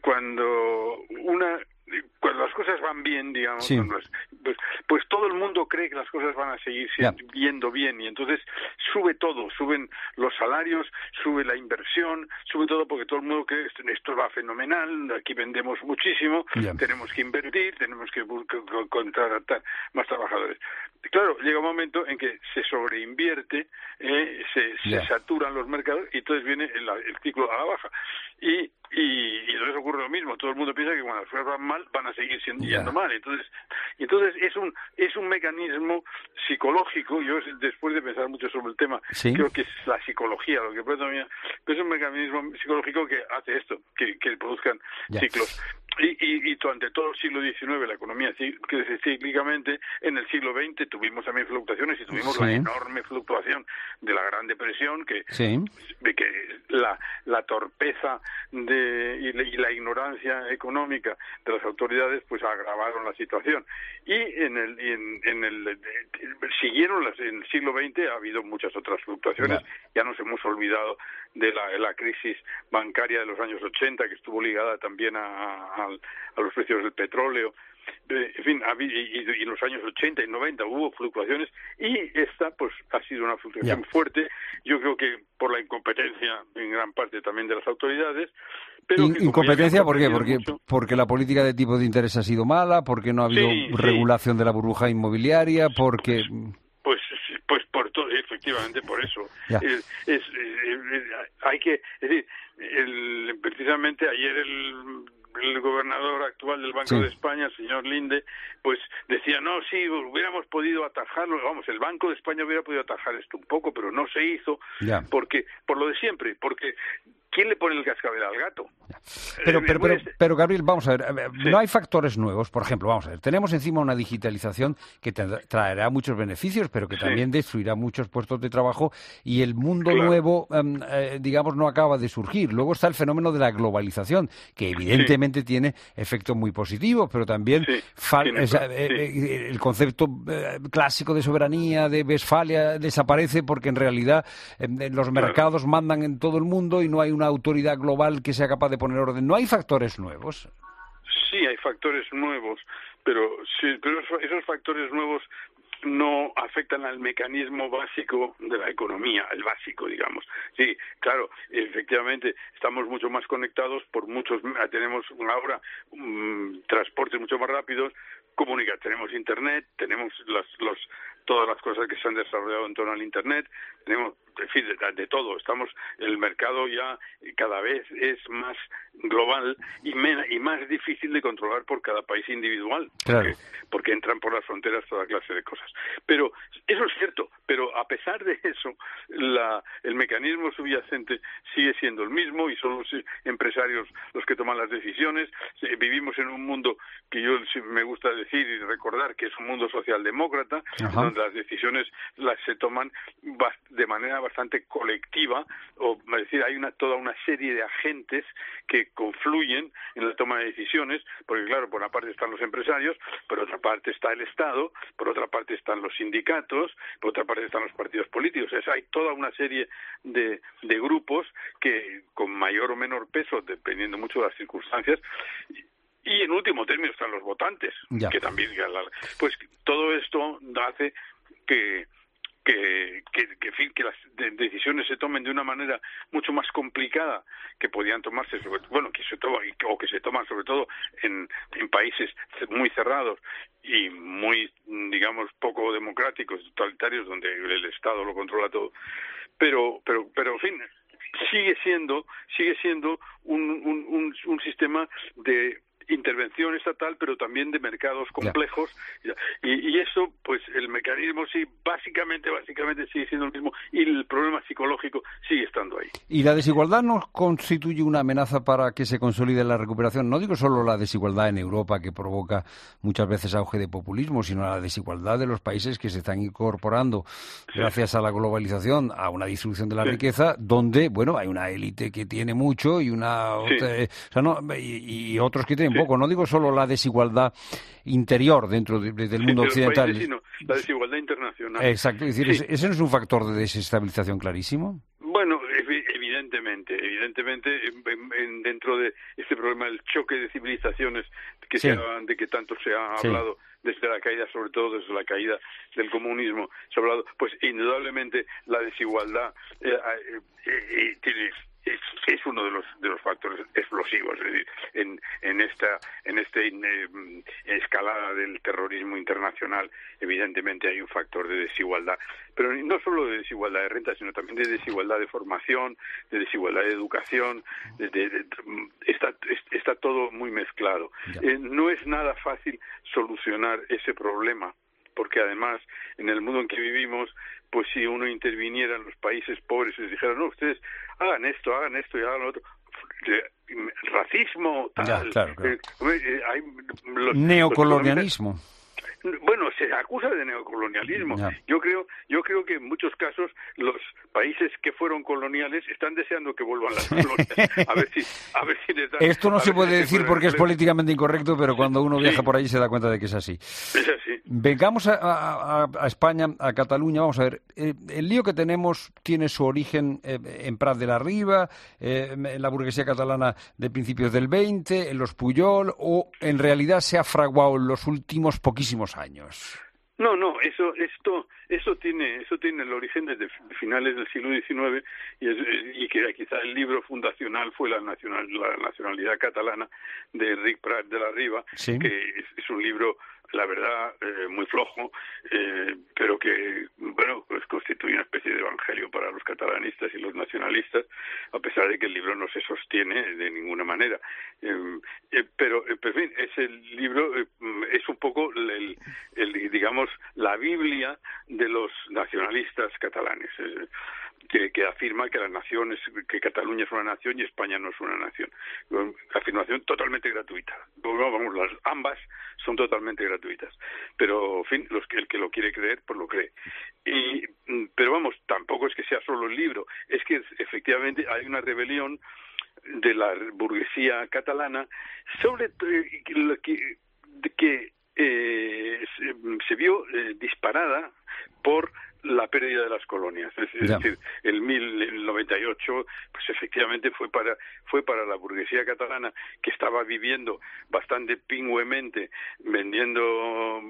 cuando una... cuando las cosas van bien, digamos, sí. pues, pues todo el mundo cree que las cosas van a seguir siendo, yeah. yendo bien y entonces sube todo, suben los salarios, sube la inversión, sube todo porque todo el mundo cree que esto va fenomenal, aquí vendemos muchísimo, yeah. tenemos que invertir, tenemos que contratar más trabajadores. Claro, llega un momento en que se sobreinvierte, eh, se, yeah. se saturan los mercados y entonces viene el, el ciclo a la baja. Y Y, y entonces ocurre lo mismo, todo el mundo piensa que cuando las cosas van mal van a seguir siendo yeah. yendo mal, entonces entonces es un es un mecanismo psicológico. Yo después de pensar mucho sobre el tema ¿Sí? creo que es la psicología lo que predomina, pero es un mecanismo psicológico que hace esto, que, que produzcan yeah. ciclos. Y, y, y durante todo el siglo diecinueve la economía crece cíclicamente. En el siglo veinte tuvimos también fluctuaciones y tuvimos sí. la enorme fluctuación de la Gran Depresión, que, sí. que la, la torpeza de, y, la, y la ignorancia económica de las autoridades pues agravaron la situación. Y en el, y en, en el de, de, siguieron las, en el siglo veinte ha habido muchas otras fluctuaciones. Yeah. Ya nos hemos olvidado de la, de la crisis bancaria de los años ochenta, que estuvo ligada también a, a, a los precios del petróleo. En fin, y en los años ochenta y noventa hubo fluctuaciones y esta pues ha sido una fluctuación yeah. fuerte. Yo creo que por la incompetencia en gran parte también de las autoridades. Pero In, ¿Incompetencia por qué? Porque, porque la política de tipo de interés ha sido mala, porque no ha habido sí, regulación sí. de la burbuja inmobiliaria, porque... Pues, pues, pues por todo, efectivamente por eso. Yeah. Es, es, es, hay que, es decir, el, precisamente ayer el... el gobernador actual del Banco sí. de España, el señor Linde, pues decía, no, sí, hubiéramos podido atajarlo, vamos, el Banco de España hubiera podido atajar esto un poco, pero no se hizo, yeah. porque por lo de siempre, porque ¿quién le pone el cascabel al gato? Pero, Eh, pero, pero, pues, pero, Gabriel, vamos a ver, eh, Sí. no hay factores nuevos. Por ejemplo, vamos a ver, tenemos encima una digitalización que tendrá- traerá muchos beneficios, pero que Sí. también destruirá muchos puestos de trabajo y el mundo Claro. nuevo, em, eh, digamos, no acaba de surgir. Luego está el fenómeno de la globalización, que evidentemente tiene efectos muy positivos, pero también fal- tiene- esa- eh, eh, el concepto eh, clásico de soberanía de Westfalia desaparece porque en realidad em, los Claro. mercados mandan en todo el mundo y no hay una autoridad global que sea capaz de poner orden. No hay factores nuevos. Sí, hay factores nuevos, pero, sí, pero esos- esos factores nuevos no afectan al mecanismo básico de la economía, el básico, digamos. Sí, claro, efectivamente, estamos mucho más conectados por muchos, tenemos ahora um, transportes mucho más rápidos, comunica, tenemos internet, tenemos las, los, todas las cosas que se han desarrollado en torno al internet, tenemos, en fin, de, de todo. Estamos, el mercado ya cada vez es más global y, men, y más difícil de controlar por cada país individual, Claro. porque, porque entran por las fronteras toda clase de cosas. Pero eso es cierto, pero a pesar de eso, la, el mecanismo subyacente sigue siendo el mismo y son los empresarios los que toman las decisiones. Vivimos en un mundo que yo me gusta decir y recordar que es un mundo socialdemócrata, Ajá. donde las decisiones las se toman de manera bastante colectiva, o es decir, hay una toda una serie de agentes que confluyen en la toma de decisiones, porque claro, por una parte están los empresarios, por otra parte está el Estado, por otra parte están los sindicatos, por otra parte están los partidos políticos. Es, hay toda una serie de, de grupos que con mayor o menor peso, dependiendo mucho de las circunstancias, y en último término están los votantes, Ya. que también, pues todo esto hace que que que, que, en fin, que las de, decisiones se tomen de una manera mucho más complicada que podían tomarse, sobre, bueno, que se toma, o que se toman sobre todo en, en países muy cerrados y muy, digamos, poco democráticos, totalitarios, donde el Estado lo controla todo. Pero, pero, pero, en fin, sigue siendo, sigue siendo un, un, un, un sistema de intervención estatal, pero también de mercados complejos, y, y eso, pues el mecanismo sí, básicamente, básicamente sigue siendo el mismo, y el problema psicológico sigue estando ahí. ¿Y la desigualdad no constituye una amenaza para que se consolide la recuperación? No digo solo la desigualdad en Europa, que provoca muchas veces auge de populismo, sino la desigualdad de los países que se están incorporando sí. gracias a la globalización a una distribución de la sí. riqueza, donde, bueno, hay una élite que tiene mucho y una sí. otra, eh, o sea, no, y, y otros que tienen sí. poco. No digo solo la desigualdad interior dentro de, de, del mundo sí, occidental. Países, sino la desigualdad internacional. Exacto, es decir, sí. ¿ese no es un factor de desestabilización clarísimo? Bueno, evidentemente, evidentemente, en, en, dentro de este problema del choque de civilizaciones que sí. se ha, de que tanto se ha sí. hablado desde la caída, sobre todo desde la caída del comunismo, se ha hablado, pues indudablemente la desigualdad eh, eh, eh, tiene Es, es uno de los de los factores explosivos, es decir, en en esta en este eh, escalada del terrorismo internacional, evidentemente hay un factor de desigualdad, pero no solo de desigualdad de renta, sino también de desigualdad de formación, de desigualdad de educación, de, de, de, está está todo muy mezclado. Eh, no es nada fácil solucionar ese problema, porque además en el mundo en que vivimos, pues si uno interviniera en los países pobres y les dijera, no, ustedes hagan esto, hagan esto y hagan lo otro, racismo, tal, ya, claro, claro. Eh, hay los, neocolonialismo. Los bueno, se acusa de neocolonialismo. Ya. Yo creo, yo creo que en muchos casos los países que fueron coloniales están deseando que vuelvan las colonias. A ver si, a ver si les dan, Esto no se puede si decir porque es políticamente incorrecto, pero cuando uno viaja sí. por allí se da cuenta de que es así. Es así. Vengamos a, a, a España, a Cataluña. Vamos a ver, eh, el lío que tenemos tiene su origen eh, en Prat de la Riba, eh, en la burguesía catalana de principios del veinte, en los Pujol, o en realidad se ha fraguado en los últimos poquísimos años. No, no, eso, esto, eso tiene, eso tiene el origen desde finales del siglo diecinueve y, es, y que quizá el libro fundacional fue la, nacional, la nacionalidad catalana de Enric Prat de la Riba, sí. que es, es un libro, la verdad, eh, muy flojo, eh, pero que, bueno, pues constituye una especie de evangelio para los catalanistas y los nacionalistas, a pesar de que el libro no se sostiene de ninguna manera. Eh, eh, pero, eh, en fin, ese libro eh, es un poco el, el, digamos, la Biblia de los nacionalistas catalanes. Eh, que, que afirma que la nación es, que Cataluña es una nación y España no es una nación. Afirmación totalmente gratuita. Vamos, las ambas son totalmente gratuitas. Pero, en fin, los que, el que lo quiere creer, pues lo cree. Y, pero vamos, tampoco es que sea solo el libro, es que efectivamente hay una rebelión de la burguesía catalana sobre eh, que, que eh, se, se vio eh, disparada por la pérdida de las colonias, es, es decir, el mil noventa y ocho, pues efectivamente fue para fue para la burguesía catalana, que estaba viviendo bastante pingüemente vendiendo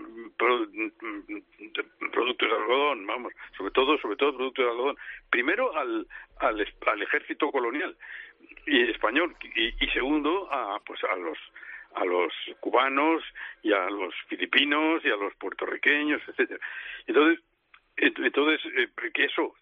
productos de algodón, vamos, sobre todo sobre todo productos de algodón, primero al al, al ejército colonial y español y, y segundo a pues a los a los cubanos y a los filipinos y a los puertorriqueños, etcétera. Entonces Entonces, eh, que eso,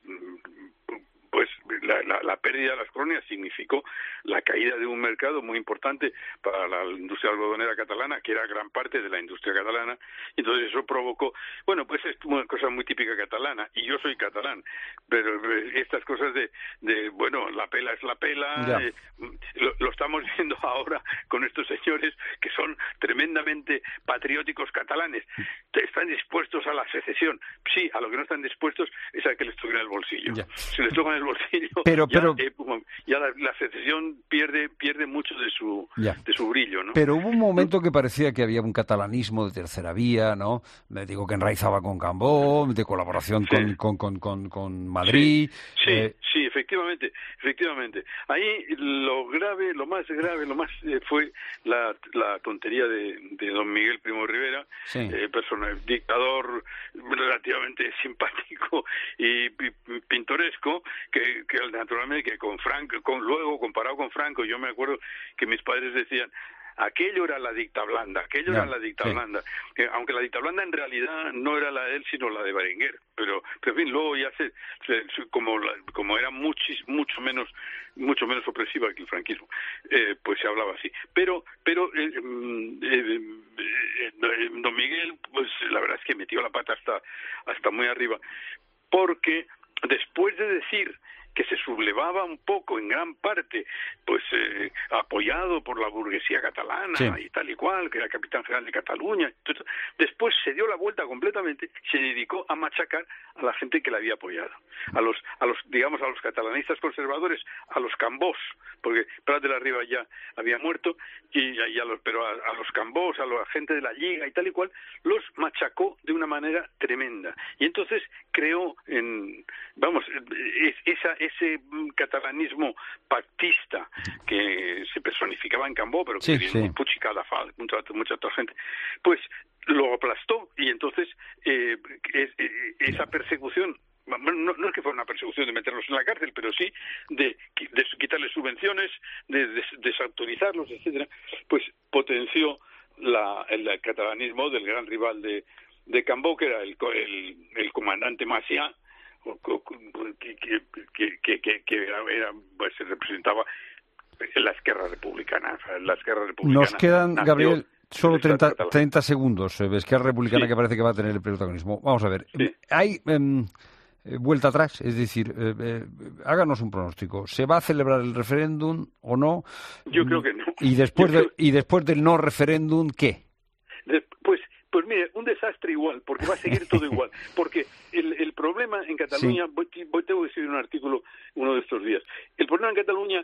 pues la, la, la pérdida de las colonias significó la caída de un mercado muy importante para la industria algodonera catalana, que era gran parte de la industria catalana, y entonces eso provocó, bueno, pues es una cosa muy típica catalana, y yo soy catalán, pero estas cosas de, de bueno, la pela es la pela, eh, lo, lo estamos viendo ahora con estos señores que son tremendamente patrióticos catalanes, están dispuestos a la secesión, sí, a lo que no están dispuestos es a que les toquen el bolsillo. Ya. Si les tocan el bolsillo, pero, ya, pero... Eh, ya la, la secesión pierde pierde mucho de su ya. de su brillo, ¿no? Pero hubo un momento que parecía que había un catalanismo de tercera vía, ¿no? Me digo que enraizaba con Cambó, de colaboración sí. con, con, con, con, con Madrid. Sí, sí, eh... sí, efectivamente, efectivamente. Ahí lo grave, lo más grave, lo más eh, fue la, la tontería de, de don Miguel Primo de Rivera, sí. eh, persona, dictador relativamente simpático y, y pintoresco, que, que naturalmente que con Franco, con, luego comparado con Franco, yo me acuerdo que mis padres decían, aquello era la dicta blanda, aquello no, era la dicta sí. blanda, eh, aunque la dicta blanda en realidad no era la de él, sino la de Berenguer, pero, pero en fin, luego ya se, se como la, como era muchis, mucho menos mucho menos opresiva que el franquismo, eh, pues se hablaba así, pero pero eh, eh, eh, don Miguel, pues la verdad es que metió la pata hasta hasta muy arriba, porque después de decir que se sublevaba un poco en gran parte, pues eh, apoyado por la burguesía catalana sí. y tal y cual, que era capitán general de Cataluña. Entonces, después se dio la vuelta completamente, se dedicó a machacar a la gente que la había apoyado, a los, a los, digamos, a los catalanistas conservadores, a los Cambós, porque Prat de la Riba ya había muerto, y, y a los, pero a, a los Cambós, a la gente de la Lliga y tal y cual, los machacó de una manera tremenda. Y entonces creó, en, vamos, esa ese catalanismo pactista que se personificaba en Cambó, pero que sí, sí. en Puig i Cadafal, mucha, mucha otra gente, pues lo aplastó y entonces eh, es, eh, esa persecución, no, no es que fuera una persecución de meterlos en la cárcel, pero sí de, de quitarles subvenciones, de, de desautorizarlos, etcétera, pues potenció la, el catalanismo del gran rival de, de Cambó, que era el, el, el comandante Macià, que, que, que, que, que era, pues, se representaba en la Esquerra Republicana. La Esquerra Republicana Nos quedan, Gabriel, solo treinta, treinta segundos. Esquerra Republicana sí. que parece que va a tener el protagonismo. Vamos a ver, sí. hay eh, vuelta atrás, es decir, eh, eh, háganos un pronóstico. ¿Se va a celebrar el referéndum o no? Yo creo que no. Y después, creo... de, y después del no referéndum, ¿qué? De, pues Pues mire, un desastre igual, porque va a seguir todo igual. Porque el, el problema en Cataluña, sí. voy, voy, tengo que escribir un artículo uno de estos días, el problema en Cataluña,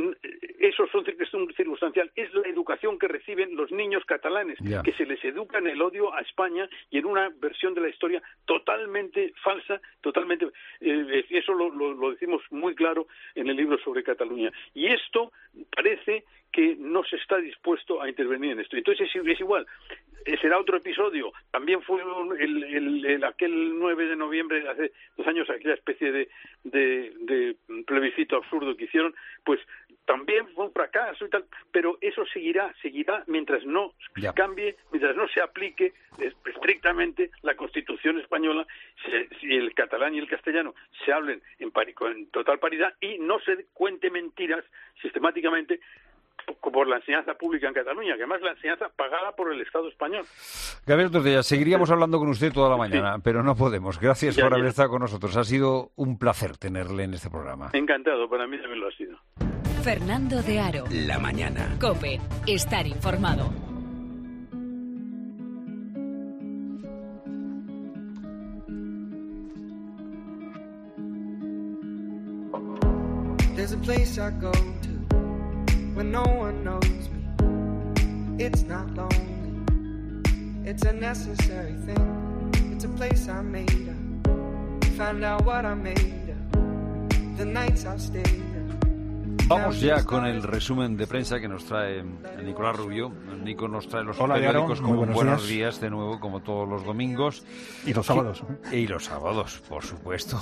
eso son circunstancial, es la educación que reciben los niños catalanes, yeah. que se les educa en el odio a España y en una versión de la historia totalmente falsa, totalmente, eh, eso lo, lo, lo decimos muy claro en el libro sobre Cataluña. Y esto parece que no se está dispuesto a intervenir en esto. Entonces es, es igual, será otro episodio. También fue el, el, el, aquel nueve de noviembre de hace dos años, aquella especie de, de, de plebiscito absurdo que hicieron, pues también fue un fracaso y tal, pero eso seguirá, seguirá mientras no ya. cambie, mientras no se aplique estrictamente la Constitución española, si el catalán y el castellano se hablen en, pari, en total paridad y no se cuente mentiras sistemáticamente por la enseñanza pública en Cataluña, que además la enseñanza pagada por el Estado español. Gabriel Tortella, seguiríamos hablando con usted toda la mañana, sí, pero no podemos. Gracias ya, por ya. haber estado con nosotros. Ha sido un placer tenerle en este programa. Encantado, para mí también lo ha sido. Fernando de Aro. La mañana. COPE. Estar informado. There's a place I go to when no one knows me. It's not lonely. It's a necessary thing. It's a place I made up. Find out what I made up. The nights I've stayed up. Vamos ya con el resumen de prensa que nos trae Nicolás Rubio. Nico nos trae los Hola, periódicos Diaro. como Buenos buenos días. días de nuevo, como todos los domingos. Y los sábados. ¿Qué? Y los sábados, por supuesto.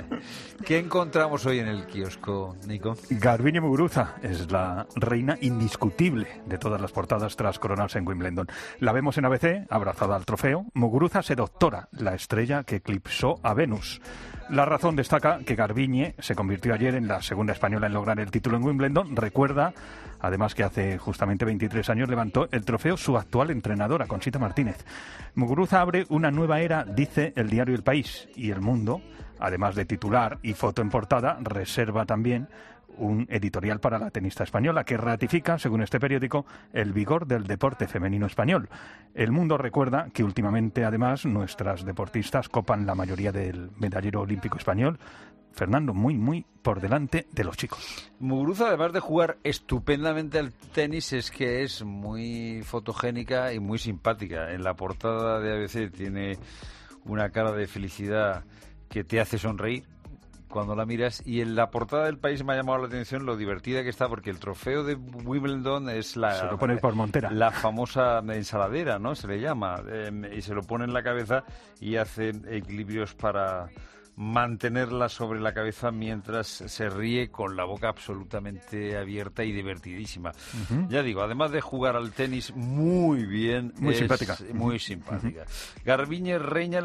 ¿Qué encontramos hoy en el kiosco, Nico? Garbiñe Muguruza es la reina indiscutible de todas las portadas tras coronarse en Wimbledon. La vemos en A B C, abrazada al trofeo. Muguruza se doctora, la estrella que eclipsó a Venus. La Razón destaca que Garbiñe se convirtió ayer en la segunda española en lograr el título en Wimbledon. Recuerda, además, que hace justamente veintitrés años levantó el trofeo su actual entrenadora, Conchita Martínez. Muguruza abre una nueva era, dice el diario El País, y El Mundo, además de titular y foto en portada, reserva también un editorial para la tenista española que ratifica, según este periódico, el vigor del deporte femenino español. El Mundo recuerda que últimamente, además, nuestras deportistas copan la mayoría del medallero olímpico español, Fernando, muy, muy por delante de los chicos. Muguruza, además de jugar estupendamente al tenis, es que es muy fotogénica y muy simpática. En la portada de A B C tiene una cara de felicidad que te hace sonreír cuando la miras, y en la portada del País me ha llamado la atención lo divertida que está, porque el trofeo de Wimbledon es la, se lo pone por montera, la famosa ensaladera, ¿no? Se le llama, eh, y se lo pone en la cabeza y hace equilibrios para mantenerla sobre la cabeza mientras se ríe con la boca absolutamente abierta y divertidísima. Uh-huh. Ya digo, además de jugar al tenis muy bien, muy es simpática. Muy simpática. Uh-huh. Garbiñe reina,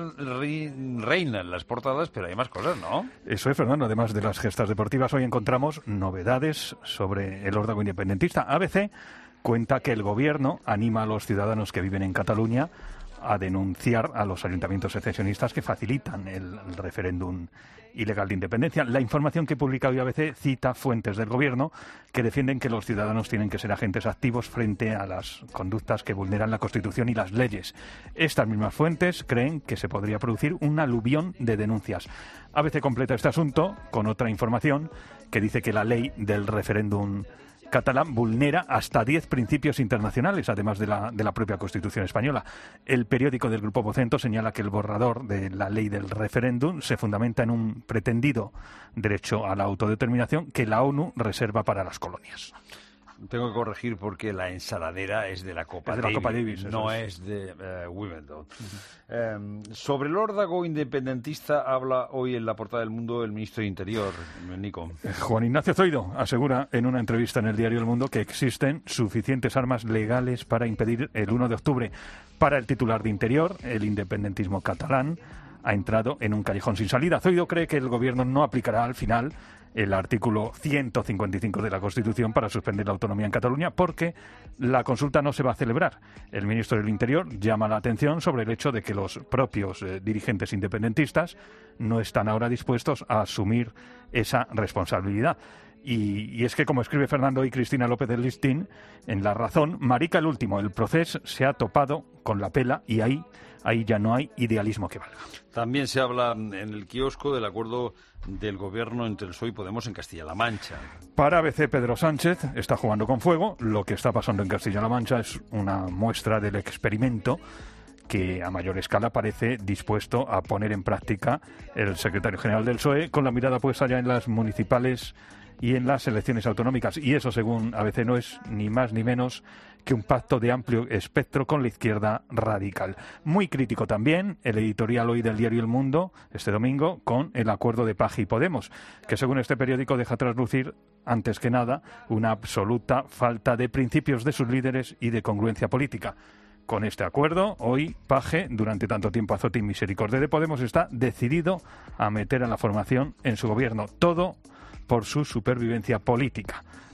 reina en las portadas, pero hay más cosas, ¿no? Eso es, Fernando. Además de las gestas deportivas, hoy encontramos novedades sobre el órdago independentista. A B C cuenta que el gobierno anima a los ciudadanos que viven en Cataluña a denunciar a los ayuntamientos secesionistas que facilitan el, el referéndum ilegal de independencia. La información que publica hoy A B C cita fuentes del gobierno que defienden que los ciudadanos tienen que ser agentes activos frente a las conductas que vulneran la Constitución y las leyes. Estas mismas fuentes creen que se podría producir un aluvión de denuncias. A B C completa este asunto con otra información que dice que la ley del referéndum catalán vulnera hasta diez principios internacionales, además de la, de la propia Constitución española. El periódico del Grupo Vocento señala que el borrador de la ley del referéndum se fundamenta en un pretendido derecho a la autodeterminación que la ONU reserva para las colonias. Tengo que corregir porque la ensaladera es de la Copa, es de Davis, la Copa Davis, no es. es de uh, Wimbledon. Uh-huh. Um, sobre el órdago independentista habla hoy en la portada del Mundo el ministro de Interior, Nico. Juan Ignacio Zoido asegura en una entrevista en el diario El Mundo que existen suficientes armas legales para impedir el uno de octubre. Para el titular de Interior, el independentismo catalán ha entrado en un callejón sin salida. Zoido cree que el gobierno no aplicará al final el artículo ciento cincuenta y cinco de la Constitución para suspender la autonomía en Cataluña porque la consulta no se va a celebrar. El ministro del Interior llama la atención sobre el hecho de que los propios eh, dirigentes independentistas no están ahora dispuestos a asumir esa responsabilidad. Y, y es que, como escribe Fernando y Cristina López del Listín, en La Razón, marica el último, el proceso se ha topado con la pela y ahí, ahí ya no hay idealismo que valga. También se habla en el kiosco del acuerdo del gobierno entre el P S O E y Podemos en Castilla-La Mancha. Para A B C, Pedro Sánchez está jugando con fuego. Lo que está pasando en Castilla-La Mancha es una muestra del experimento que a mayor escala parece dispuesto a poner en práctica el secretario general del P S O E, con la mirada puesta ya en las municipales y en las elecciones autonómicas. Y eso, según A B C, no es ni más ni menos que un pacto de amplio espectro con la izquierda radical. Muy crítico también el editorial hoy del diario El Mundo, este domingo, con el acuerdo de Paje y Podemos, que según este periódico deja traslucir, antes que nada, una absoluta falta de principios de sus líderes y de congruencia política. Con este acuerdo, hoy Paje, durante tanto tiempo azote y misericordia de Podemos, está decidido a meter a la formación en su gobierno. Todo por su supervivencia política.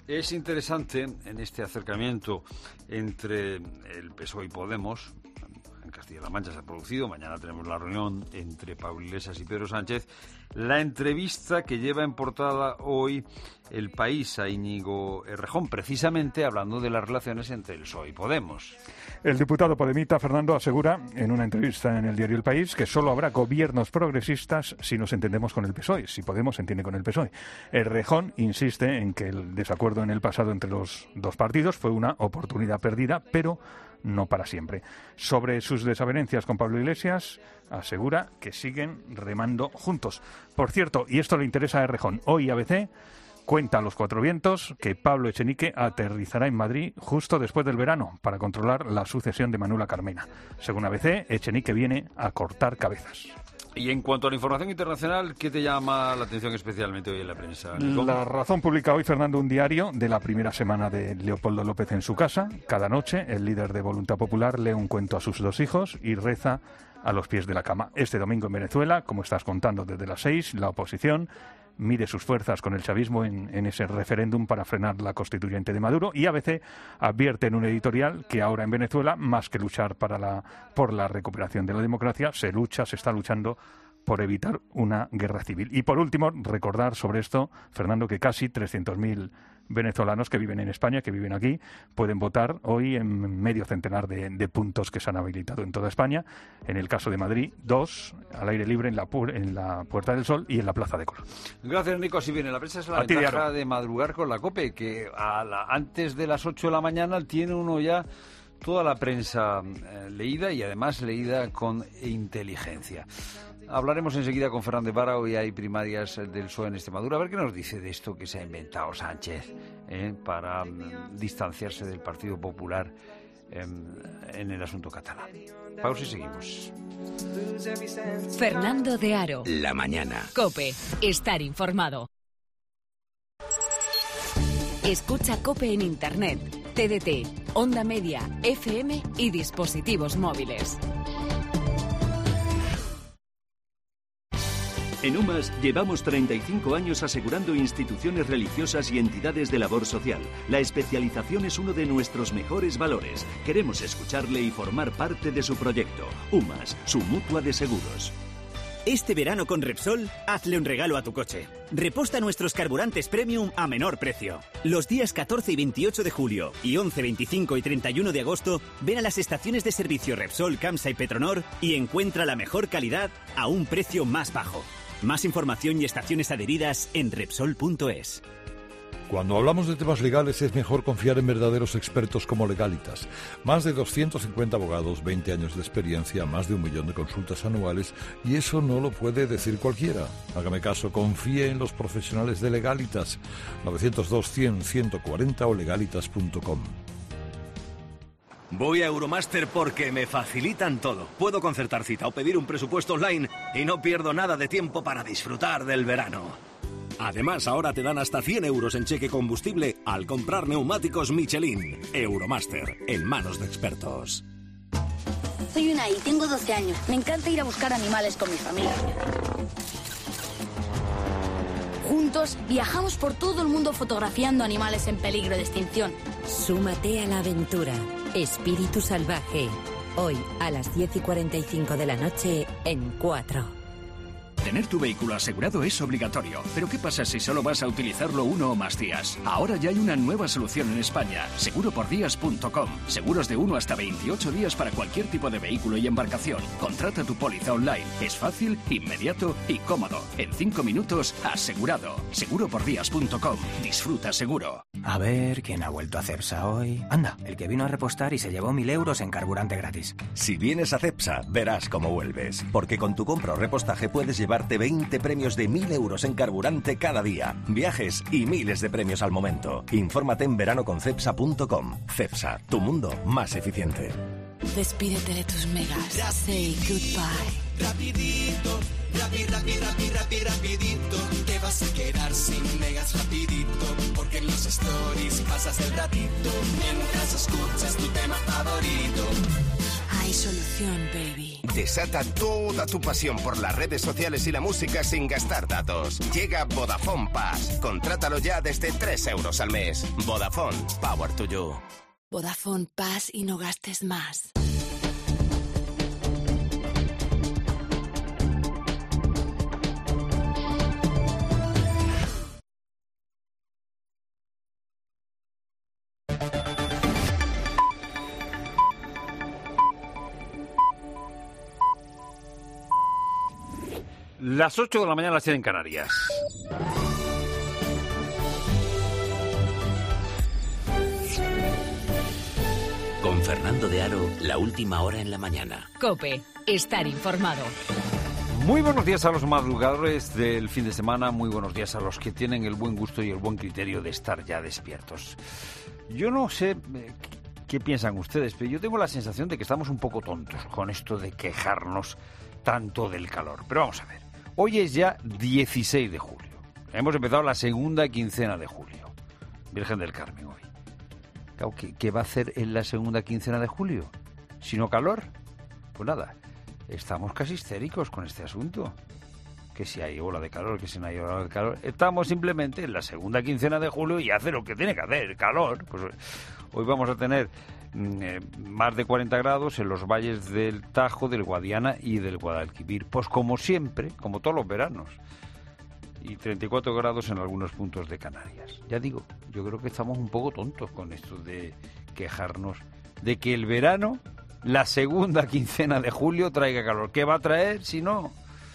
Es interesante en este acercamiento entre el P S O E y Podemos. En Castilla-La Mancha se ha producido, mañana tenemos la reunión entre Pablo Iglesias y Pedro Sánchez, la entrevista que lleva en portada hoy El País a Íñigo Errejón, precisamente hablando de las relaciones entre el P S O E y Podemos. El diputado podemita Fernando asegura en una entrevista en el diario El País que solo habrá gobiernos progresistas si nos entendemos con el P S O E, si Podemos se entiende con el P S O E. Errejón insiste en que el desacuerdo en el pasado entre los dos partidos fue una oportunidad perdida, pero no para siempre. Sobre sus desavenencias con Pablo Iglesias, asegura que siguen remando juntos. Por cierto, y esto le interesa a Errejón, hoy A B C cuenta a los cuatro vientos que Pablo Echenique aterrizará en Madrid justo después del verano para controlar la sucesión de Manuela Carmena. Según A B C, Echenique viene a cortar cabezas. Y en cuanto a la información internacional, ¿qué te llama la atención especialmente hoy en la prensa, Nico? La Razón publica hoy, Fernando, un diario de la primera semana de Leopoldo López en su casa. Cada noche, el líder de Voluntad Popular lee un cuento a sus dos hijos y reza a los pies de la cama. Este domingo en Venezuela, como estás contando desde las seis, la oposición mide sus fuerzas con el chavismo en, en ese referéndum para frenar la constituyente de Maduro, y A B C advierte en un editorial que ahora en Venezuela, más que luchar para la, por la recuperación de la democracia, se lucha, se está luchando por evitar una guerra civil. Y por último, recordar sobre esto, Fernando, que casi trescientos mil venezolanos que viven en España, que viven aquí, pueden votar hoy en medio centenar de, de puntos que se han habilitado en toda España. En el caso de Madrid, dos al aire libre en la, en la Puerta del Sol y en la Plaza de Colón. Gracias, Nico. Si bien la prensa es la A ti, ventaja Diaro. de madrugar con la COPE, que a la, antes de las ocho de la mañana tiene uno ya toda la prensa eh, leída y además leída con inteligencia. Hablaremos enseguida con Fernández Vara. Hoy hay primarias del P S O E en Extremadura. A ver qué nos dice de esto que se ha inventado Sánchez eh, para um, distanciarse del Partido Popular eh, en el asunto catalán. Pausa y seguimos. Fernando de Aro. La mañana. COPE. Estar informado. Escucha COPE en Internet, T D T, Onda Media, F M y dispositivos móviles. En UMAS llevamos treinta y cinco años asegurando instituciones religiosas y entidades de labor social. La especialización es uno de nuestros mejores valores. Queremos escucharle y formar parte de su proyecto. UMAS, su mutua de seguros. Este verano con Repsol, hazle un regalo a tu coche. Reposta nuestros carburantes premium a menor precio. Los días catorce y veintiocho de julio y once, veinticinco y treinta y uno de agosto, ven a las estaciones de servicio Repsol, Camsa y Petronor y encuentra la mejor calidad a un precio más bajo. Más información y estaciones adheridas en Repsol punto es. Cuando hablamos de temas legales es mejor confiar en verdaderos expertos como Legalitas. Más de doscientos cincuenta abogados, veinte años de experiencia, más de un millón de consultas anuales, y eso no lo puede decir cualquiera. Hágame caso, confíe en los profesionales de Legalitas. novecientos dos, cien, ciento cuarenta o legalitas punto com. Voy a Euromaster porque me facilitan todo. Puedo concertar cita o pedir un presupuesto online y no pierdo nada de tiempo para disfrutar del verano. Además, ahora te dan hasta cien euros en cheque combustible al comprar neumáticos Michelin. Euromaster, en manos de expertos. Soy Unai, tengo doce años. Me encanta ir a buscar animales con mi familia. Juntos viajamos por todo el mundo fotografiando animales en peligro de extinción. Súmate a la aventura. Espíritu Salvaje. Hoy a las diez y cuarenta y cinco de la noche en cuatro. Tener tu vehículo asegurado es obligatorio. Pero ¿qué pasa si solo vas a utilizarlo uno o más días? Ahora ya hay una nueva solución en España. seguro por días punto com. Seguros de uno hasta veintiocho días para cualquier tipo de vehículo y embarcación. Contrata tu póliza online. Es fácil, inmediato y cómodo. En cinco minutos, asegurado. seguro por días punto com. Disfruta seguro. A ver, ¿quién ha vuelto a Cepsa hoy? Anda, el que vino a repostar y se llevó mil euros en carburante gratis. Si vienes a Cepsa, verás cómo vuelves. Porque con tu compra o repostaje puedes llevarte veinte premios de mil euros en carburante cada día. Viajes y miles de premios al momento. Infórmate en verano con cepsa punto com. Cepsa, tu mundo más eficiente. Despídete de tus megas. Say goodbye. Rapidito, rapi, rapi, rapi, rapi, rapidito. Te vas a quedar sin megas rapidito. Porque en los stories pasas el ratito mientras escuchas tu tema favorito. Hay solución, baby. Desata toda tu pasión por las redes sociales y la música sin gastar datos. Llega Vodafone Pass. Contrátalo ya desde tres euros al mes. Vodafone, power to you. Vodafone Pass y no gastes más. Las ocho de la mañana, las siete en Canarias. Con Fernando de Aro, la última hora en la mañana. COPE, estar informado. Muy buenos días a los madrugadores del fin de semana, muy buenos días a los que tienen el buen gusto y el buen criterio de estar ya despiertos. Yo no sé qué piensan ustedes, pero yo tengo la sensación de que estamos un poco tontos con esto de quejarnos tanto del calor. Pero vamos a ver, hoy es ya dieciséis de julio. Hemos empezado la segunda quincena de julio. Virgen del Carmen hoy. ¿Qué, ¿Qué va a hacer en la segunda quincena de julio? ¿Si no calor? Pues nada, estamos casi histéricos con este asunto. Que si hay ola de calor, que si no hay ola de calor. Estamos simplemente en la segunda quincena de julio y hace lo que tiene que hacer, calor. Pues hoy vamos a tener eh, más de cuarenta grados en los valles del Tajo, del Guadiana y del Guadalquivir. Pues como siempre, como todos los veranos. Y treinta y cuatro grados en algunos puntos de Canarias. Ya digo, yo creo que estamos un poco tontos con esto de quejarnos de que el verano, la segunda quincena de julio, traiga calor. ¿Qué va a traer si no?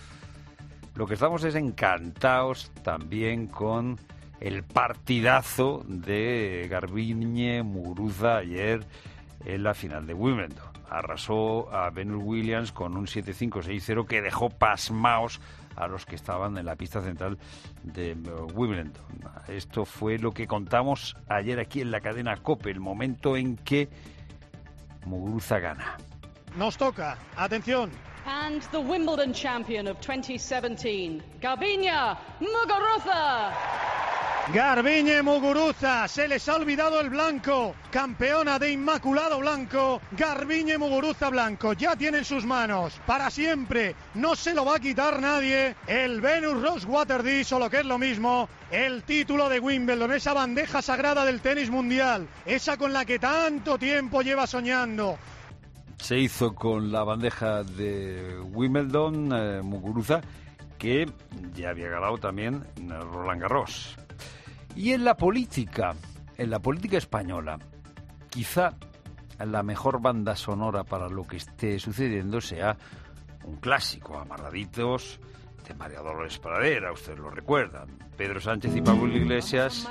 Lo que estamos es encantados también con el partidazo de Garbiñe Muguruza ayer en la final de Wimbledon. Arrasó a Venus Williams con un siete cinco seis cero que dejó pasmaos a los que estaban en la pista central de Wimbledon. Esto fue lo que contamos ayer aquí en la cadena COPE, el momento en que Muguruza gana. Nos toca, atención. And the Wimbledon champion of twenty seventeen, Garbiñe Muguruza. Garbiñe Muguruza, se les ha olvidado el blanco, campeona de Inmaculado Blanco, Garbiñe Muguruza blanco, ya tiene en sus manos, para siempre, no se lo va a quitar nadie, el Venus Rosewater Dish, o lo que es lo mismo, el título de Wimbledon, esa bandeja sagrada del tenis mundial, esa con la que tanto tiempo lleva soñando. Se hizo con la bandeja de Wimbledon, eh, Muguruza, que ya había ganado también Roland Garros. Y en la política, en la política española, quizá la mejor banda sonora para lo que esté sucediendo sea un clásico, Amarraditos, de María Dolores Pradera, ustedes lo recuerdan. Pedro Sánchez y Pablo Iglesias.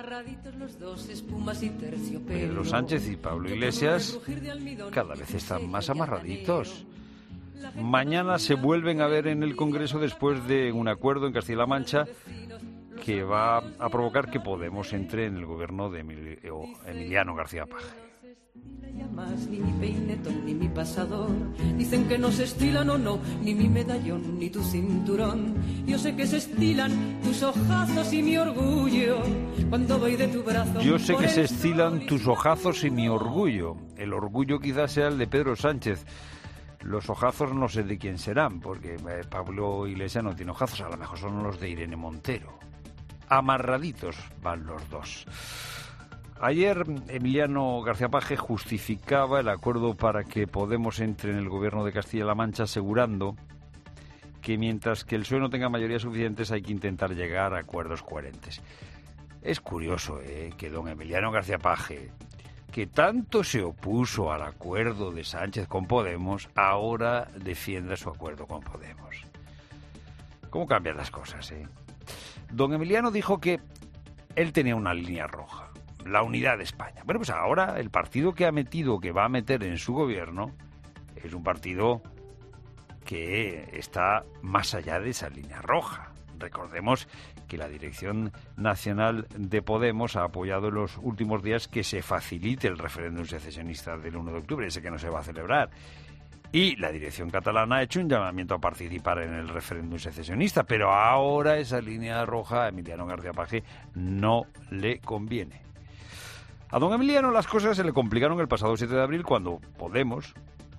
Pedro Sánchez y Pablo Iglesias cada vez están más amarraditos. Mañana se vuelven a ver en el Congreso después de un acuerdo en Castilla-La Mancha que va a provocar que Podemos entre en el gobierno de Emilio, Emiliano García Paje. Ni mi peinetón, ni mi pasador. Dicen que no se estilan o no, ni mi medallón, ni tu cinturón. Yo sé que se estilan tus ojazos y mi orgullo. Cuando voy de tu brazo. Yo sé que se estilan tus ojazos y mi orgullo. El orgullo quizás sea el de Pedro Sánchez. Los ojazos no sé de quién serán, porque eh, Pablo Iglesias no tiene ojazos, a lo mejor son los de Irene Montero. Amarraditos van los dos. Ayer Emiliano García Paje justificaba el acuerdo para que Podemos entre en el gobierno de Castilla-La Mancha, asegurando que mientras que el P S O E no tenga mayorías suficientes hay que intentar llegar a acuerdos coherentes. Es curioso ¿eh? que don Emiliano García Paje, que tanto se opuso al acuerdo de Sánchez con Podemos, ahora defienda su acuerdo con Podemos. ¿Cómo cambian las cosas, eh? Don Emiliano dijo que él tenía una línea roja, la unidad de España. Bueno, pues ahora el partido que ha metido, que va a meter en su gobierno, es un partido que está más allá de esa línea roja. Recordemos que la Dirección Nacional de Podemos ha apoyado en los últimos días que se facilite el referéndum secesionista del uno de octubre, ese que no se va a celebrar. Y la dirección catalana ha hecho un llamamiento a participar en el referéndum secesionista, pero ahora esa línea roja a Emiliano García Paje no le conviene. A don Emiliano las cosas se le complicaron el pasado siete de abril cuando Podemos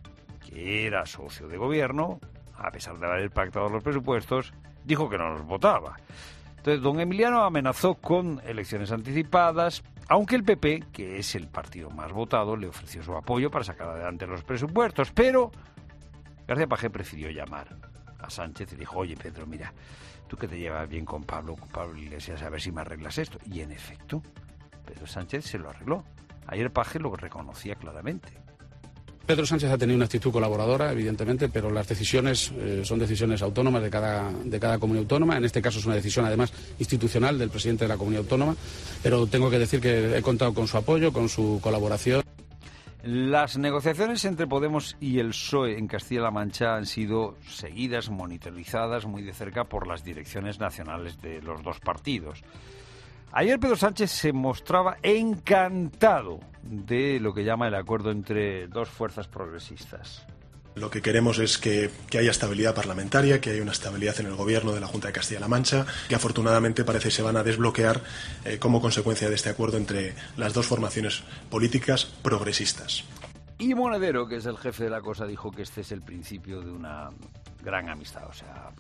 que era socio de gobierno, a pesar de haber pactado los presupuestos, dijo que no los votaba. Entonces, don Emiliano amenazó con elecciones anticipadas, aunque el P P, que es el partido más votado, le ofreció su apoyo para sacar adelante los presupuestos. Pero García Page prefirió llamar a Sánchez y dijo: oye, Pedro, mira, tú que te llevas bien con Pablo, con Pablo Iglesias, a ver si me arreglas esto. Y en efecto, Pedro Sánchez se lo arregló. Ayer Page lo reconocía claramente. Pedro Sánchez ha tenido una actitud colaboradora, evidentemente, pero las decisiones eh, son decisiones autónomas de cada, de cada comunidad autónoma. En este caso es una decisión, además, institucional del presidente de la comunidad autónoma. Pero tengo que decir que he contado con su apoyo, con su colaboración. Las negociaciones entre Podemos y el P S O E en Castilla-La Mancha han sido seguidas, monitorizadas muy de cerca por las direcciones nacionales de los dos partidos. Ayer Pedro Sánchez se mostraba encantado de lo que llama el acuerdo entre dos fuerzas progresistas. Lo que queremos es que, que haya estabilidad parlamentaria, que haya una estabilidad en el gobierno de la Junta de Castilla-La Mancha, que afortunadamente parece se van a desbloquear eh, como consecuencia de este acuerdo entre las dos formaciones políticas progresistas. Y Monedero, que es el jefe de la cosa, dijo que este es el principio de una gran amistad. O sea,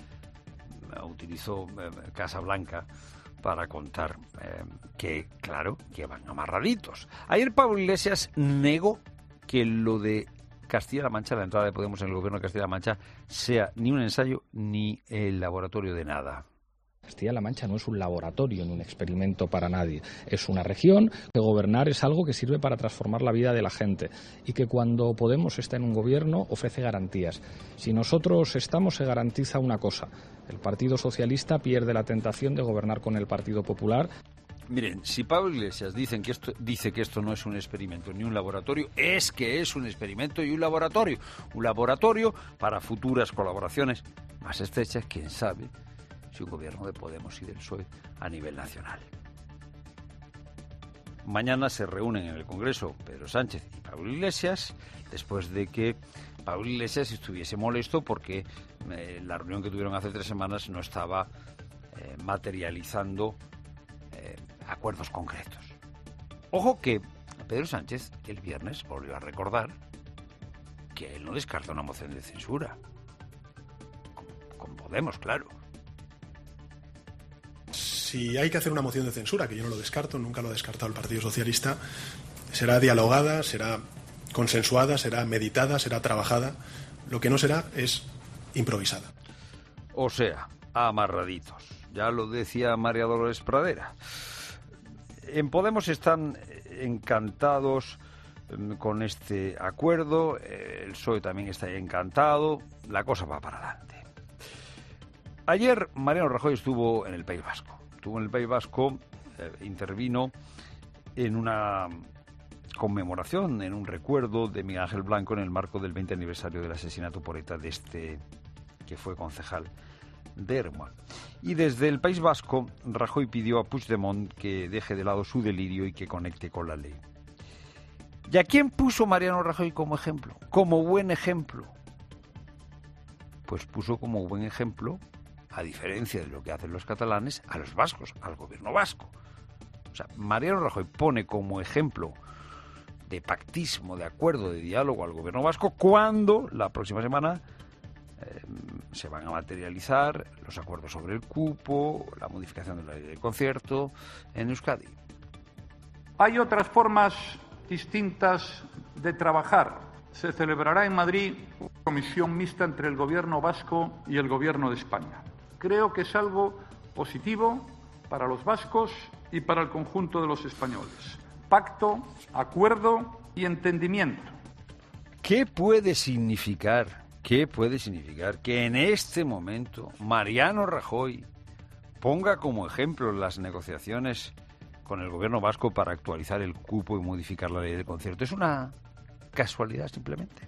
utilizó eh, Casa Blanca para contar eh, que, claro, que van amarraditos. Ayer Pablo Iglesias negó que lo de Castilla-La Mancha, la entrada de Podemos en el gobierno de Castilla-La Mancha, sea ni un ensayo ni el laboratorio de nada. Castilla-La Mancha no es un laboratorio ni un experimento para nadie. Es una región que gobernar es algo que sirve para transformar la vida de la gente y que cuando Podemos está en un gobierno ofrece garantías. Si nosotros estamos, se garantiza una cosa. El Partido Socialista pierde la tentación de gobernar con el Partido Popular. Miren, si Pablo Iglesias dicen que esto, dice que esto no es un experimento ni un laboratorio, es que es un experimento y un laboratorio. Un laboratorio para futuras colaboraciones más estrechas, quién sabe, si un gobierno de Podemos y del P S O E a nivel nacional. Mañana se reúnen en el Congreso Pedro Sánchez y Pablo Iglesias, después de que Pablo Iglesias estuviese molesto porque eh, la reunión que tuvieron hace tres semanas no estaba eh, materializando eh, acuerdos concretos. Ojo que Pedro Sánchez el viernes volvió a recordar que él no descarta una moción de censura. Con, con Podemos, claro. Si hay que hacer una moción de censura, que yo no lo descarto, nunca lo ha descartado el Partido Socialista, será dialogada, será consensuada, será meditada, será trabajada. Lo que no será es improvisada. O sea, amarraditos. Ya lo decía María Dolores Pradera. En Podemos están encantados con este acuerdo, el P S O E también está encantado, la cosa va para adelante. Ayer Mariano Rajoy estuvo en el País Vasco. Estuvo en el País Vasco, eh, intervino en una conmemoración, en un recuerdo de Miguel Ángel Blanco en el marco del veinte aniversario del asesinato por ETA de este que fue concejal de Ermua. Y desde el País Vasco, Rajoy pidió a Puigdemont que deje de lado su delirio y que conecte con la ley. ¿Y a quién puso Mariano Rajoy como ejemplo? Como buen ejemplo. Pues puso como buen ejemplo, a diferencia de lo que hacen los catalanes, a los vascos, al gobierno vasco. O sea, Mariano Rajoy pone como ejemplo de pactismo, de acuerdo, de diálogo al gobierno vasco cuando la próxima semana eh, se van a materializar los acuerdos sobre el cupo, la modificación de la ley del concierto en Euskadi. Hay otras formas distintas de trabajar. Se celebrará en Madrid una comisión mixta entre el gobierno vasco y el gobierno de España. Creo que es algo positivo para los vascos y para el conjunto de los españoles. Pacto, acuerdo y entendimiento. ¿Qué puede significar, qué puede significar que en este momento Mariano Rajoy ponga como ejemplo las negociaciones con el gobierno vasco para actualizar el cupo y modificar la ley del concierto? ¿Es una casualidad simplemente?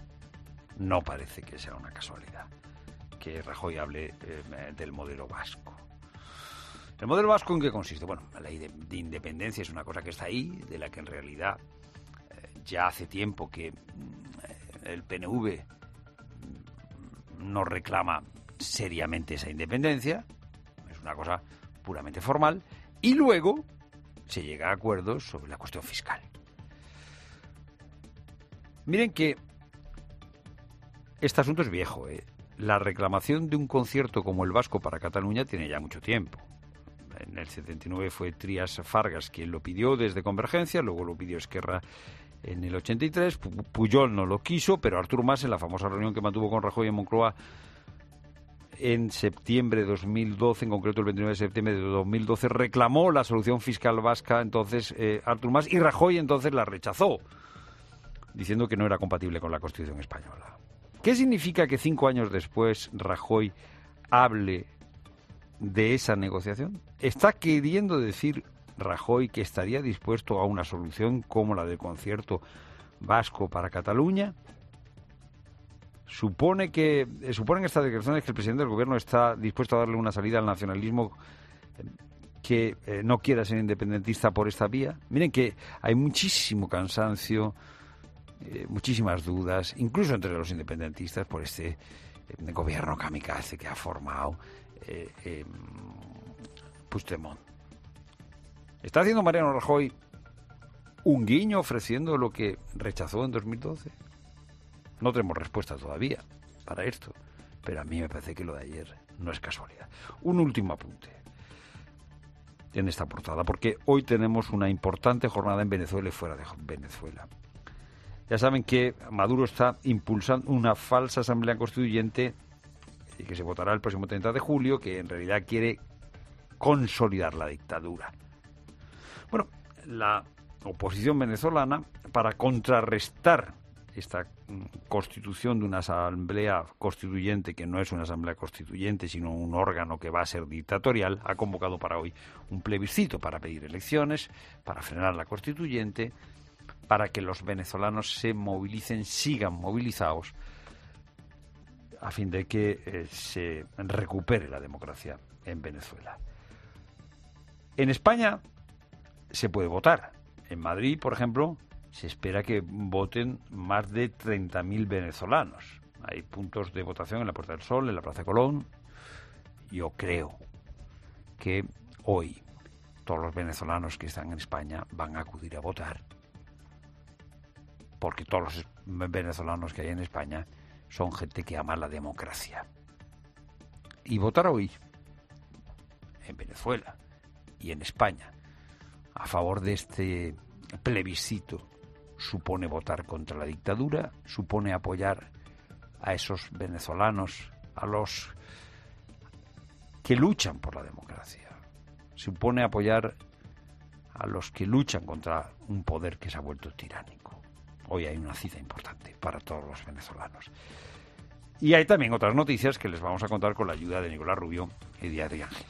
No parece que sea una casualidad que Rajoy hable eh, del modelo vasco. ¿El modelo vasco en qué consiste? Bueno, la ley de, de independencia es una cosa que está ahí, de la que en realidad eh, ya hace tiempo que mm, el P N V no reclama seriamente esa independencia, es una cosa puramente formal, y luego se llega a acuerdos sobre la cuestión fiscal. Miren que este asunto es viejo, ¿eh? La reclamación de un concierto como el vasco para Cataluña tiene ya mucho tiempo. En el setenta y nueve fue Trias Fargas quien lo pidió desde Convergencia, luego lo pidió Esquerra en el ochenta y tres, Pujol no lo quiso, pero Artur Mas, en la famosa reunión que mantuvo con Rajoy en Moncloa en septiembre de dos mil doce, en concreto el veintinueve de septiembre de dos mil doce, reclamó la solución fiscal vasca, entonces eh, Artur Mas, y Rajoy entonces la rechazó, diciendo que no era compatible con la Constitución española. ¿Qué significa que cinco años después Rajoy hable de esa negociación? ¿Está queriendo decir Rajoy que estaría dispuesto a una solución como la del concierto vasco para Cataluña? Supone que suponen estas declaraciones que el presidente del gobierno está dispuesto a darle una salida al nacionalismo que eh, no quiera ser independentista por esta vía. Miren que hay muchísimo cansancio, eh, muchísimas dudas, incluso entre los independentistas, por este eh, gobierno kamikaze que ha formado eh, eh, Puigdemont. ¿Está haciendo Mariano Rajoy un guiño ofreciendo lo que rechazó en dos mil doce? No tenemos respuesta todavía para esto, pero a mí me parece que lo de ayer no es casualidad. Un último apunte en esta portada, porque hoy tenemos una importante jornada en Venezuela y fuera de Venezuela. Ya saben que Maduro está impulsando una falsa asamblea constituyente que se votará el próximo treinta de julio, que en realidad quiere consolidar la dictadura. Bueno, la oposición venezolana, para contrarrestar esta constitución de una asamblea constituyente, que no es una asamblea constituyente, sino un órgano que va a ser dictatorial, ha convocado para hoy un plebiscito para pedir elecciones, para frenar la constituyente, para que los venezolanos se movilicen, sigan movilizados, a fin de que eh, se recupere la democracia en Venezuela. En España se puede votar. En Madrid, por ejemplo, se espera que voten más de treinta mil venezolanos. Hay puntos de votación en la Puerta del Sol, en la Plaza de Colón. Yo creo que hoy todos los venezolanos que están en España van a acudir a votar, porque todos los venezolanos que hay en España son gente que ama la democracia. Y votar hoy en Venezuela y en España a favor de este plebiscito supone votar contra la dictadura, supone apoyar a esos venezolanos, a los que luchan por la democracia, supone apoyar a los que luchan contra un poder que se ha vuelto tiránico. Hoy hay una cita importante para todos los venezolanos. Y hay también otras noticias que les vamos a contar con la ayuda de Nicolás Rubio y de Adrián Gil.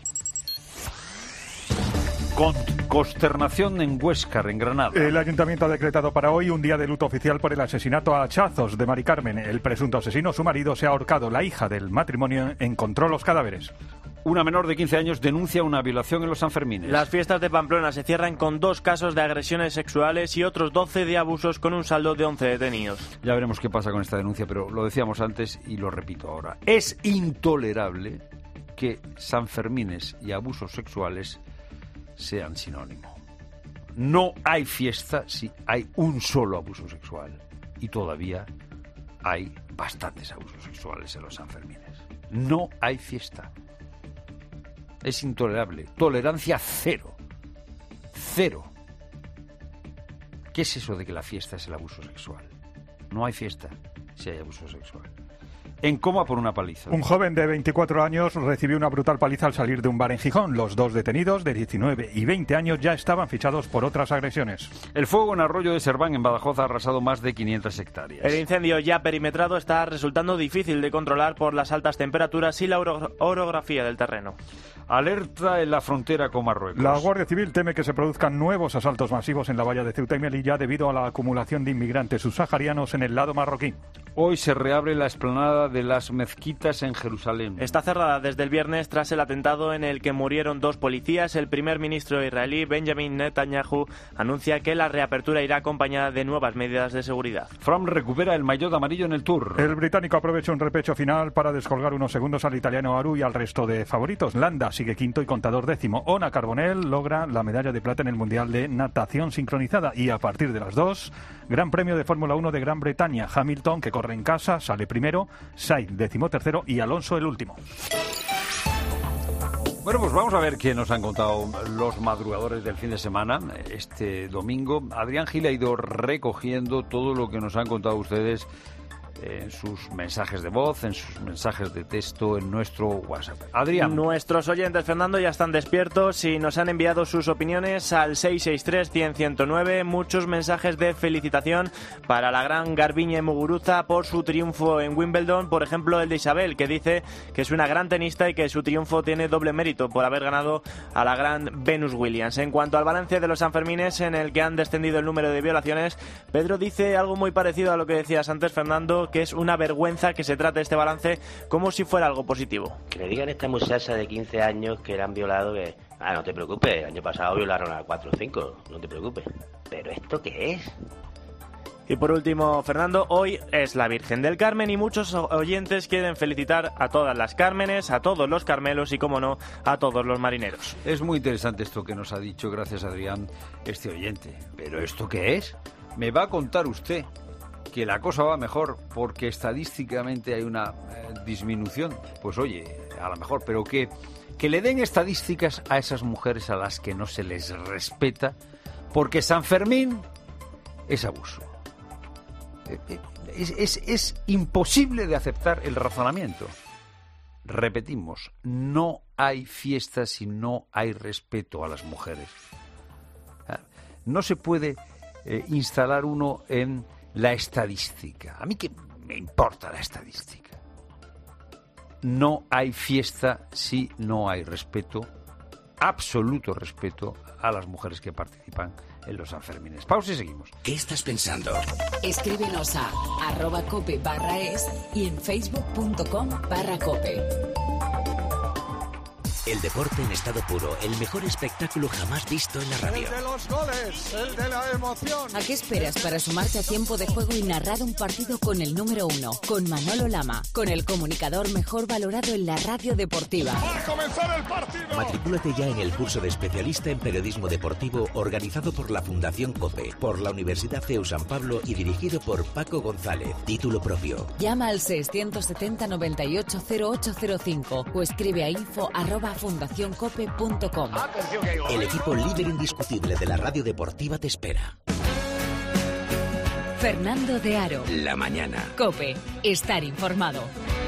Con consternación en Huéscar, en Granada. El ayuntamiento ha decretado para hoy un día de luto oficial por el asesinato a hachazos de Mari Carmen. El presunto asesino, su marido, se ha ahorcado. La hija del matrimonio encontró los cadáveres. Una menor de quince años denuncia una violación en los Sanfermines. Las fiestas de Pamplona se cierran con dos casos de agresiones sexuales y otros doce de abusos, con un saldo de once detenidos. Ya veremos qué pasa con esta denuncia, pero lo decíamos antes y lo repito ahora. Es intolerable que Sanfermines y abusos sexuales sean sinónimo. No hay fiesta si hay un solo abuso sexual, y todavía hay bastantes abusos sexuales en los Sanfermines. No hay fiesta. Es intolerable. Tolerancia cero. Cero. ¿Qué es eso de que la fiesta es el abuso sexual? No hay fiesta si hay abuso sexual. En coma por una paliza. Un joven de veinticuatro años recibió una brutal paliza al salir de un bar en Gijón. Los dos detenidos, de diecinueve y veinte años, ya estaban fichados por otras agresiones. El fuego en Arroyo de Serván, en Badajoz, ha arrasado más de quinientas hectáreas. El incendio, ya perimetrado, está resultando difícil de controlar por las altas temperaturas y la oro- orografía del terreno. Alerta en la frontera con Marruecos. La Guardia Civil teme que se produzcan nuevos asaltos masivos en la valla de Ceuta y Melilla debido a la acumulación de inmigrantes subsaharianos en el lado marroquí. Hoy se reabre la explanada de las mezquitas en Jerusalén. Está cerrada desde el viernes tras el atentado en el que murieron dos policías. El primer ministro israelí, Benjamin Netanyahu, anuncia que la reapertura irá acompañada de nuevas medidas de seguridad. Fromm recupera el maillot amarillo en el Tour. El británico aprovecha un repecho final para descolgar unos segundos al italiano Aru y al resto de favoritos. Landa sigue quinto y Contador décimo. Ona Carbonell logra la medalla de plata en el Mundial de Natación Sincronizada. Y a partir de las dos, Gran Premio de Fórmula uno de Gran Bretaña. Hamilton, que corre Navarra en casa sale primero, Sainz decimotercero y Alonso el último. Bueno, pues vamos a ver qué nos han contado los madrugadores del fin de semana. Este domingo, Adrián Gil ha ido recogiendo todo lo que nos han contado ustedes en sus mensajes de voz, en sus mensajes de texto, en nuestro WhatsApp. Adrián. Nuestros oyentes, Fernando, ya están despiertos y nos han enviado sus opiniones al seis seis tres, cien, ciento nueve. Muchos mensajes de felicitación para la gran Garbiñe Muguruza por su triunfo en Wimbledon. Por ejemplo, el de Isabel, que dice que es una gran tenista y que su triunfo tiene doble mérito por haber ganado a la gran Venus Williams. En cuanto al balance de los Sanfermines, en el que han descendido el número de violaciones, Pedro dice algo muy parecido a lo que decías antes, Fernando, que es una vergüenza que se trate este balance como si fuera algo positivo. Que le digan a esta muchacha de quince años que la han violado, que, ah, no te preocupes, el año pasado violaron a cuatro o cinco, no te preocupes. ¿Pero esto qué es? Y por último, Fernando, hoy es la Virgen del Carmen y muchos oyentes quieren felicitar a todas las Cármenes, a todos los Carmelos y, como no, a todos los marineros. Es muy interesante esto que nos ha dicho, gracias Adrián, este oyente. ¿Pero esto qué es? Me va a contar usted que la cosa va mejor porque estadísticamente hay una eh, disminución. Pues oye, a lo mejor, pero que, que le den estadísticas a esas mujeres a las que no se les respeta, porque San Fermín es abuso. Es, es, es imposible de aceptar el razonamiento. Repetimos, no hay fiesta si no hay respeto a las mujeres. No se puede eh, instalar uno en la estadística. A mí que me importa la estadística. No hay fiesta si no hay respeto, absoluto respeto a las mujeres que participan en los Sanfermines. Pausa y seguimos. ¿Qué estás pensando? Escríbenos a arroba cope barra es y en facebook punto com barra cope. El deporte en estado puro, el mejor espectáculo jamás visto en la radio. El de los goles, el de la emoción. ¿A qué esperas para sumarte a tiempo de juego y narrar un partido con el número uno? Con Manolo Lama, con el comunicador mejor valorado en la radio deportiva. ¡Va a comenzar el partido! Matricúlate ya en el curso de especialista en periodismo deportivo organizado por la Fundación COPE, por la Universidad C E U San Pablo y dirigido por Paco González. Título propio. Llama al seiscientos setenta, noventa y ocho, cero ocho cero cinco o escribe a info arroba fundación cope punto com. El equipo líder indiscutible de la radio deportiva te espera. Fernando de Aro. La mañana. Cope. Estar informado.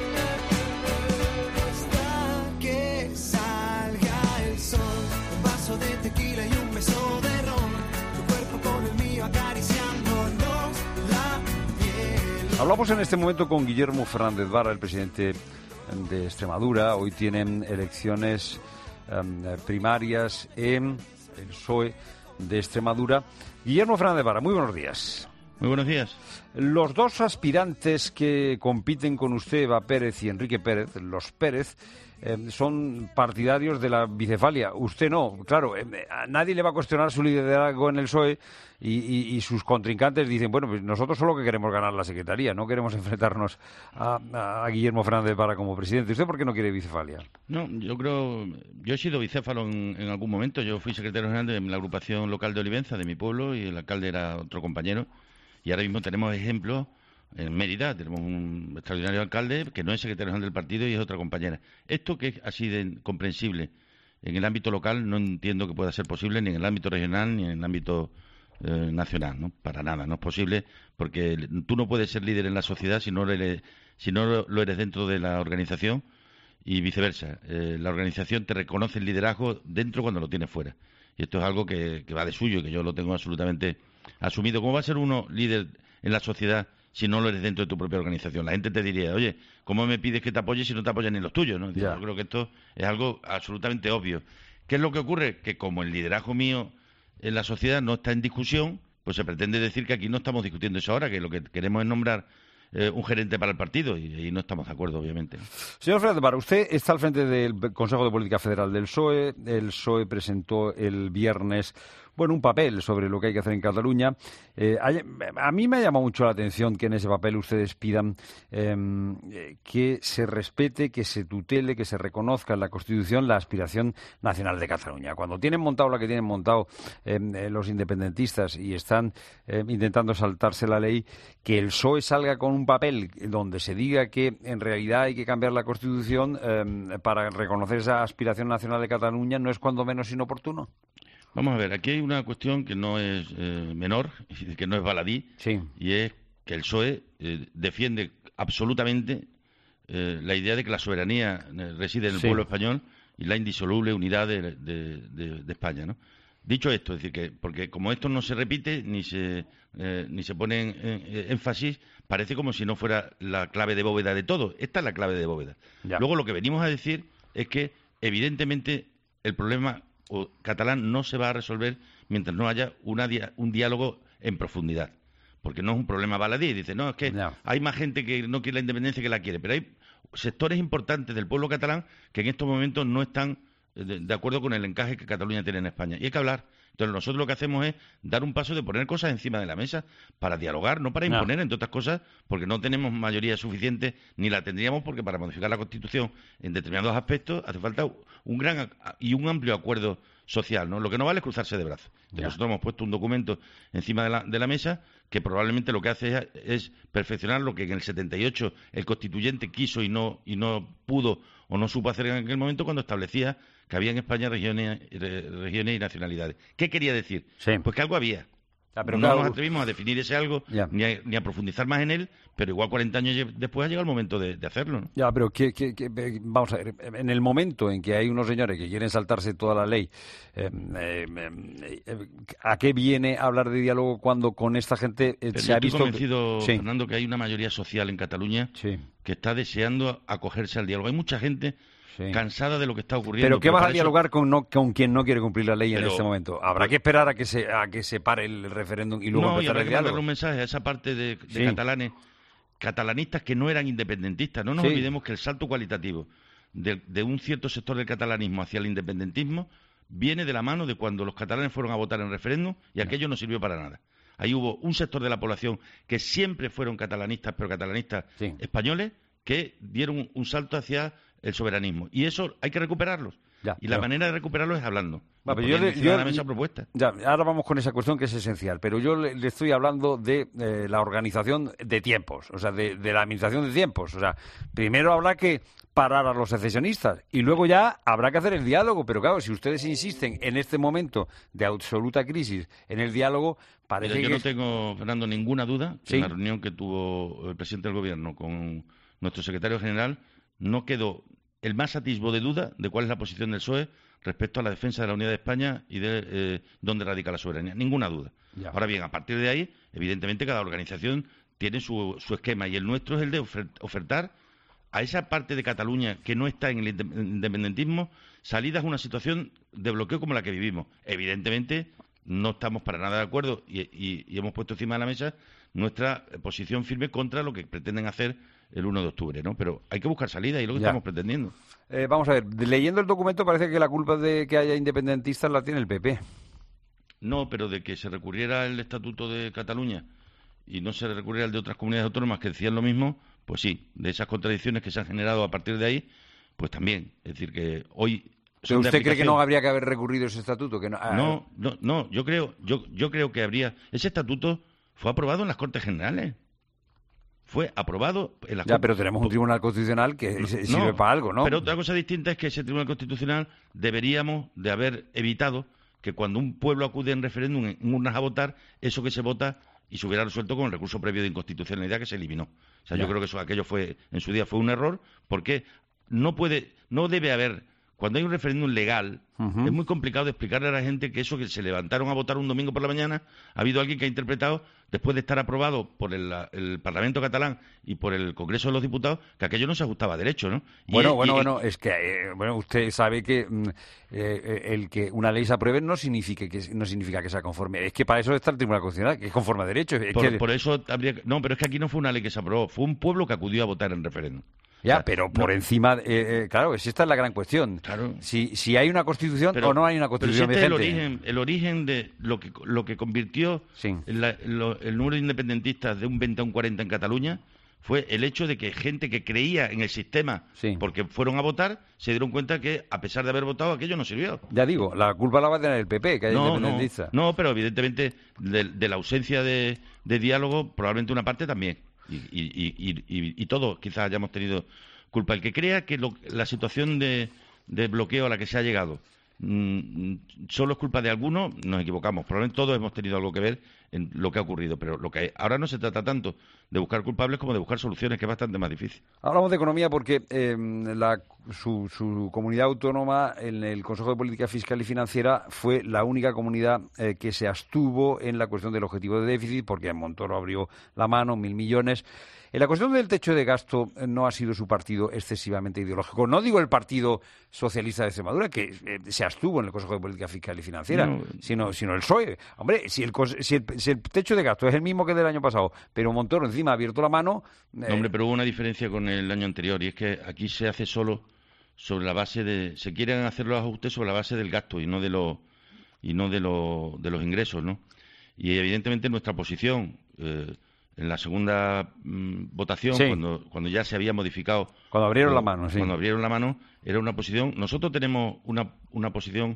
Hasta que salga el sol, un vaso de tequila y un beso de ron, tu cuerpo con el mío acariciándonos la piel. Hablamos en este momento con Guillermo Fernández Vara, el presidente de Extremadura. Hoy tienen elecciones um, primarias en el P S O E de Extremadura. Guillermo Fernández Vara, muy buenos días. Muy buenos días. Los dos aspirantes que compiten con usted, Eva Pérez y Enrique Pérez, los Pérez, eh, son partidarios de la bicefalia. Usted no, claro, eh, a nadie le va a cuestionar su liderazgo en el P S O E y, y, y sus contrincantes dicen, bueno, pues nosotros solo que queremos ganar la secretaría, no queremos enfrentarnos a, a, a Guillermo Fernández Vara como presidente. ¿Usted por qué no quiere bicefalia? No, yo creo, yo he sido bicéfalo en, en algún momento. Yo fui secretario general de la agrupación local de Olivenza, de mi pueblo, y el alcalde era otro compañero. Y ahora mismo tenemos ejemplos en Mérida, tenemos un extraordinario alcalde que no es secretario general del partido y es otra compañera. Esto que es así de comprensible en el ámbito local no entiendo que pueda ser posible ni en el ámbito regional ni en el ámbito eh, nacional, ¿no? Para nada, no es posible porque tú no puedes ser líder en la sociedad si no lo eres, si no lo eres dentro de la organización y viceversa. Eh, la organización te reconoce el liderazgo dentro cuando lo tienes fuera. Y esto es algo que, que va de suyo y que yo lo tengo absolutamente asumido. ¿Cómo va a ser uno líder en la sociedad si no lo eres dentro de tu propia organización? La gente te diría, oye, ¿cómo me pides que te apoye si no te apoyan ni los tuyos? ¿No? Yo creo que esto es algo absolutamente obvio. ¿Qué es lo que ocurre? Que como el liderazgo mío en la sociedad no está en discusión, pues se pretende decir que aquí no estamos discutiendo eso ahora, que lo que queremos es nombrar eh, un gerente para el partido y, y no estamos de acuerdo, obviamente. Señor Fernández Vara, usted está al frente del Consejo de Política Federal del P S O E. El P S O E presentó el viernes bueno, un papel sobre lo que hay que hacer en Cataluña. Eh, hay, a mí me ha llamado mucho la atención que en ese papel ustedes pidan eh, que se respete, que se tutele, que se reconozca en la Constitución la aspiración nacional de Cataluña. Cuando tienen montado lo que tienen montado eh, los independentistas y están eh, intentando saltarse la ley, que el P S O E salga con un papel donde se diga que en realidad hay que cambiar la Constitución eh, para reconocer esa aspiración nacional de Cataluña, ¿no es cuando menos inoportuno? Vamos a ver, aquí hay una cuestión que no es eh, menor, que no es baladí, sí. y es que el P S O E eh, defiende absolutamente eh, la idea de que la soberanía eh, reside en el sí. pueblo español y la indisoluble unidad de, de, de, de España, ¿no? Dicho esto, es decir, que porque como esto no se repite ni se eh, ni se pone en, en, énfasis, parece como si no fuera la clave de bóveda de todo. Esta es la clave de bóveda. Ya. Luego lo que venimos a decir es que evidentemente el problema catalán no se va a resolver mientras no haya una dia un diálogo en profundidad, porque no es un problema baladí. Dice, no, es que no. hay más gente que no quiere la independencia que la quiere, pero hay sectores importantes del pueblo catalán que en estos momentos no están de, de acuerdo con el encaje que Cataluña tiene en España, y hay que hablar. Entonces nosotros lo que hacemos es dar un paso de poner cosas encima de la mesa para dialogar, no para imponer, no. entre otras cosas, porque no tenemos mayoría suficiente, ni la tendríamos, porque para modificar la Constitución en determinados aspectos hace falta un gran y un amplio acuerdo social, ¿no? Lo que no vale es cruzarse de brazos. Entonces, nosotros hemos puesto un documento encima de la, de la mesa que probablemente lo que hace es, es perfeccionar lo que en el setenta y ocho el constituyente quiso y no y no pudo o no supo hacer en aquel momento, cuando establecía que había en España regiones, regiones y nacionalidades. ¿Qué quería decir? Sí. Pues que algo había. Ah, pero no claro, nos atrevimos a definir ese algo, ni a, ni a profundizar más en él, pero igual cuarenta años después ha llegado el momento de, de hacerlo, ¿no? Ya, pero que, que, que, vamos a ver, en el momento en que hay unos señores que quieren saltarse toda la ley, eh, eh, eh, ¿a qué viene hablar de diálogo cuando con esta gente eh, se ha visto? Estoy convencido, sí. Fernando, que hay una mayoría social en Cataluña sí. que está deseando acogerse al diálogo. Hay mucha gente... Sí. cansada de lo que está ocurriendo. ¿Pero qué vas a dialogar eso... con, no, con quien no quiere cumplir la ley pero... en este momento? Habrá que esperar a que se a que se pare el referéndum y luego no, empezar y el diálogo. Darle un mensaje a esa parte de, de sí. catalanes, catalanistas que no eran independentistas. No nos sí. olvidemos que el salto cualitativo de, de un cierto sector del catalanismo hacia el independentismo viene de la mano de cuando los catalanes fueron a votar en referéndum y no. aquello no sirvió para nada. Ahí hubo un sector de la población que siempre fueron catalanistas, pero catalanistas sí. españoles, que dieron un salto hacia el soberanismo, y eso hay que recuperarlos, ya, y la claro. manera de recuperarlo es hablando. Va, pero yo le, yo, la mesa propuesta. Ya, ahora vamos con esa cuestión que es esencial, pero yo le, le estoy hablando de eh, la organización de tiempos, o sea, de, de la administración de tiempos. O sea, primero habrá que parar a los secesionistas y luego ya habrá que hacer el diálogo, pero claro, si ustedes insisten en este momento de absoluta crisis en el diálogo, parece Mira, yo que... no tengo, Fernando, ninguna duda que ¿Sí? en la reunión que tuvo el presidente del Gobierno con nuestro secretario general no quedó el más atisbo de duda de cuál es la posición del P S O E respecto a la defensa de la unidad de España y de eh, dónde radica la soberanía. Ninguna duda. Ya. Ahora bien, a partir de ahí, evidentemente cada organización tiene su, su esquema, y el nuestro es el de ofertar a esa parte de Cataluña que no está en el independentismo salidas a una situación de bloqueo como la que vivimos. Evidentemente no estamos para nada de acuerdo y, y, y hemos puesto encima de la mesa nuestra posición firme contra lo que pretenden hacer el uno de octubre, ¿no? Pero hay que buscar salida y es lo que ya. estamos pretendiendo. Eh, vamos a ver, leyendo el documento parece que la culpa de que haya independentistas la tiene el P P. No, pero de que se recurriera el Estatuto de Cataluña y no se recurriera al de otras comunidades autónomas que decían lo mismo, pues sí, de esas contradicciones que se han generado a partir de ahí, pues también. Es decir, que hoy... ¿Pero usted cree que no habría que haber recurrido ese estatuto? Que no, ah, no, no, no, yo creo, yo, yo creo que habría... Ese estatuto fue aprobado en las Cortes Generales. Fue aprobado en las Ya, pero tenemos un Tribunal Constitucional que no, sirve no, para algo, ¿no? Pero otra cosa distinta es que ese Tribunal Constitucional deberíamos de haber evitado que cuando un pueblo acude en referéndum, en urnas a votar, eso que se vota y se hubiera resuelto con el recurso previo de inconstitucionalidad que se eliminó. O sea, ya. yo creo que eso aquello fue, en su día fue un error, porque no puede, no debe haber... Cuando hay un referéndum legal, uh-huh. es muy complicado de explicarle a la gente que eso que se levantaron a votar un domingo por la mañana, ha habido alguien que ha interpretado, después de estar aprobado por el, el Parlamento catalán y por el Congreso de los Diputados, que aquello no se ajustaba a derecho, ¿no? Y bueno, es, bueno, y, bueno, es que eh, bueno, usted sabe que eh, el que una ley se apruebe no significa que no significa que sea conforme. Es que para eso está el Tribunal Constitucional, que es conforme a derecho. Es por, que... por eso habría... No, pero es que aquí no fue una ley que se aprobó, fue un pueblo que acudió a votar en referéndum. Ya, O sea, pero por no- encima, eh, eh, claro, es- esta es la gran cuestión. Claro. Si, si hay una constitución Pero- o no hay una pero constitución si este es el vigente. origen, el origen de lo que lo que convirtió la- lo- el número de independentistas de un veinte a un cuarenta en Cataluña fue el hecho de que gente que creía en el sistema, porque fueron a votar, se dieron cuenta que a pesar de haber votado aquello no sirvió. Ya digo, la culpa la va a tener el P P, que hay No, no, independentista. no, pero evidentemente de, de la ausencia de, de diálogo, probablemente una parte también. Y, y, y, y, y todos quizás hayamos tenido culpa. El que crea que lo- la situación de, de bloqueo a la que se ha llegado mm, solo es culpa de algunos, nos equivocamos. Probablemente todos hemos tenido algo que ver en lo que ha ocurrido. Pero lo que hay- ahora no se trata tanto de buscar culpables como de buscar soluciones, que es bastante más difícil. Hablamos de economía porque eh, la, su, su comunidad autónoma en el Consejo de Política Fiscal y Financiera fue la única comunidad eh, que se abstuvo en la cuestión del objetivo de déficit, porque Montoro abrió la mano, mil millones. En la cuestión del techo de gasto eh, no ha sido su partido excesivamente ideológico. No digo el Partido Socialista de Extremadura, que eh, se abstuvo en el Consejo de Política Fiscal y Financiera, No. sino, sino el P S O E. Hombre, si el, cos- si, el, si el techo de gasto es el mismo que el del año pasado, pero Montoro encima ha abierto la mano... eh, No, hombre, pero hubo una diferencia con el año anterior, y es que aquí se hace solo sobre la base de... Se quieren hacer los ajustes sobre la base del gasto y no de los y no de los, de los ingresos, ¿no? Y evidentemente nuestra posición... Eh, en la segunda mm, votación, Sí. cuando, cuando ya se había modificado... Cuando abrieron eh, la mano, sí. Cuando abrieron la mano, era una posición... Nosotros tenemos una, una posición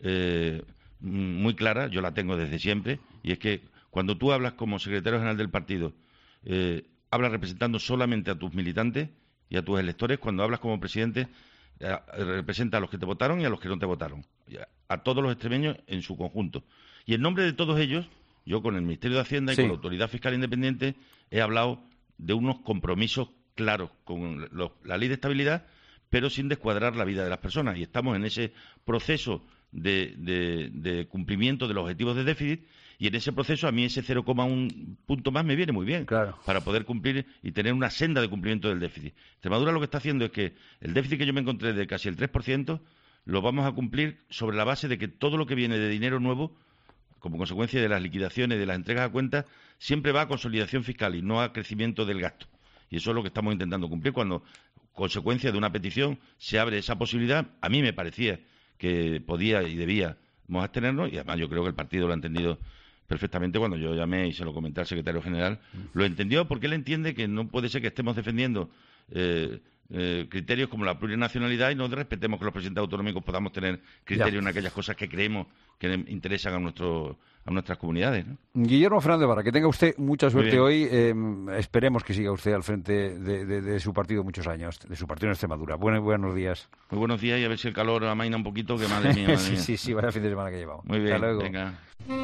eh, mm, muy clara, yo la tengo desde siempre, y es que cuando tú hablas como secretario general del partido, eh, hablas representando solamente a tus militantes y a tus electores. Cuando hablas como presidente, eh, representa a los que te votaron y a los que no te votaron, y a, a todos los extremeños en su conjunto. Y en nombre de todos ellos, yo con el Ministerio de Hacienda y Sí. con la Autoridad Fiscal Independiente he hablado de unos compromisos claros con lo- la ley de estabilidad, pero sin descuadrar la vida de las personas. Y estamos en ese proceso de, de- de cumplimiento de los objetivos de déficit, y en ese proceso a mí ese cero coma uno punto más me viene muy bien para poder cumplir y tener una senda de cumplimiento del déficit. Extremadura lo que está haciendo es que el déficit que yo me encontré de casi el tres por ciento lo vamos a cumplir sobre la base de que todo lo que viene de dinero nuevo, como consecuencia de las liquidaciones, de las entregas a cuentas, siempre va a consolidación fiscal y no a crecimiento del gasto. Y eso es lo que estamos intentando cumplir. Cuando, consecuencia de una petición, se abre esa posibilidad, a mí me parecía que podía y debíamos abstenernos, y además yo creo que el partido lo ha entendido perfectamente. Cuando yo llamé y se lo comenté al secretario general, lo entendió porque él entiende que no puede ser que estemos defendiendo eh, eh, criterios como la plurinacionalidad y no respetemos que los presidentes autonómicos podamos tener criterios Ya. en aquellas cosas que creemos que le interesan a, nuestro, a nuestras comunidades, ¿no? Guillermo Fernández Vara, que tenga usted mucha Muy suerte bien. hoy. Eh, esperemos que siga usted al frente de, de- de su partido muchos años, de su partido en Extremadura. Buenos, buenos días. Muy buenos días, y a ver si el calor amaina un poquito, que madre mía, madre sí, mía. sí, sí, vaya fin de semana que llevamos. Muy bien, Hasta luego. venga.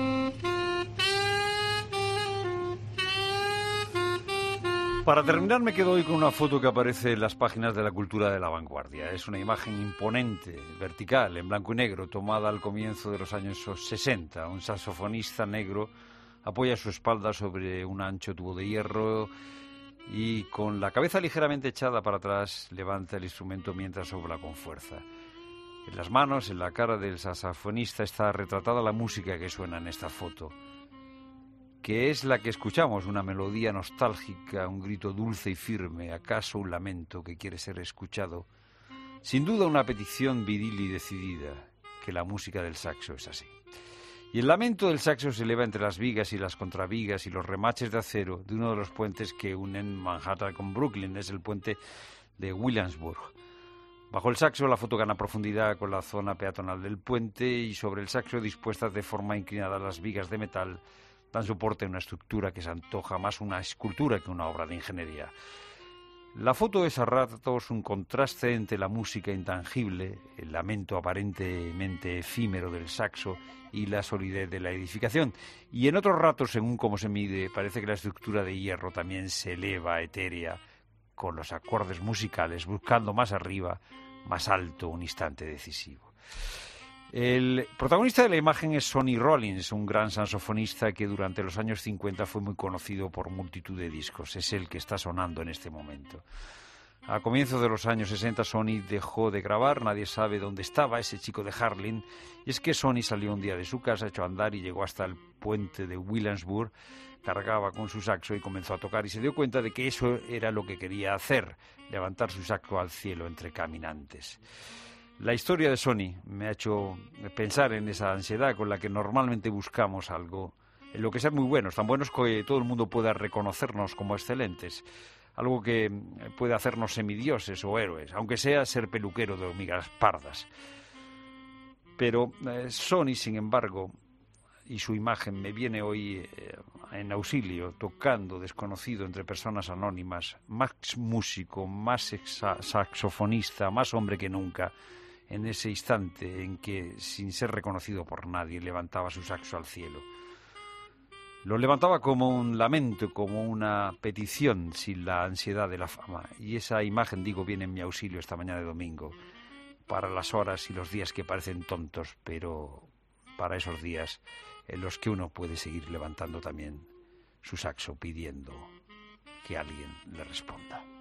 Para terminar, me quedo hoy con una foto que aparece en las páginas de la Cultura de la Vanguardia. Es una imagen imponente, vertical, en blanco y negro, tomada al comienzo de los años sesenta. Un saxofonista negro apoya su espalda sobre un ancho tubo de hierro y, con la cabeza ligeramente echada para atrás, levanta el instrumento mientras sopla con fuerza. En las manos, en la cara del saxofonista, está retratada la música que suena en esta foto, que es la que escuchamos, una melodía nostálgica, un grito dulce y firme, acaso un lamento que quiere ser escuchado. Sin duda una petición viril y decidida, que la música del saxo es así. Y el lamento del saxo se eleva entre las vigas y las contravigas y los remaches de acero de uno de los puentes que unen Manhattan con Brooklyn, es el puente de Williamsburg. Bajo el saxo la foto gana profundidad con la zona peatonal del puente, y sobre el saxo, dispuestas de forma inclinada las vigas de metal, dan soporte a una estructura que se antoja más una escultura que una obra de ingeniería. La foto es a ratos un contraste entre la música intangible, el lamento aparentemente efímero del saxo y la solidez de la edificación. Y en otros ratos, según cómo se mide, parece que la estructura de hierro también se eleva etérea con los acordes musicales, buscando más arriba, más alto, un instante decisivo. El protagonista de la imagen es Sonny Rollins, un gran saxofonista que durante los años cincuenta fue muy conocido por multitud de discos. Es el que está sonando en este momento. A comienzos de los años sesenta Sonny dejó de grabar, nadie sabe dónde estaba ese chico de Harlem, y es que Sonny salió un día de su casa, echó a andar y llegó hasta el puente de Williamsburg, cargaba con su saxo y comenzó a tocar y se dio cuenta de que eso era lo que quería hacer, levantar su saxo al cielo entre caminantes. La historia de Sonny me ha hecho pensar en esa ansiedad con la que normalmente buscamos algo, en lo que sea muy buenos, tan buenos que todo el mundo pueda reconocernos como excelentes. Algo que puede hacernos semidioses o héroes, aunque sea ser peluquero de hormigas pardas. Pero eh, Sonny, sin embargo, y su imagen me viene hoy eh, en auxilio, tocando desconocido entre personas anónimas, más músico, más saxofonista, más hombre que nunca, en ese instante en que, sin ser reconocido por nadie, levantaba su saxo al cielo. Lo levantaba como un lamento, como una petición, sin la ansiedad de la fama. Y esa imagen, digo, viene en mi auxilio esta mañana de domingo, para las horas y los días que parecen tontos, pero para esos días en los que uno puede seguir levantando también su saxo pidiendo que alguien le responda.